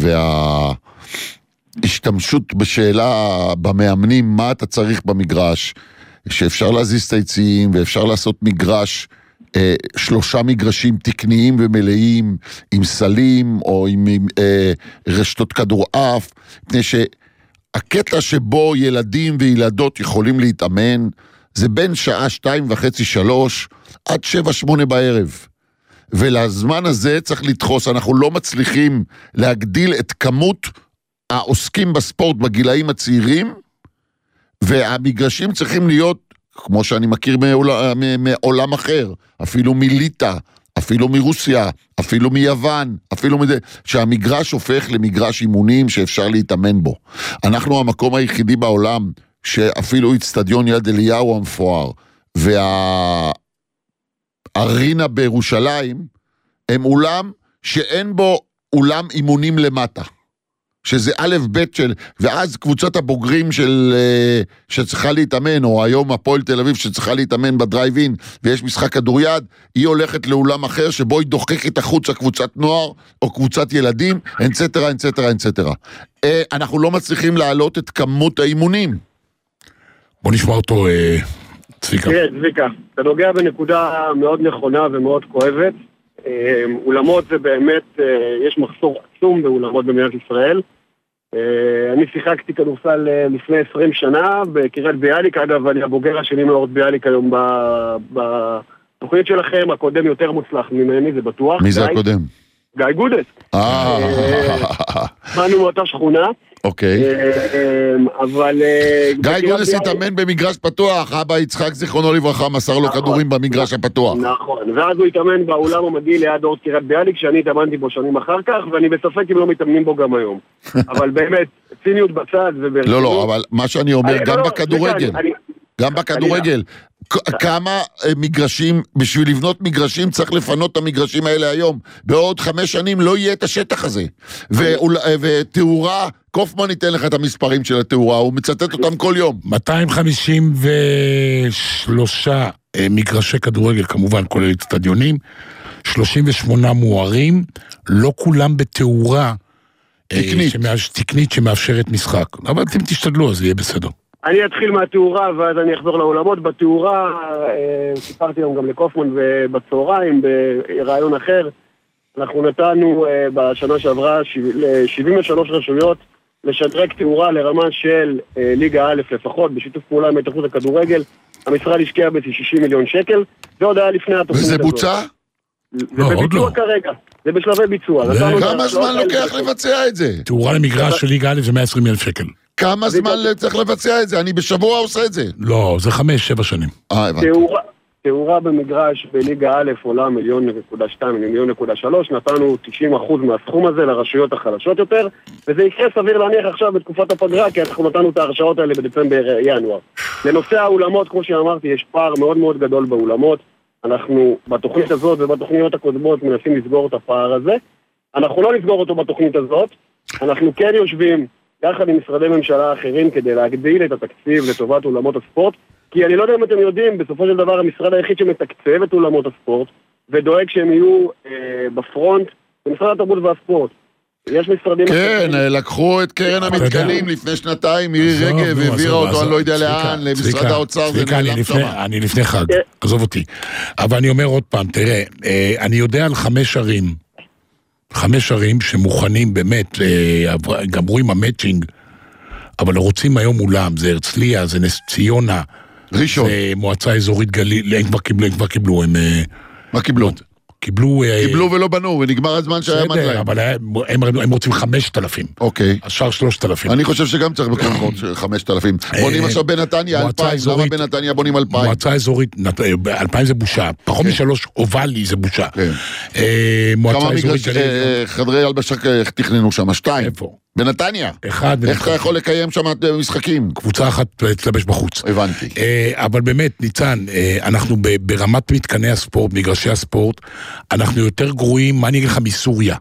וההשתמשות בשאלה במאמנים, מה אתה צריך במגרש, שאפשר להזיז את היציאים ואפשר לעשות מגרש, אה, שלושה מגרשים תקניים ומלאים, עם סלים או עם, עם אה, רשתות כדורעף, מפני שהקטע שבו ילדים וילדות יכולים להתאמן, זה בין שעה שתיים וחצי שלוש עד שבע שמונה בערב. ולזמן הזה צריך לדחוס, אנחנו לא מצליחים להגדיל את כמות העוסקים בספורט בגילאים הצעירים, והמגרשים צריכים להיות, כמו שאני מכיר מעולם, מעולם אחר, אפילו מליטה, אפילו מרוסיה, אפילו מיוון, אפילו מד... שהמגרש הופך למגרש אימונים שאפשר להתאמן בו. אנחנו המקום היחידי בעולם, שאפילו אצטדיון יד אליהו המפואר, והארינה בירושלים, הם אולם שאין בו אולם אימונים למטה. שזה א' ב' של, ואז קבוצת הבוגרים של, שצריכה להתאמן, או היום הפועל תל אביב שצריכה להתאמן בדרייב-אין, ויש משחק כדוריד, היא הולכת לאולם אחר, שבו היא דוחקת החוצה קבוצת נוער, או קבוצת ילדים, אנצטרה, אנצטרה, אנצטרה. אנחנו לא מצליחים להעלות את כמות האימונים. בוא נשמע אותו, צביקה. תראה, צביקה, אתה נוגע בנקודה מאוד נכונה ומאוד כואבת. אולמות זה באמת, יש מחסור עצום באולמות במדינת ישראל. אני שיחקתי כדורסל לפני עשרים שנה בקריית ביאליק, אגב, אני הבוגר השני מאורט ביאליק היום בתוכנית שלכם, הקודם יותר מוצלח ממני, זה בטוח. מי זה הקודם? גיא גודס. אה. באנו מאותה שכונה. אוקיי. אבל... גיא גודס התאמן במגרש פתוח, אבא יצחק זיכרונו לברכה מסר לו כדורים במגרש הפתוח. נכון, ואז הוא התאמן באולם המדהים ליד אורט קריית ביאליק, שאני התאמנתי בו שנים אחר כך, ואני בספק אם לא מתאמנים בו גם היום. אבל באמת, ציניות בצד וברצינות... לא, לא, אבל מה שאני אומר, גם בכדורגל, גם בכדורגל, כמה מגרשים, בשביל לבנות מגרשים צריך לפנות את המגרשים האלה היום. בעוד חמש שנים לא יהיה את השטח הזה. ותאורה, קופמן ייתן לך את המספרים של התאורה, הוא מצטט אותם כל יום. מאתיים חמישים ושלושה מגרשי כדורגל, כמובן כולל אצטדיונים, שלושים ושמונה מוארים, לא כולם בתאורה תקנית, תקנית שמאפשרת משחק. אבל אתם תשתדלו, אז יהיה בסדר. אני אתחיל מהתאורה ואז אני אחזור לאולמות. בתאורה, סיפרתי היום גם לקופמן ובצהריים, ברעיון אחר, אנחנו נתנו בשנה שעברה ל-שבעים ושלוש רשויות לשדרג תאורה לרמה של ליגה א' לפחות, בשיתוף פעולה עם התאחדות הכדורגל. המשרד השקיע ב-שישים מיליון שקל, זה עוד היה לפני התוכנית הזאת. וזה בוצע? זה בביצוע כרגע, זה בשלבי ביצוע. כמה זמן לוקח לבצע את זה? תאורה למגרש של ליגה א' זה מאה ועשרים אלף שקל. כמה זמן צריך לבצע את זה? אני בשבוע עושה את זה. לא, זה חמש, שבע שנים. אה, הבנתי. תאורה במגרש בליגה א' עולה מיליון נקודה שתיים, מיליון נקודה שלוש, נתנו תשעים אחוז מהסכום הזה לרשויות החלשות יותר, וזה יקרה סביר להניח עכשיו בתקופת הפגרה, כי אנחנו נתנו את ההרשאות האלה בדצמבר-ינואר. לנושא האולמות, כמו שאמרתי, יש פער מאוד מאוד גדול באולמות, אנחנו בתוכנית הזאת ובתוכניות הקודמות מנסים לסגור את הפער הזה, אנחנו לא נסגור אותו בתוכנית הזאת, אנחנו כן יושבים יחד עם משרדי ממשלה אחרים כדי להגדיל את התקציב לטובת אולמות הספורט, כי אני לא יודע אם אתם יודעים, בסופו של דבר המשרד היחיד שמתקצב את אולמות הספורט ודואג שהם יהיו אה, בפרונט, זה משרד התרבות והספורט. יש משרדים... כן, לקחו את קרן המתקנים לפני שנתיים, מירי רגב והעבירה אותו, אני לא יודע לאן, למשרד האוצר, זה נעלם שם. אני לפני חג, עזוב אותי. אבל אני אומר עוד פעם, תראה, אני יודע על חמש ערים, חמש ערים שמוכנים באמת, גמרו עם המאצ'ינג, אבל רוצים היום אולם, זה הרצליה, זה נס ציונה, ראשון. זה מועצה אזורית גליל, הם כבר קיבלו, הם כבר קיבלו, הם... מה קיבלו? קיבלו... קיבלו ולא בנו, ונגמר הזמן שהיה מן להם. אבל הם, הם רוצים חמשת אלפים. אוקיי. השאר שלושת אלפים. אני חושב שגם צריך בקרקעות חמשת אלפים. בונים עכשיו בנתניה אלפיים, למה בנתניה בונים אלפיים? מועצה אזורית, אלפיים זה בושה. פחות משלוש אובלי זה בושה. כמה מגרש חדרי הלבשה תכננו שם? שתיים. איפה? בנתניה. אחד. איך אתה יכול לקיים שם משחקים? קבוצה אחת תלבש בחוץ. הבנתי. אבל באמת, ניצן, אנחנו ברמת מתקני הספורט, מגרשי הספורט, אנחנו יותר גרועים, מה אני אגיד לך, מסוריה?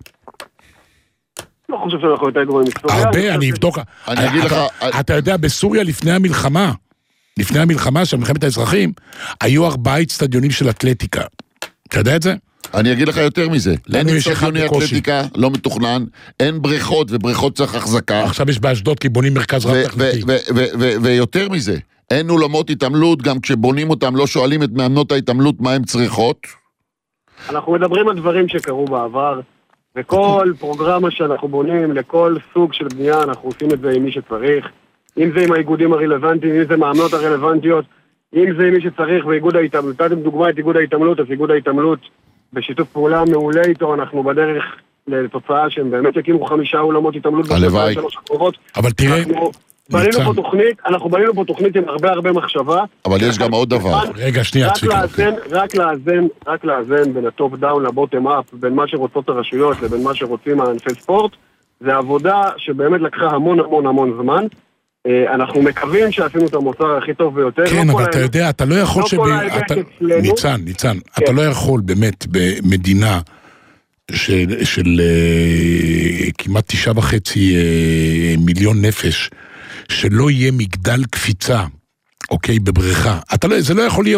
לא חושב שאנחנו יותר גרועים מסוריה. הרבה, אני אבדוק. אני אגיד לך... אתה יודע, בסוריה לפני המלחמה, לפני המלחמה של מלחמת האזרחים, היו ארבעה אצטדיונים של אתלטיקה. אתה יודע את זה? אני אגיד לך יותר מזה, אין אצטדיוני אתלטיקה, לא מתוכנן, אין בריכות, ובריכות צריך החזקה. עכשיו יש באשדוד כי בונים מרכז רב תכליתי. ויותר מזה, אין אולמות התעמלות, גם כשבונים אותם לא שואלים את מאמנות ההתעמלות מה הן צריכות. אנחנו מדברים על דברים שקרו בעבר, וכל פרוגרמה שאנחנו בונים, לכל סוג של בנייה, אנחנו עושים את זה עם מי שצריך, אם זה עם האיגודים הרלוונטיים, אם זה מאמנות הרלוונטיות, אם זה עם מי שצריך, ואיגוד ההתעמלות, נתתם דוגמה את איגוד ההתעמלות, אז איגוד ההתעמלות בשיתוף פעולה מעולה איתו, אנחנו בדרך לתוצאה שהם באמת יקימו חמישה אולמות התעמלות הלוואי. אבל תראה, בנינו פה תוכנית, אנחנו בנינו פה תוכנית עם הרבה הרבה מחשבה. אבל יש גם עוד דבר. רגע, שנייה, צביקה. רק לאזן, רק לאזן בין הטופ דאון לבוטם אפ, בין מה שרוצות הרשויות לבין מה שרוצים הענפי ספורט, זה עבודה שבאמת לקחה המון המון המון זמן. אנחנו מקווים שעשינו את המוצר הכי טוב ביותר. כן, אבל אתה יודע, אתה לא יכול ש... ניצן, ניצן, אתה לא יכול באמת במדינה של כמעט תשעה וחצי מיליון נפש, שלא יהיה מגדל קפיצה, אוקיי, בבריכה. זה לא יכול להיות.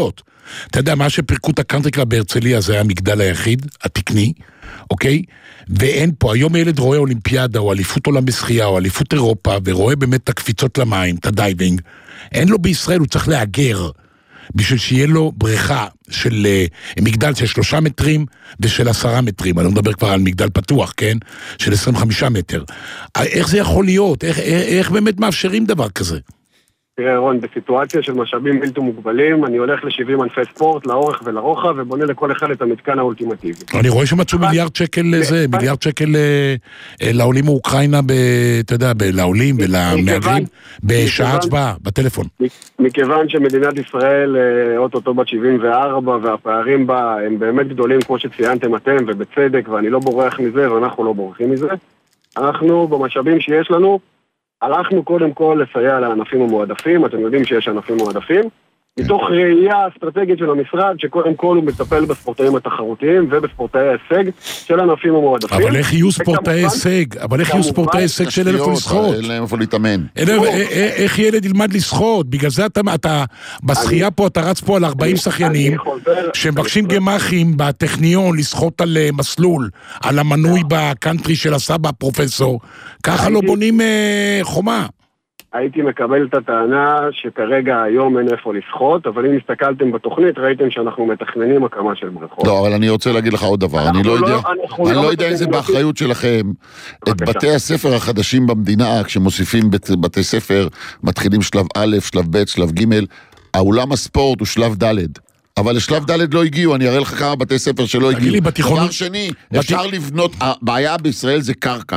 אתה יודע, מה שפרקו את הקאנטרי קלאב בהרצליה, זה היה המגדל היחיד, התקני, אוקיי? ואין פה, היום ילד רואה אולימפיאדה, או אליפות עולם בשחייה, או אליפות אירופה, ורואה באמת את הקפיצות למים, את הדייבינג, אין לו בישראל, הוא צריך להגר, בשביל שיהיה לו בריכה של uh, מגדל של שלושה מטרים ושל עשרה מטרים, אני לא מדבר כבר על מגדל פתוח, כן? של עשרים וחמישה מטר. איך זה יכול להיות? איך, איך, איך באמת מאפשרים דבר כזה? תראה רון, בסיטואציה של משאבים בלתי מוגבלים, אני הולך ל-שבעים ענפי ספורט, לאורך ולרוחב, ובונה לכל אחד את המתקן האולטימטיבי. אני רואה שמצאו מיליארד שקל לזה, מיליארד שקל לעולים מאוקראינה, אתה יודע, לעולים ולמהגרים, בשעה הצבעה, בטלפון. מכיוון שמדינת ישראל, אוטוטו בת שבעים וארבע, והפערים בה הם באמת גדולים, כמו שציינתם אתם, ובצדק, ואני לא בורח מזה, ואנחנו לא בורחים מזה. אנחנו, במשאבים שיש לנו, הלכנו קודם כל לסייע לענפים המועדפים, אתם יודעים שיש ענפים מועדפים, מתוך ראייה אסטרטגית של המשרד, שקודם כל הוא מטפל בספורטאים התחרותיים ובספורטאי ההישג של ענפים המועדפים. אבל איך יהיו ספורטאי הישג? אבל איך יהיו ספורטאי הישג של אלף לשחות? אין להם איפה להתאמן. איך ילד ילמד לשחות? בגלל זה אתה, בשחייה פה, אתה רץ פה על ארבעים שחיינים, שמבקשים גמחים בטכניון לשחות על מסלול, על המנוי בקאנטרי של הסבא הפרופסור, ככה לא בונים חומה. הייתי מקבל את הטענה שכרגע היום אין איפה לשחות, אבל אם הסתכלתם בתוכנית, ראיתם שאנחנו מתכננים הקמה של בריכות. לא, אבל אני רוצה להגיד לך עוד דבר, אני לא יודע, אני לא יודע אם זה באחריות שלכם, את בתי הספר החדשים במדינה, כשמוסיפים בתי ספר, מתחילים שלב א', שלב ב', שלב ג', האולם הספורט הוא שלב ד'. אבל לשלב ד' לא הגיעו, אני אראה לך כמה בתי ספר שלא הגיעו. דבר שני, אפשר לבנות, הבעיה בישראל זה קרקע.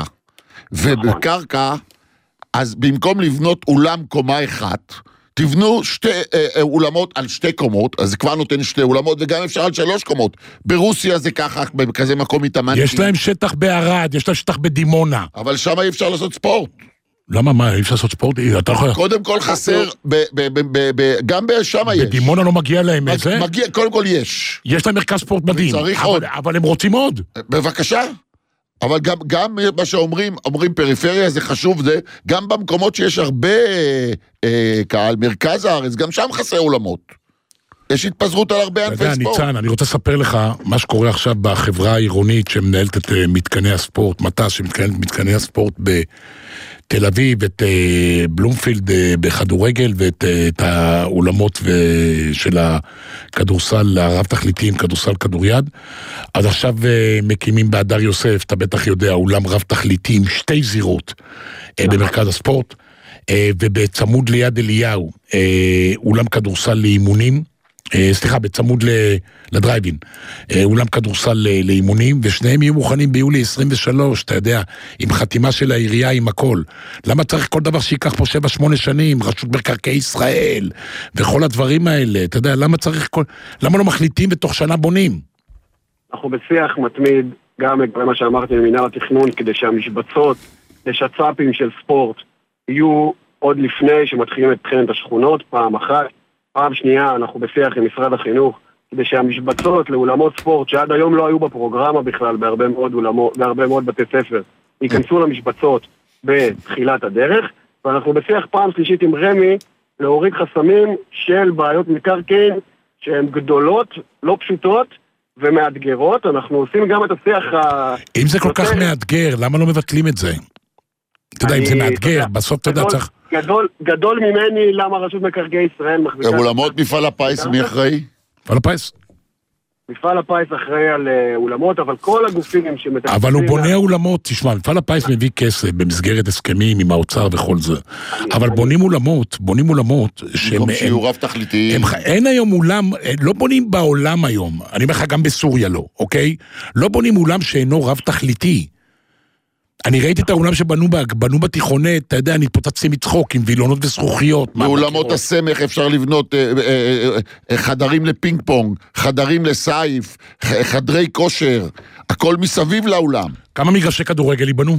ובקרקע, אז במקום לבנות אולם קומה אחת, תבנו שתי אה, אולמות על שתי קומות, אז זה כבר נותן שתי אולמות, וגם אפשר על שלוש קומות. ברוסיה זה ככה, בכזה מקום התאמנתי. יש להם שטח בערד, יש להם שטח בדימונה. אבל שם אי אפשר לעשות ספורט. למה, מה, אי אפשר לעשות ספורט? קודם כל חסר, ב, ב, ב, ב, ב, גם שם יש. בדימונה לא מגיע להם איזה? מגיע, קודם כל יש. יש להם מרכז ספורט מדהים. צריך אבל, עוד. אבל הם רוצים עוד. בבקשה. אבל גם, גם מה שאומרים, אומרים פריפריה זה חשוב, זה גם במקומות שיש הרבה אה, קהל, מרכז הארץ, גם שם חסר אולמות. יש התפזרות על הרבה ענפי ספורט. ניצן, אני רוצה לספר לך מה שקורה עכשיו בחברה העירונית שמנהלת את מתקני הספורט, מט"ס שמתקנת את מתקני הספורט בתל אביב, את בלומפילד בכדורגל ואת את האולמות של הכדורסל הרב תכליתיים, כדורסל כדוריד. אז עכשיו מקימים באדר יוסף, אתה בטח יודע, אולם רב תכליתי עם שתי זירות במרכז הספורט, ובצמוד ליד אליהו, אולם כדורסל לאימונים, סליחה, בצמוד לדרייבין, אולם כדורסל לאימונים, ושניהם יהיו מוכנים ביולי עשרים ושלוש, אתה יודע, עם חתימה של העירייה, עם הכל. למה צריך כל דבר שיקח פה שבע שמונה שנים, רשות מקרקעי ישראל, וכל הדברים האלה, אתה יודע, למה צריך כל... למה לא מחליטים בתוך שנה בונים? אנחנו בשיח מתמיד, גם לגבי מה שאמרתי במינהל התכנון, כדי שהמשבצות לשצ"פים של ספורט יהיו עוד לפני שמתחילים את בחינת השכונות, פעם אחת. פעם שנייה, אנחנו בשיח עם משרד החינוך, כדי שהמשבצות לאולמות ספורט, שעד היום לא היו בפרוגרמה בכלל, בהרבה מאוד, אולמות, בהרבה מאוד בתי ספר, ייכנסו למשבצות בתחילת הדרך, ואנחנו בשיח פעם שלישית עם רמי, להוריד חסמים של בעיות מקרקעין, שהן גדולות, לא פשוטות, ומאתגרות. אנחנו עושים גם את השיח ה... אם זה כל כך מאתגר, למה לא מבטלים את זה? אתה יודע, אם זה מאתגר, בסוף אתה יודע, צריך... גדול, גדול ממני למה רשות מקרקעי ישראל מחזיקה... אולמות מפעל הפיס, מי אחראי? מפעל הפיס. מפעל הפיס אחראי על אולמות, אבל כל הגופים שמתקצבים... אבל הוא בונה אולמות, תשמע, מפעל הפיס מביא כסף במסגרת הסכמים עם האוצר וכל זה. אבל בונים אולמות, בונים אולמות... במקום שיהיו רב תכליתיים. אין היום אולם, לא בונים בעולם היום, אני אומר לך גם בסוריה לא, אוקיי? לא בונים אולם שאינו רב תכליתי. אני ראיתי את האולם שבנו בנו בתיכונת, אתה יודע, אני התפוצצתי מצחוק עם וילונות וזכוכיות. באולמות הסמך אפשר לבנות אה, אה, אה, חדרים לפינג פונג, חדרים לסייף, חדרי כושר, הכל מסביב לאולם. כמה מגרשי כדורגל ייבנו?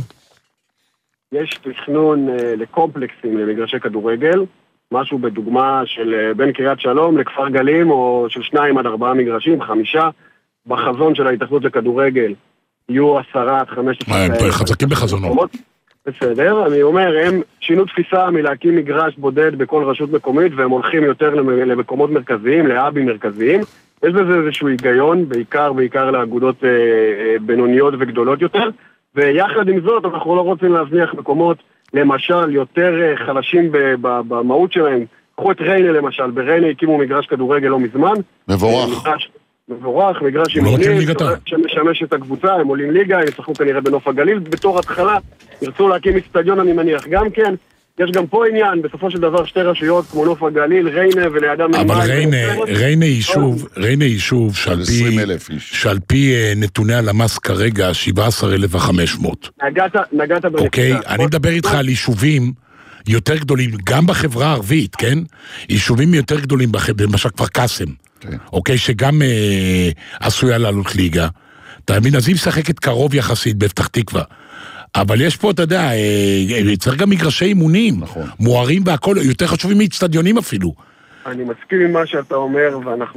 יש תכנון אה, לקומפלקסים למגרשי כדורגל, משהו בדוגמה של אה, בין קריית שלום לכפר גלים, או של שניים עד ארבעה מגרשים, חמישה, בחזון של ההתאחדות לכדורגל. יהיו עשרה עד חמש עשרה... הם חזקים בחזונות. בסדר, אני אומר, הם שינו תפיסה מלהקים מגרש בודד בכל רשות מקומית, והם הולכים יותר למקומות מרכזיים, לאבים מרכזיים. יש בזה איזשהו היגיון, בעיקר, בעיקר לאגודות אה, אה, בינוניות וגדולות יותר, ויחד עם זאת אנחנו לא רוצים להזניח מקומות, למשל, יותר אה, חלשים במהות שלהם. קחו את ריינה למשל, בריינה הקימו מגרש כדורגל לא מזמן. מבורך. מגרש, מבורך, מגרש אימונים, שמשמש את הקבוצה, הם עולים ליגה, הם ישחקו כנראה בנוף הגליל, בתור התחלה, ירצו להקים אצטדיון אני מניח גם כן. יש גם פה עניין, בסופו של דבר שתי רשויות כמו נוף הגליל, ריינה ולידם... אבל ריינה, ריינה יישוב, ריינה יישוב שעל פי נתוני הלמ"ס כרגע שבעה עשר אלף וחמש מאות. נגעת, נגעת בנקודה. אוקיי, אני מדבר איתך על יישובים יותר גדולים, גם בחברה הערבית, כן? יישובים יותר גדולים, למשל כפר קאסם, אוקיי, שגם עשויה לעלות ליגה. אתה מבין, אז היא משחקת קרוב יחסית בפתח תקווה. אבל יש פה, אתה יודע, צריך גם מגרשי אימונים, מוארים והכל, יותר חשובים מאצטדיונים אפילו. אני מסכים עם מה שאתה אומר, ואנחנו,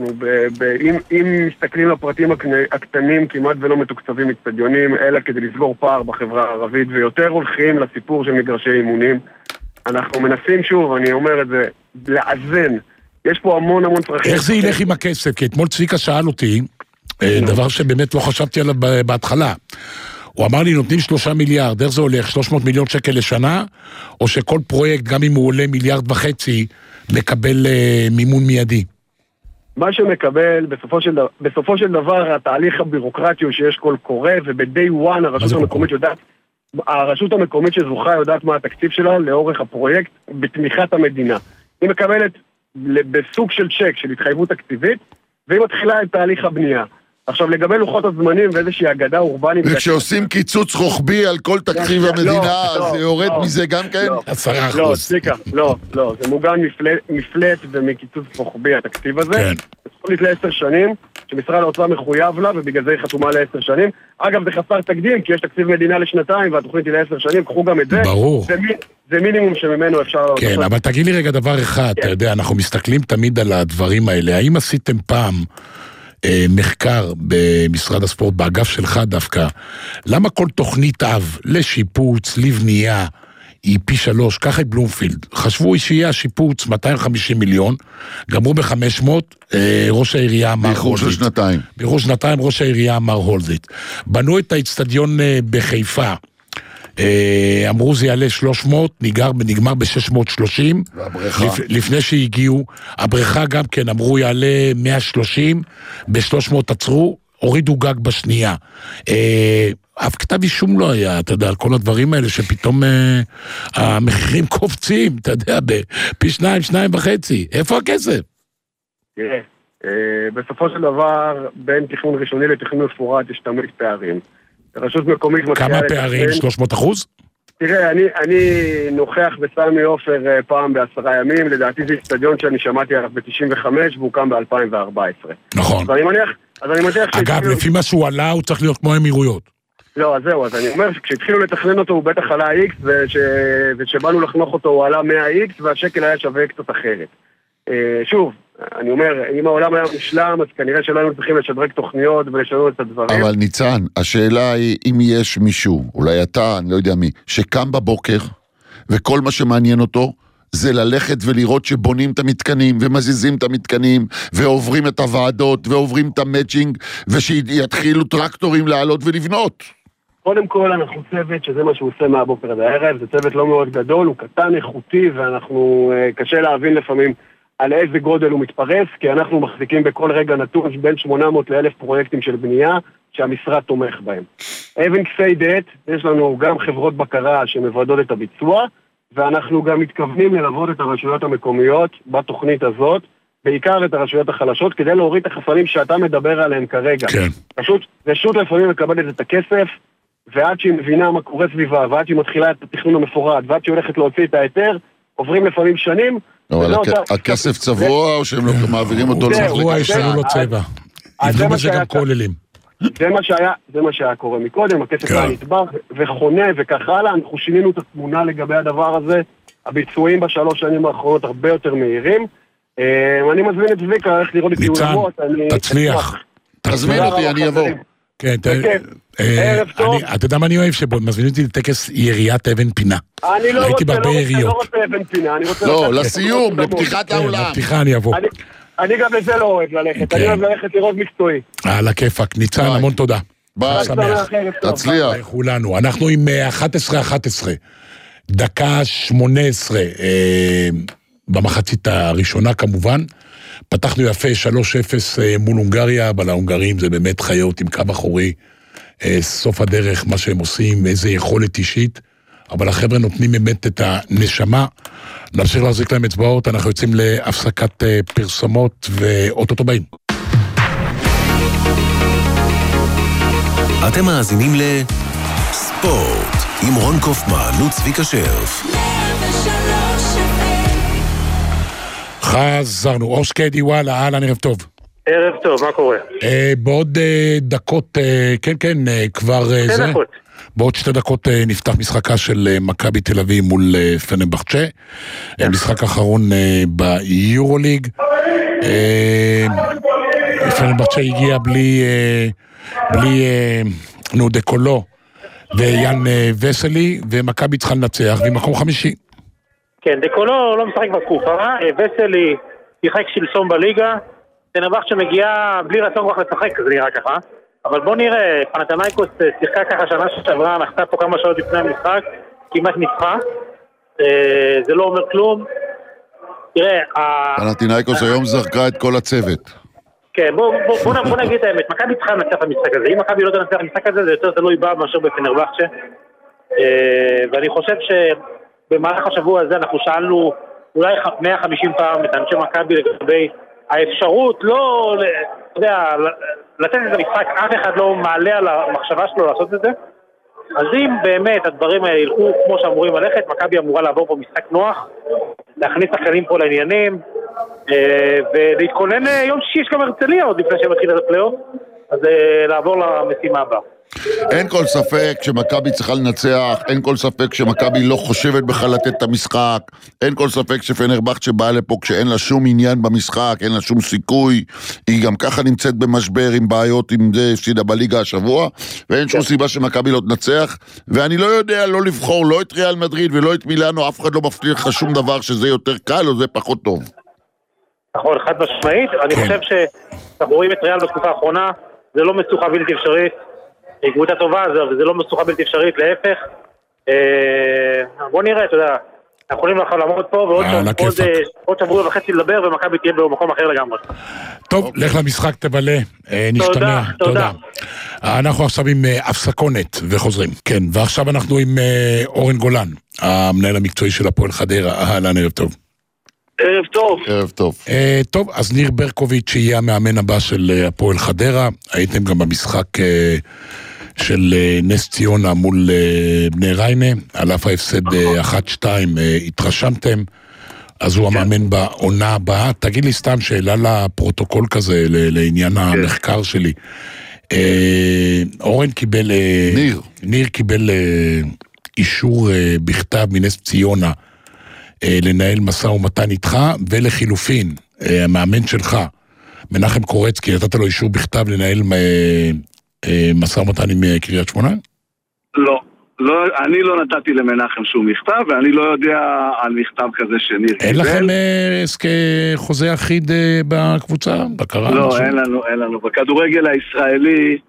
אם מסתכלים לפרטים הקטנים, כמעט ולא מתוקצבים אצטדיונים, אלא כדי לסגור פער בחברה הערבית, ויותר הולכים לסיפור של מגרשי אימונים. אנחנו מנסים שוב, אני אומר את זה, לאזן. יש פה המון המון צרכים. איך זה ילך עם הכסף? כי אתמול צביקה שאל אותי, דבר שבאמת לא חשבתי עליו בהתחלה. הוא אמר לי, נותנים שלושה מיליארד, איך זה הולך? שלוש מאות מיליון שקל לשנה? או שכל פרויקט, גם אם הוא עולה מיליארד וחצי, מקבל uh, מימון מיידי? מה שמקבל, בסופו של, דבר, בסופו של דבר, התהליך הבירוקרטי הוא שיש כל קורא, וב-day one הרשות המקומית יודעת, הרשות המקומית שזוכה יודעת מה התקציב שלה לאורך הפרויקט, בתמיכת המדינה. היא מקבלת בסוג של צ'ק, של התחייבות תקציבית, והיא מתחילה את תהליך הבנייה. עכשיו, לגבי לוחות הזמנים ואיזושהי אגדה אורבנית... וכשעושים קיצוץ רוחבי על כל תקציב המדינה, זה יורד מזה גם כן? עשרה אחוז. לא, סליחה, לא, לא, זה מוגן מפלט ומקיצוץ רוחבי התקציב הזה. כן. זה תוכנית לעשר שנים, שמשרד האוצר מחויב לה, ובגלל זה היא חתומה לעשר שנים. אגב, זה חסר תקדים, כי יש תקציב מדינה לשנתיים, והתוכנית היא לעשר שנים, קחו גם את זה. ברור. זה מינימום שממנו אפשר... כן, אבל תגיד לי רגע דבר אחד, אתה יודע, אנחנו מסתכלים תמיד על הדברים האלה. האם עשיתם פעם מחקר במשרד הספורט, באגף שלך דווקא, למה כל תוכנית אב לשיפוץ, לבנייה, היא פי שלוש, ככה את בלומפילד, חשבו שיהיה השיפוץ מאתיים וחמישים מיליון, גמרו ב-חמש מאות, ראש העירייה אמר הולדית. באיחור של שנתיים. באיחור שנתיים ראש העירייה אמר הולדית. בנו את האצטדיון בחיפה, אמרו זה יעלה שלוש מאות, נגמר, נגמר ב-שש מאות ושלושים, לפ, לפני שהגיעו, הבריכה גם כן אמרו יעלה מאה ושלושים, ב-שלוש מאות עצרו, הורידו גג בשנייה. אה, אף כתב אישום לא היה, אתה יודע, על כל הדברים האלה שפתאום אה, המחירים קופצים, אתה יודע, בפי שניים, שניים וחצי, איפה הכסף? תראה, אה, בסופו של דבר, בין תכנון ראשוני לתכנון מפורט יש תמיד פערים. רשות מקומית... כמה פערים? שלוש מאות אחוז? תראה, אני, אני נוכח בסמי עופר פעם בעשרה ימים, לדעתי זה אצטדיון שאני שמעתי עליו ב-תשעים וחמש, והוא קם ב-אלפיים וארבע עשרה. נכון. אז אני מניח... אז אני מניח אגב, לפי מה שהוא עלה, הוא צריך להיות כמו האמירויות. לא, אז זהו, אז אני אומר שכשהתחילו לתכנן אותו הוא בטח עלה X, וש... וכשבאנו לחנוך אותו הוא עלה מאה איקס, והשקל היה שווה קצת אחרת. שוב, אני אומר, אם העולם היה משלם, אז כנראה שלא היינו צריכים לשדרג תוכניות ולשנות את הדברים. אבל ניצן, השאלה היא, אם יש מישהו, אולי אתה, אני לא יודע מי, שקם בבוקר, וכל מה שמעניין אותו, זה ללכת ולראות שבונים את המתקנים, ומזיזים את המתקנים, ועוברים את הוועדות, ועוברים את המאצ'ינג, ושיתחילו טרקטורים לעלות ולבנות. קודם כל אנחנו צוות שזה מה שהוא עושה מהבוקר עד הערב, זה צוות לא מאוד גדול, הוא קטן, איכותי, ואנחנו, קשה להבין לפעמים על איזה גודל הוא מתפרס, כי אנחנו מחזיקים בכל רגע נתון בין שמונה מאות לאלף פרויקטים של בנייה, שהמשרד תומך בהם. אבן כסי דעת, יש לנו גם חברות בקרה שמוודאות את הביצוע, ואנחנו גם מתכוונים ללוות את הרשויות המקומיות בתוכנית הזאת, בעיקר את הרשויות החלשות, כדי להוריד את החסמים שאתה מדבר עליהם כרגע. כן. פשוט, רשות לפעמים מקבלת את הכסף, ועד שהיא מבינה מה קורה סביבה, ועד שהיא מתחילה את התכנון המפורט, ועד שהיא הולכת להוציא את ההיתר, עוברים לפעמים שנים. אבל הכסף צבוע, או שהם מעבירים אותו למחלקה? צבוע, יש לנו לו צבע. יבנו בזה גם כוללים. זה מה שהיה, זה מה שהיה קורה מקודם, הכסף היה נטבח וחונה וכך הלאה, אנחנו שינינו את התמונה לגבי הדבר הזה, הביצועים בשלוש שנים האחרונות הרבה יותר מהירים. אני מזמין את צביקה, איך לראות את ניצן, תצליח. תזמין אותי, אני אבוא. כן, ערב טוב. אתה יודע מה אני אוהב? שמזמינים אותי לטקס יריית אבן פינה. אני לא ראיתי בהרבה רוצה, יריות. לא רוצה אבן פינה, אני רוצה... לא, לסיום, לפתיחת האולם. לפתיחה אני אבוא. אני גם לזה לא אוהב ללכת, אני אוהב ללכת לראות מקצועי. על הכיפק, ניצן, המון תודה. ביי, תצליח. כולנו, אנחנו עם אחת עשרה אחת עשרה, דקה שמונה עשרה במחצית הראשונה כמובן, פתחנו יפה שלוש אפס מול הונגריה, אבל ההונגרים זה באמת חיות עם קו אחורי, סוף הדרך, מה שהם עושים, איזה יכולת אישית, אבל החבר'ה נותנים באמת את הנשמה, נמשיך להחזיק להם אצבעות, אנחנו יוצאים להפסקת פרסומות ואוטוטו באים. אתם מאזינים לספורט עם רון קופמן וצביקה שרף. חזרנו, אור שקדי, וואלה, אהלן, ערב טוב. ערב טוב, מה קורה? אה, בעוד אה, דקות, אה, כן, כן, אה, כבר אה, זה. דקות. בעוד שתי דקות אה, נפתח משחקה של אה, מכבי תל אביב מול אה, פנרבחצ'ה. אה, משחק אחרון אה, ביורוליג. אה, פנרבחצ'ה הגיע בלי, אה, בלי אה, נו דקולו ויאן אה, וסלי, ומכבי צריכה לנצח, והיא מקום חמישי. כן, דקולו לא משחק בתקופה, וסלי יחק שלשום בליגה, פנרבחצ'ה שמגיעה בלי רצון כבר לשחק, זה נראה ככה. אבל בוא נראה, פנתנייקוס שיחקה ככה שנה שעברה, נחתה פה כמה שעות לפני המשחק, כמעט ניצחה, זה לא אומר כלום. תראה, פנתנייקוס היום זרקה את כל הצוות. כן, בוא, בוא, בוא, בוא נגיד את האמת, מכבי צריכה לנצח את המשחק הזה, אם מכבי לא תנצח את המשחק הזה, זה יותר תלוי בה מאשר בפנרבחצ'ה, ואני חושב שבמהלך השבוע הזה אנחנו שאלנו אולי מאה וחמישים פעם את אנשי מכבי לגבי האפשרות, לא, אתה יודע, לתת את המשחק, אף אחד לא מעלה על המחשבה שלו לעשות את זה, אז אם באמת הדברים האלה ילכו כמו שאמורים ללכת, מכבי אמורה לעבור פה משחק נוח, להכניס שחקנים פה לעניינים, ולהתכונן יום שישי יש גם הרצליה עוד לפני שמתחיל את הפלייאוף, אז לעבור למשימה הבאה. אין כל ספק שמכבי צריכה לנצח, אין כל ספק שמכבי לא חושבת בכלל לתת את המשחק, אין כל ספק שפנרבחצ'ה באה לפה כשאין לה שום עניין במשחק, אין לה שום סיכוי, היא גם ככה נמצאת במשבר עם בעיות עם זה הפסידה בליגה השבוע, ואין שום סיבה שמכבי לא תנצח, ואני לא יודע לא לבחור לא את ריאל מדריד ולא את מילאנו, אף אחד לא מבטיח לך שום דבר שזה יותר קל או זה פחות טוב. נכון, חד משמעית, אני חושב שאנחנו רואים את ריאל בתקופה האחרונה, זה לא מצוחה בלתי אפשרית, היא קבוצה טובה, וזה לא מצוחה בלתי אפשרית, להפך. בוא נראה, אתה יודע, אנחנו יכולים לך לעמוד פה, ועוד שבוע וחצי לדבר, ומכבי תהיה במקום אחר לגמרי. טוב, לך למשחק תבלה, נשתמע. תודה. אנחנו עכשיו עם הפסקונת וחוזרים. כן, ועכשיו אנחנו עם אורן גולן, המנהל המקצועי של הפועל חדרה. אהלן, ערב טוב. ערב טוב. ערב טוב. Uh, טוב, אז ניר ברקוביץ' יהיה המאמן הבא של uh, הפועל חדרה, הייתם גם במשחק uh, של uh, נס ציונה מול uh, בני ריינה, על אף ההפסד uh, אחת שתיים, uh, התרשמתם, אז הוא המאמן בעונה הבאה. תגיד לי סתם שאלה לפרוטוקול כזה, ל- לעניין המחקר שלי. Uh, אורן קיבל, uh, ניר. ניר קיבל uh, אישור uh, בכתב מנס ציונה, לנהל מסע ומתן איתך, ולחילופין, המאמן שלך, מנחם קורצקי, נתת לו אישור בכתב לנהל מסע ומתן עם קריית שמונה? לא, לא, אני לא נתתי למנחם שום מכתב, ואני לא יודע על מכתב כזה שניר קיבל. אין לכם חוזה אחיד בקבוצה? בקרה? לא, אין לנו, אין לנו. בכדורגל הישראלי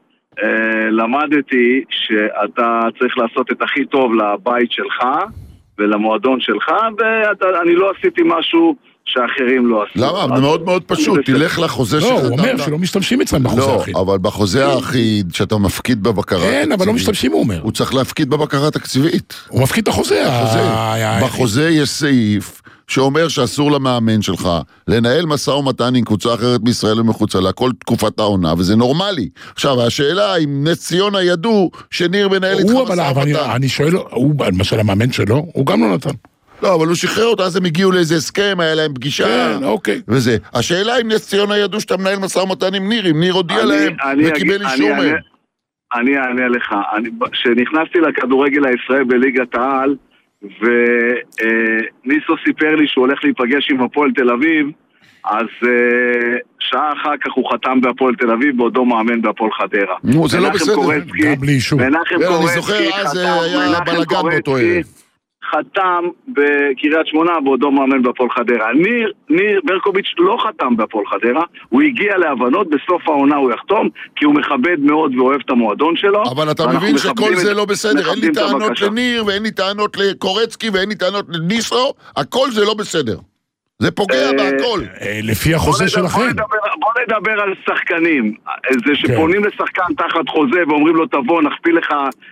למדתי שאתה צריך לעשות את הכי טוב לבית שלך, ולמועדון שלך, ואני לא עשיתי משהו שאחרים לא עשו. למה? זה מאוד מאוד פשוט, תלך לחוזה שלך. לא, הוא אומר שלא משתמשים אצלם בחוזה האחיד. לא, אבל בחוזה האחיד, שאתה מפקיד בבקרה תקציבית. כן, אבל לא משתמשים, הוא אומר. הוא צריך להפקיד בבקרה תקציבית. הוא מפקיד את החוזה. בחוזה יש סעיף שאומר שאסור למאמן שלך לנהל מסע ומתן עם קבוצה אחרת בישראל ומחוצה לה כל תקופת העונה, וזה נורמלי. עכשיו, השאלה אם נס ציונה ידעו שניר מנהל איתך מסע ומתן. אני שואל, הוא, למשל המאמן שלו, הוא גם לא נתן. לא, אבל הוא שחרר אותו, אז הם הגיעו לאיזה הסכם, היה להם פגישה. כן, אוקיי. וזה. השאלה אם נס ציונה ידעו שאתה מנהל מסע ומתן עם ניר, אם ניר הודיע להם וקיבל אישור מהם. אני אענה לך. כשנכנסתי לכדורגל הישראל בליגת העל, וניס ניסו סיפר לי שהוא הולך להיפגש עם הפועל תל אביב, אז uh, שעה אחר כך הוא חתם בהפועל תל אביב, בעודו מאמן בהפועל חדרה. נו, זה לא בסדר, גם בלי אישור. אני זוכר, אז היה בלגן באותו ערב. חתם בקריית שמונה בעודו מאמן בהפועל חדרה. ניר, ניר ברקוביץ' לא חתם בהפועל חדרה, הוא הגיע להבנות, בסוף העונה הוא יחתום, כי הוא מכבד מאוד ואוהב את המועדון שלו. אבל אתה מבין שכל זה לא בסדר, אין לי טענות לניר, ואין לי טענות לקורצקי, ואין לי טענות לניסו, הכל זה לא בסדר. זה פוגע בהכל. לפי החוזה שלכם. בוא נדבר על שחקנים. זה שפונים לשחקן תחת חוזה ואומרים לו תבוא, נכפיל לך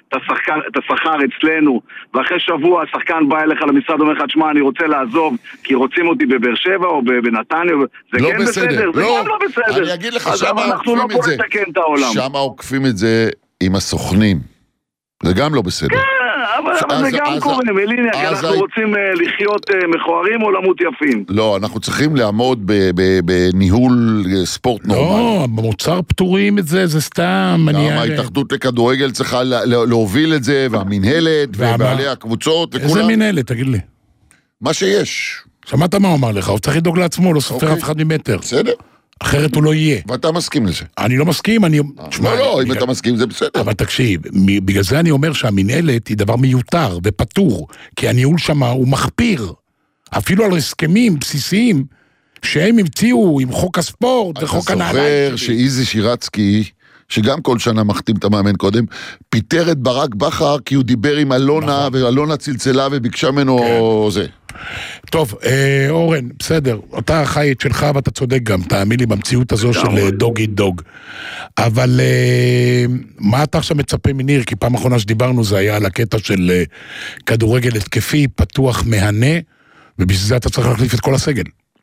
את השכר אצלנו, ואחרי שבוע השחקן בא אליך למשרד ואומר לך, תשמע, אני רוצה לעזוב, כי רוצים אותי בבאר שבע או בנתניה, זה כן בסדר. זה גם לא בסדר. אני אגיד לך, שמה עוקפים את זה. שמה עוקפים את זה עם הסוכנים. זה גם לא בסדר. אבל זה גם קורה, מליני, אנחנו רוצים לחיות מכוערים או למות יפים. לא, אנחנו צריכים לעמוד בניהול ספורט נורמלי. לא, במוצר פטורים את זה, זה סתם. גם ההתאחדות לכדורגל צריכה להוביל את זה, והמנהלת, ובעלי הקבוצות, וכולם. איזה מנהלת, תגיד לי? מה שיש. שמעת מה הוא אמר לך, הוא צריך לדאוג לעצמו, לא סופר אף אחד ממטר. בסדר. אחרת הוא לא יהיה. ואתה מסכים לזה. אני לא מסכים, אני... לא, לא, אם אתה מסכים זה בסדר. אבל תקשיב, בגלל זה אני אומר שהמנהלת היא דבר מיותר ופטור, כי הניהול שם הוא מחפיר. אפילו על הסכמים בסיסיים שהם המציאו עם חוק הספורט וחוק הנעליים. אתה זוכר שאיזי שירצקי, שגם כל שנה מחתים את המאמן קודם, פיטר את ברק בכר כי הוא דיבר עם אלונה, ואלונה צלצלה וביקשה ממנו זה. טוב, אה, אורן, בסדר, אתה חי את שלך ואתה צודק גם, תאמין לי במציאות הזו של דוג אית דוג. אבל אה, מה אתה עכשיו מצפה מניר? כי פעם אחרונה שדיברנו זה היה על הקטע של אה, כדורגל התקפי, פתוח, מהנה, ובשביל זה אתה צריך להחליף את כל הסגל.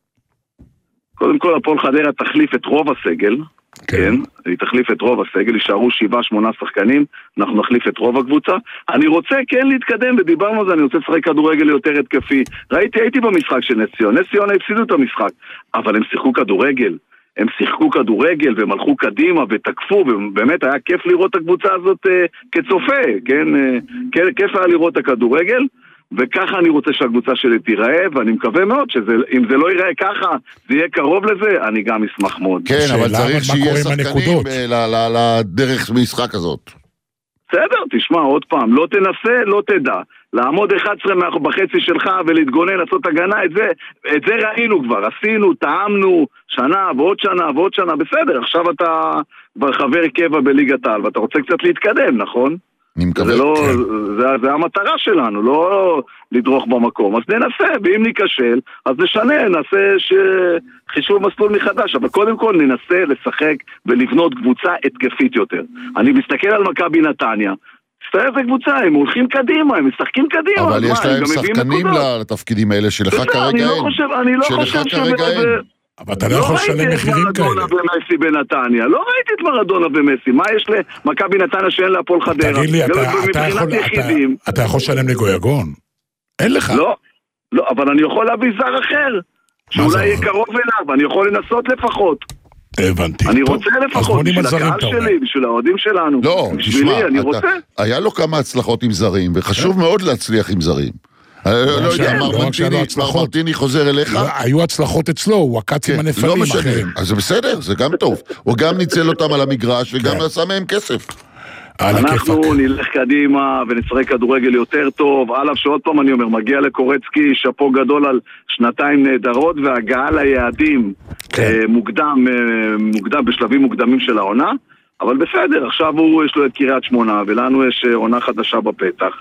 קודם כל, הפועל חדרה תחליף את רוב הסגל, כן, היא תחליף את רוב הסגל, יישארו שבעה, שמונה שחקנים, אנחנו נחליף את רוב הקבוצה. אני רוצה כן להתקדם, ודיברנו על זה, אני רוצה לשחק כדורגל יותר התקפי. ראיתי, הייתי במשחק של נס ציונה, נס ציונה הפסידו את המשחק, אבל הם שיחקו כדורגל, הם שיחקו כדורגל, והם הלכו קדימה ותקפו, ובאמת היה כיף לראות את הקבוצה הזאת אה, כצופה, כן, אה, כיף היה לראות את הכדורגל, וככה אני רוצה שהקבוצה שלי תיראה, ואני מקווה מאוד שאם זה לא ייראה ככה, זה יהיה קרוב לזה, אני גם אשמח מאוד. כן, אבל צריך שיהיה שחקנים לדרך משחק הזאת. בסדר, תשמע, עוד פעם, לא תנסה, לא תדע. לעמוד אחת עשרה בחצי שלך ולהתגונן, לעשות הגנה, את זה, את זה ראינו כבר, עשינו, טעמנו, שנה ועוד שנה ועוד שנה, בסדר, עכשיו אתה חבר קבע בליגת העל, ואתה רוצה קצת להתקדם, נכון? זה, לא, זה, זה המטרה שלנו, לא לדרוך במקום. אז ננסה, ואם ניקשל, אז נשנה, נעשה חישוב מסלול מחדש, אבל קודם כל ננסה לשחק ולבנות קבוצה התקפית יותר. אני מסתכל על מכבי נתניה, תראה איזה קבוצה, הם הולכים קדימה, הם משחקים קדימה. אבל יש להם שחקנים לתפקידים האלה שלך כרגע אין. אני לא חושב, אני לא חושב שזה... אבל אתה לא יכול לשלם מחירים כאלה. לא ראיתי את מרדונה ומסי בנתניה, לא ראיתי את מרדונה ומסי, מה יש למכבי נתניה שאין להפועל חדרה? תגיד לי, אתה יכול לשלם לגויגון? אין לך. לא, לא, אבל אני יכול להביא זר אחר, שאולי יהיה קרוב אליו, אני יכול לנסות לפחות. הבנתי. אני רוצה לפחות, בשביל הקהל שלי, בשביל האוהדים שלנו. לא, תשמע, היה לו כמה הצלחות עם זרים, וחשוב מאוד להצליח עם זרים. לא יודע, מרמרטיני חוזר אליך? היו הצלחות אצלו, הוא עקץ עם הנפלים אחרים. אז זה בסדר, זה גם טוב. הוא גם ניצל אותם על המגרש וגם עשה מהם כסף. אנחנו נלך קדימה ונשחק כדורגל יותר טוב, עליו שעוד פעם אני אומר, מגיע לקורצקי, שפו גדול על שנתיים נהדרות והגעה ליעדים מוקדם, מוקדם בשלבים מוקדמים של העונה, אבל בסדר, עכשיו הוא יש לו את קריית שמונה ולנו יש עונה חדשה בפתח.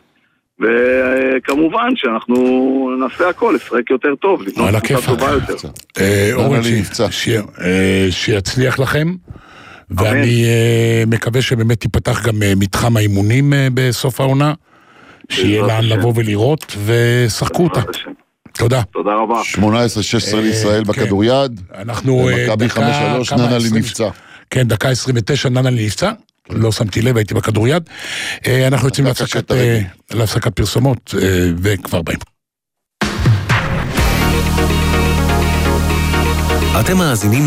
וכמובן שאנחנו נעשה הכל, לשחק יותר טוב, על הכיף. אורן, שיצליח לכם, ואני מקווה שבאמת תיפתח גם מתחם האימונים בסוף העונה, שיהיה לאן לבוא ולראות, ושחקו אותה. תודה. תודה רבה. שמונה עשרה שש עשרה לישראל בכדוריד, ומכבי חמש שלוש, ננה לי נפצע. כן, דקה עשרים ותשע, ננה לי נפצע. לא שמתי לב, הייתי בכדוריד. אנחנו יוצאים להפסקת פרסומות, וכבר באים. אתם מאזינים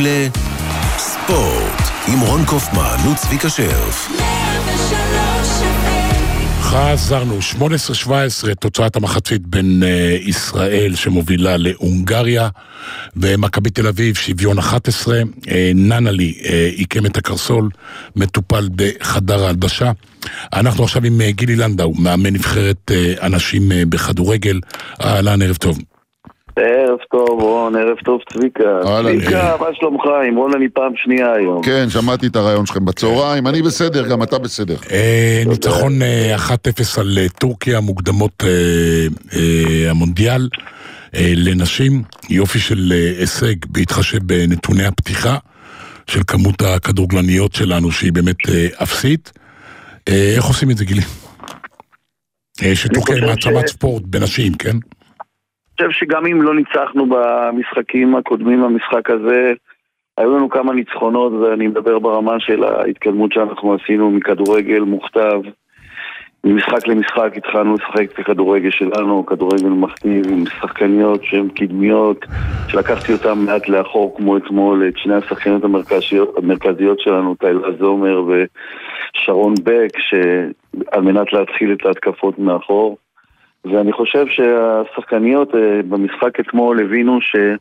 לספורט, עם רון קופמן וצביקה שרף. חזרנו, שמונה עשרה שבע עשרה, תוצאת המחצית בין uh, ישראל שמובילה להונגריה, ומכבי תל אביב שוויון אחת עשרה, uh, ננלי uh, עיקם את הקרסול, מטופל בחדר ההלבשה. אנחנו עכשיו עם uh, גילי לנדאו, מאמן נבחרת uh, אנשים uh, בכדורגל. אהלן, ערב טוב. ערב טוב, רון, ערב טוב, צביקה. צביקה, מה שלומך? עם רון אני פעם שנייה היום. כן, שמעתי את הרעיון שלכם בצהריים, אני בסדר, גם אתה בסדר. ניצחון אחת אפס על טורקיה, מוקדמות המונדיאל לנשים, יופי של הישג, בהתחשב בנתוני הפתיחה של כמות הכדורגלניות שלנו, שהיא באמת אפסית. איך עושים את זה, גילי? שטורקיה היא מעצמת ספורט בנשים, כן? אני חושב שגם אם לא ניצחנו במשחקים הקודמים במשחק הזה, היו לנו כמה ניצחונות, ואני מדבר ברמה של ההתקדמות שאנחנו עשינו מכדורגל מוכתב. ממשחק למשחק התחלנו לשחק את הכדורגל שלנו, כדורגל מכתיב עם שחקניות שהן קדמיות, שלקחתי אותן מעט לאחור כמו אתמול, את שני השחקניות המרכזיות, המרכזיות שלנו, טיילה זומר ושרון בק, שעל מנת להתחיל את ההתקפות מאחור. ואני חושב שהשחקניות במשחק אתמול הבינו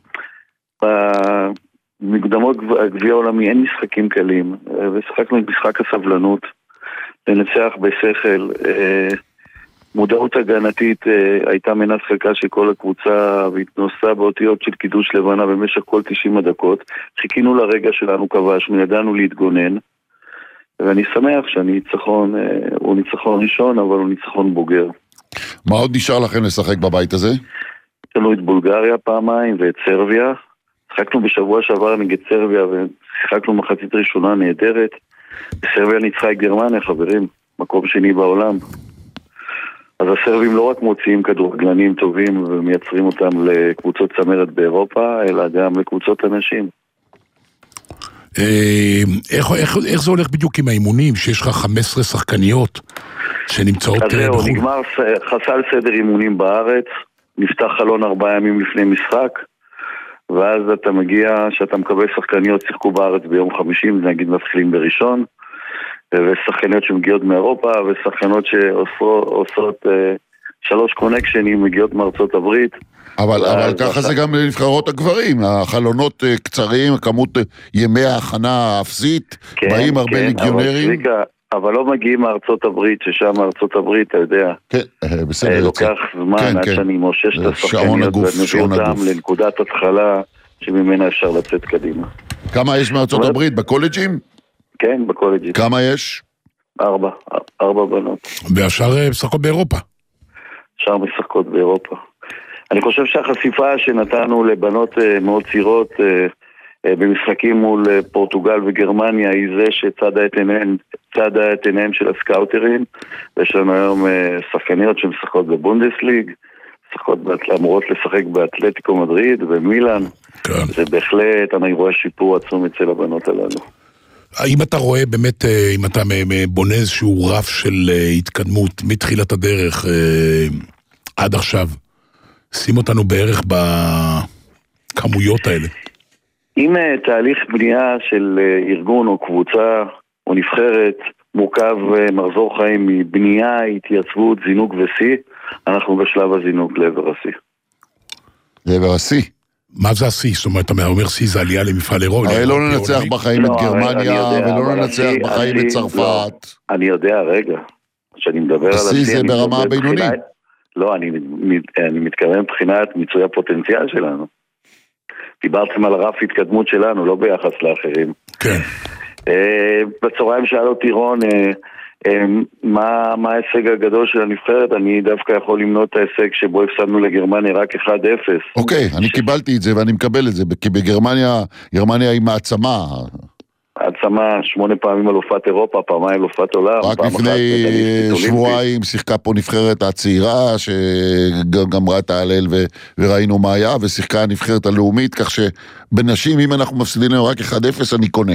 שבמקדמות גביע העולמי אין משחקים קלים, ושחקנו את משחק הסבלנות, לנצח בשכל. מודעות הגנתית הייתה מנת חלקה של כל הקבוצה, והתנוסה באותיות של קידוש לבנה במשך כל תשעים הדקות. חיכינו לרגע שלנו, כבשנו, ידענו להתגונן, ואני שמח שהניצחון הוא ניצחון ראשון, אבל הוא ניצחון בוגר. מה עוד נשאר לכם לשחק בבית הזה? יש לנו את בולגריה פעמיים ואת סרביה. שחקנו בשבוע שעבר נגד סרביה ושיחקנו מחצית ראשונה נהדרת. סרביה ניצחה את גרמניה, חברים, מקום שני בעולם. אז הסרבים לא רק מוציאים כדורגלנים טובים ומייצרים אותם לקבוצות צמרת באירופה, אלא גם לקבוצות אנשים. איך, איך, איך זה הולך בדיוק עם האימונים, שיש לך חמש עשרה שחקניות שנמצאות בחו"ל? אז זהו, נגמר חסל סדר אימונים בארץ, נפתח חלון ארבעה ימים לפני משחק, ואז אתה מגיע, שאתה מקבל שחקניות שיחקו בארץ ביום חמישי, נגיד מתחילים בראשון, ושחקניות שמגיעות מאירופה, ושחקנות שעושות שלוש קונקשנים, מגיעות מארצות הברית. אבל, אבל ככה זה גם לנבחרות הגברים, החלונות קצרים, כמות ימי ההכנה האפסית, כן, באים הרבה כן, ליגיונרים. אבל, סליחה, אבל לא מגיעים מארצות הברית, ששם מארצות הברית, אתה יודע, כן, בסדר, לוקח זמן כן, עד כן. שאני מושש את השחקניות ומביא אותם לנקודת התחלה שממנה אפשר לצאת קדימה. כמה יש מארצות אבל... הברית? בקולג'ים? כן, בקולג'ים. כמה יש? ארבע, ארבע בנות. והשאר משחקות באירופה? השאר משחקות באירופה. אני חושב שהחשיפה שנתנו לבנות מאוד צעירות במשחקים מול פורטוגל וגרמניה היא זה שצדה את עיניהם, צדה את עיניהם של הסקאוטרים, ויש לנו היום שחקניות שמשחקות בבונדסליג, משחקות, אמורות לשחק באתלטיקו מדריד ומילאן, כן. זה בהחלט, אני רואה שיפור עצום אצל הבנות הללו. האם אתה רואה באמת, אם אתה בונה איזשהו רף של התקדמות מתחילת הדרך עד עכשיו, שים אותנו בערך בכמויות האלה? אם תהליך בנייה של ארגון או קבוצה או נבחרת מורכב מחזור חיים מבנייה, התייצבות, זינוק ושיא, אנחנו בשלב הזינוק לעבר השיא. לעבר השיא? מה זה השיא? זאת אומרת, אתה אומר שיא זה עלייה למפעל אירופי. הרי לא ננצח בחיים את גרמניה ולא ננצח בחיים את צרפת. אני יודע, רגע, שאני מדבר על השיא זה ברמה הבינונית. לא, אני, אני מתכוון מבחינת מיצוי הפוטנציאל שלנו. דיברתם על הרף התקדמות שלנו, לא ביחס לאחרים. כן. בצהריים שאל אותי רון, מה, מה ההישג הגדול של הנבחרת? אני דווקא יכול למנות את ההישג שבו הפסדנו לגרמניה רק אחד אפס. אוקיי, אני קיבלתי את זה ואני מקבל את זה, כי בגרמניה, גרמניה היא מעצמה. מעצמה, שמונה פעמים אלופת אירופה, פעמיים אלופת עולם. רק לפני שבועיים שיחקה פה נבחרת הצעירה, שגמרה את ההלל וראינו מה היה, ושיחקה הנבחרת הלאומית, כך שבנשים, אם אנחנו מפסידים לנו רק אחד אפס, אני קונה.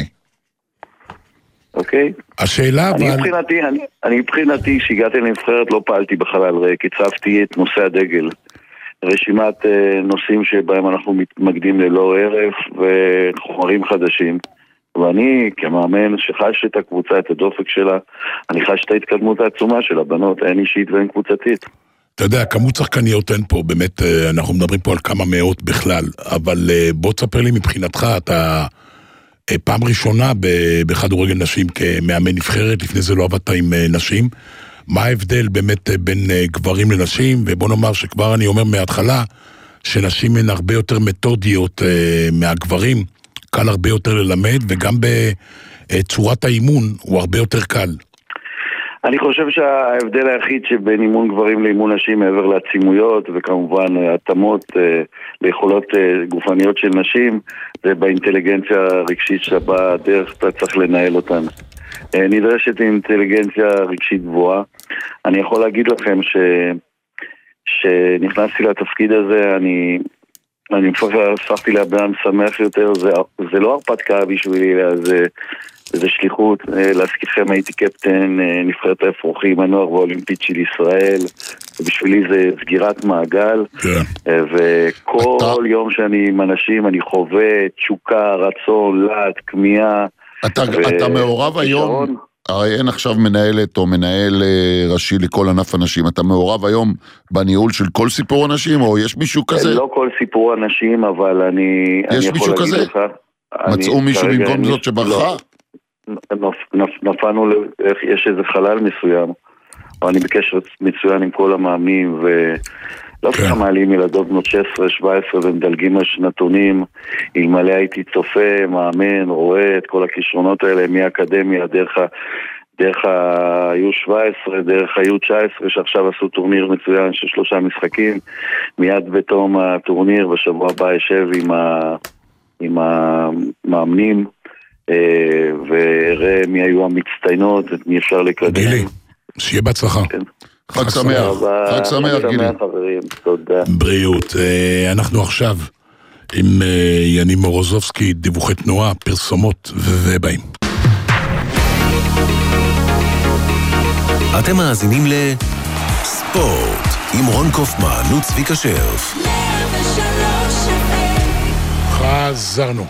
אוקיי. השאלה אבל... מבחינתי, אני, אני מבחינתי, שהגעתי לנבחרת, לא פעלתי בחלל ריק, הצבתי את נושא הדגל. רשימת נושאים שבהם אנחנו מתמקדים ללא ערף, וחומרים חדשים. ואני כמאמן שחש את הקבוצה, את הדופק שלה, אני חש את ההתקדמות העצומה של הבנות, הן אישית והן קבוצתית. אתה יודע, כמות שחקניות אין פה, באמת, אנחנו מדברים פה על כמה מאות בכלל, אבל בוא תספר לי מבחינתך, אתה פעם ראשונה בכדורגל נשים כמאמן נבחרת, לפני זה לא עבדת עם נשים, מה ההבדל באמת בין גברים לנשים, ובוא נאמר שכבר אני אומר מההתחלה, שנשים הן הרבה יותר מתודיות מהגברים, קל הרבה יותר ללמד, וגם בצורת האימון הוא הרבה יותר קל. אני חושב שההבדל היחיד שבין אימון גברים לאימון נשים מעבר לעצימויות וכמובן התאמות ליכולות גופניות של נשים זה באינטליגנציה הרגשית שבה דרך אתה צריך לנהל אותן. נדרשת אינטליגנציה רגשית גבוהה. אני יכול להגיד לכם ש... שנכנסתי לתפקיד הזה, אני אני הפכתי לאדם שמח יותר, זה, זה לא הרפתקה בשבילי, זה, זה שליחות. להזכירכם הייתי קפטן נבחרת האפרוחים הנוער והאולימפית של ישראל, ובשבילי זה סגירת מעגל, וכל יום שאני עם אנשים אני חווה תשוקה, רצון, לעת, כמיהה. אתה, אתה מעורב היום, הרי אין עכשיו מנהלת או מנהל ראשי לכל ענף אנשים, אתה מעורב היום בניהול של כל סיפור אנשים, או יש מישהו כזה? לא כל סיפור אנשים, אבל אני... יש אני מישהו כזה? לך, מצאו אני, מישהו במקום זאת שברחה? לא, נפ, נפנו, יש איזה חלל מסוים, אבל אני בקשר מצוין עם כל המאמנים, ו... לא ככה מעלים ילדות בנות שש עשרה שבע עשרה ומדלגים על שנתונים, אלמלא הייתי צופה, מאמן, רואה את כל הכישרונות האלה מהאקדמיה, דרך, דרך ה-יו שבע עשרה, דרך ה-יו תשע עשרה, שעכשיו עשו טורניר מצוין של שלושה משחקים, מיד בתום הטורניר, בשבוע הבא ישב עם, ה, עם המאמנים, וראה מי היו המצטיינות, את מי אפשר לקדם. גילי, שיהיה בהצלחה. כן. חג שמח, חג שמח גילי. חברים, תודה. בריאות, אנחנו עכשיו עם יניב מורוזובסקי, דיווחי תנועה, פרסומות ובאים. אתם מאזינים לספורט עם רון קופמן וצביקה שרף. חזרנו.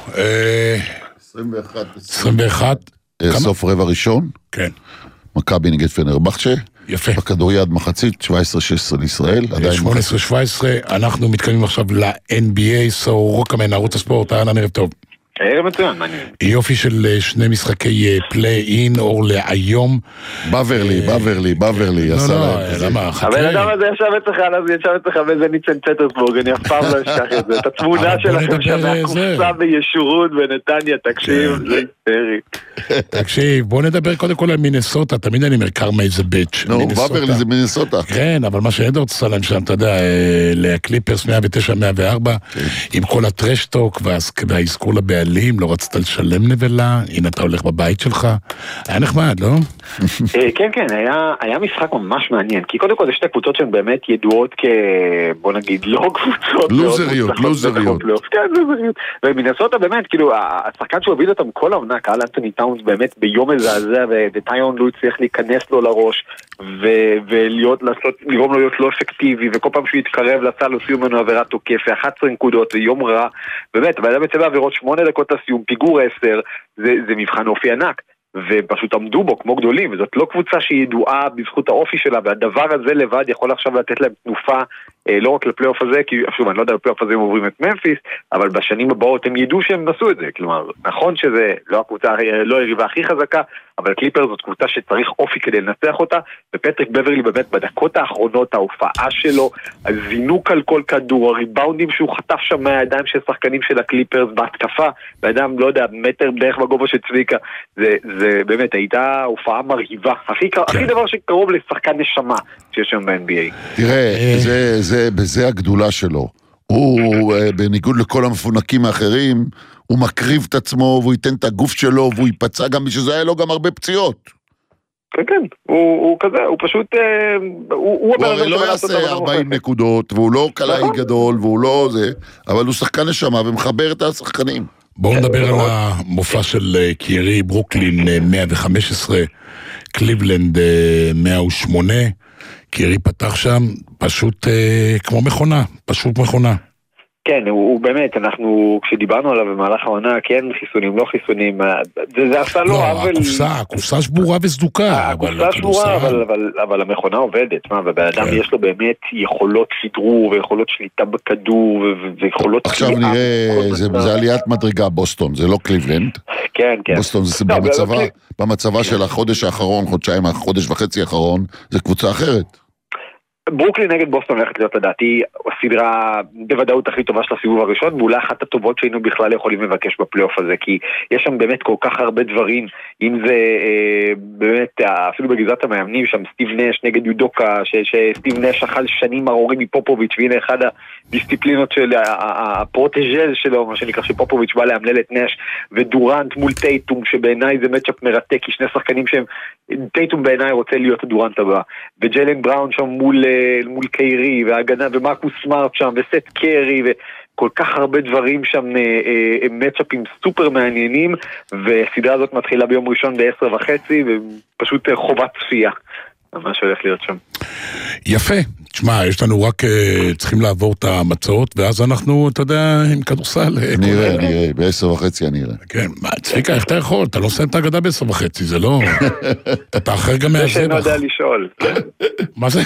עשרים ואחת. סוף רבע ראשון. כן. מכבי נגד פנרבחצ'ה. יפה. בכדוריד מחצית, שבע עשרה שש עשרה לישראל. שמונה עשרה שבע עשרה, אנחנו מתקדמים עכשיו ל-אן בי איי, סו רוקמן, ערוץ הספורט, אהלן, ערב טוב. ערב מצוין, מעניין. יופי של שני משחקי פליי-אין, אור להיום. בברלי, בברלי, בברלי. לא, לא, למה? הבן אדם הזה ישב אצלך, ישב אצלך באיזה ניצן פטרסבורג, אני אף פעם לא אשכח את זה. את התמונה שלכם שם, הקופסה בישורות בנתניה, תקשיב, זה היסטרי. תקשיב, בוא נדבר קודם כל על מינסוטה, תמיד אני אומר קרמה איזה ביץ'. נו, בברלי זה מינסוטה. כן, אבל מה שאדוארד סלם שם, אתה יודע, לקליפרס מאה ותשע מאה וארבע, עם כל הטרשטוק והאזכור לבעלים, לא רצית לשלם נבלה, הנה אתה הולך בבית שלך, היה נחמד, לא? כן, כן, היה משחק ממש מעניין, כי קודם כל זה שתי קבוצות שהן באמת ידועות כ... בוא נגיד, לא קבוצות... לוזריות, לוזריות. כן, לוזריות. ומינסוטה באמת, כאילו, השחקן שהוביל אותם כל העונה, קהל אנתוני טאונס באמת ביום מזעזע, וטיון לו הצליח להיכנס לו לראש, ולהיות, לגרום לו להיות לא אפקטיבי, וכל פעם שהוא יתקרב לסל, עושים ממנו עבירת תוקף, אחת עשרה נקודות, ויום רע, באמת, אבל היה בצבע עבירות שמונה דקות לסיום, פיגור עשר, זה, זה מבחן אופי ענק, ופשוט עמדו בו כמו גדולים, וזאת לא קבוצה שהיא ידועה בזכות האופי שלה, והדבר הזה לבד יכול עכשיו לתת להם תנופה, אה, לא רק לפלייאוף הזה, כי שוב, אני לא יודע לפלייאוף הזה הם עוברים את ממפיס, אבל בשנים הבאות הם ידעו שהם נסו את זה, כלומר, נכון שזה לא הקבוצה, לא היריבה הכי חזקה, אבל קליפר זאת קבוצה שצריך אופי כדי לנצח אותה, ופטריק בברלי באמת בדקות האחרונות, ההופעה שלו, הזינוק על כל כדור, הריבאונדים שהוא חטף שם מהידיים של שחקנים של הקליפרס בהתקפה, והידם, לא יודע, מטר בערך בגובה של צביקה, זה, זה באמת הייתה הופעה מרהיבה, הכי, הכי דבר שקרוב לשחקן נשמה שיש שם ב-אן בי איי. תראה, זה, זה, בזה הגדולה שלו. הוא, בניגוד לכל המפונקים האחרים, הוא מקריב את עצמו, והוא ייתן את הגוף שלו, והוא ייפצע גם, שזה היה לו גם הרבה פציעות. כן, כן, הוא, הוא כזה, הוא פשוט, הוא, הוא, הוא הרי לא יעשה ארבעים נקודות, והוא לא קלעי גדול, והוא לא זה, אבל הוא שחקן נשמה ומחבר את השחקנים. בואו נדבר על המופע של קיירי, ברוקלין מאה וחמש עשרה, קליבלנד מאה ושמונה, קיירי פתח שם פשוט כמו מכונה, פשוט מכונה. כן, הוא, הוא באמת, אנחנו, כשדיברנו עליו במהלך העונה, כן, חיסונים, לא חיסונים, זה, זה עשה לו לא, אבל... הקופסה, הקופסה שבורה וסדוקה. הקופסה שבורה, אבל, אבל, אבל המכונה עובדת, מה, ובאדם כן. יש לו באמת יכולות שדרור, ויכולות שליטה בכדור, ויכולות... עכשיו נראה, זה, זה עליית מדרגה בוסטון, זה לא קליבלנד. כן, כן. בוסטון זה לא, במצבה, לא, במצבה כן. של החודש האחרון, חודשיים, החודש וחצי האחרון, זה קבוצה אחרת. ברוקלין נגד בוסטון הולכת להיות לדעתי הסדרה בוודאות הכי טובה של הסיבוב הראשון, ואולי אחת הטובות שהיינו בכלל יכולים לבקש בפלייאוף הזה, כי יש שם באמת כל כך הרבה דברים, אם זה אה, באמת אפילו בגזרת המאמנים, שם סטיב נש נגד יודוקה, ש, שסטיב נש אכל שנים ארורים מפופוביץ', והנה אחד הדיסציפלינות של הפרוטג'ז שלו, מה שנקרא שפופוביץ' בא להמלל את נש, ודורנט מול טייטום, שבעיניי זה מצ'אפ מרתק, כי שני שחקנים שהם, טייטום בעיניי רוצה להיות הדורנט הבא, וג'יילן בראון שם מול מול קיירי, והגנה, ומרקוס סמארט שם, וסט קרי, וכל כך הרבה דברים שם, הם מצ'אפים סופר מעניינים, והסדרה הזאת מתחילה ביום ראשון בעשר וחצי, ופשוט חובת צפייה, מה שהולך להיות שם. יפה, תשמע, יש לנו רק, צריכים לעבור את המצאות, ואז אנחנו, אתה יודע, עם כדורסל. נראה, נראה, בעשר וחצי אני אראה. כן, צביקה, איך אתה יכול? אתה לא עושה את ההגדה בעשר וחצי, זה לא... אתה אחר גם מהזבח. זה שאני יודע לשאול. מה זה?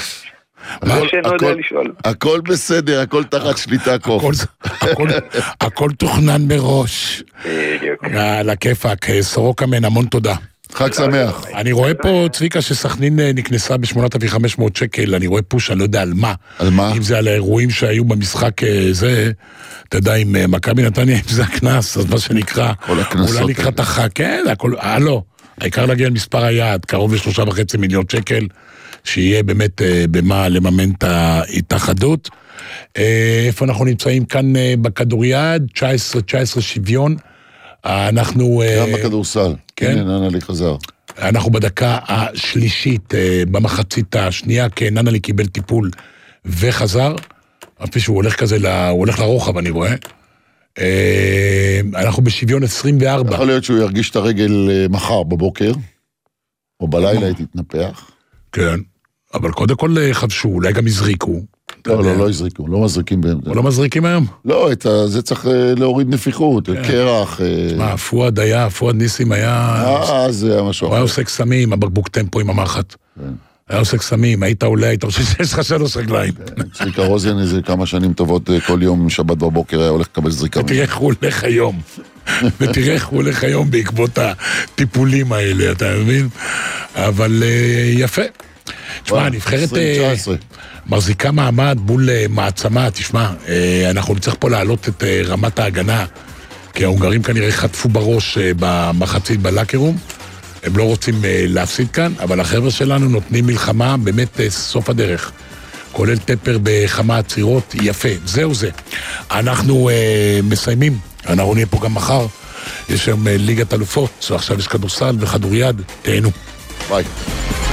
הכל בסדר, הכל תחת שליטה קוף. הכל תוכנן מראש. על הכיפק, סורוקה מן, המון תודה. חג שמח. אני רואה פה, צביקה, שסכנין נכנסה ב-שמונת אלפים וחמש מאות שקל, אני רואה פוש, אני לא יודע על מה. על מה? אם זה על האירועים שהיו במשחק זה, אתה יודע, עם מכבי נתניה, אם זה הכנס, אז מה שנקרא, אולי נקרא את החג, כן, הכל, אה לא, העיקר להגיע למספר היעד, קרוב לשלושה וחצי מיליון שקל, שיהיה באמת במה לממן את ההתאחדות. איפה אנחנו נמצאים כאן בכדוריד, תשע עשרה תשע עשרה שוויון, אנחנו... גם בכדורסל, כן, ננלי חזר. אנחנו בדקה השלישית, במחצית השנייה, כן, ננלי קיבל טיפול וחזר, אפילו שהוא הולך כזה, הוא הולך לרוחב, אני רואה. אנחנו בשוויון עשרים וארבע. יכול להיות שהוא ירגיש את הרגל מחר בבוקר, או בלילה היא תתנפח. כן, אבל קודם כל חבשו, אולי גם הזריקו. לא, לא, לא הזריקו, לא מזריקים. או לא מזריקים היום? לא, זה צריך להוריד נפיחות, קרח. מה, פואד היה, פואד ניסים היה... אה, זה היה משהו. הוא היה עושה קסמים, הבקבוק טמפו עם המחט. היה עושה קסמים, היית עולה, היית חושב שיש לך שלוש רגליים. צביקה רוזן איזה כמה שנים טובות, כל יום שבת בבוקר היה הולך לקבל זריקה. ותראה איך הוא הולך היום. ותראה איך הוא הולך היום בעקבות הטיפולים האלה, אתה מבין? אבל יפה. תשמע, נבחרת מחזיקה מעמד מול מעצמה, תשמע, אנחנו נצטרך פה להעלות את רמת ההגנה, כי ההונגרים כנראה חטפו בראש במחצית בלקרום, הם לא רוצים להפסיד כאן, אבל החבר'ה שלנו נותנים מלחמה באמת סוף הדרך, כולל טפר בכמה עצירות, יפה, זהו זה. אנחנו מסיימים, אנחנו נהיה פה גם מחר, יש שם ליגת אלופות, ועכשיו יש כדורסל וכדוריד, תהנו. ביי.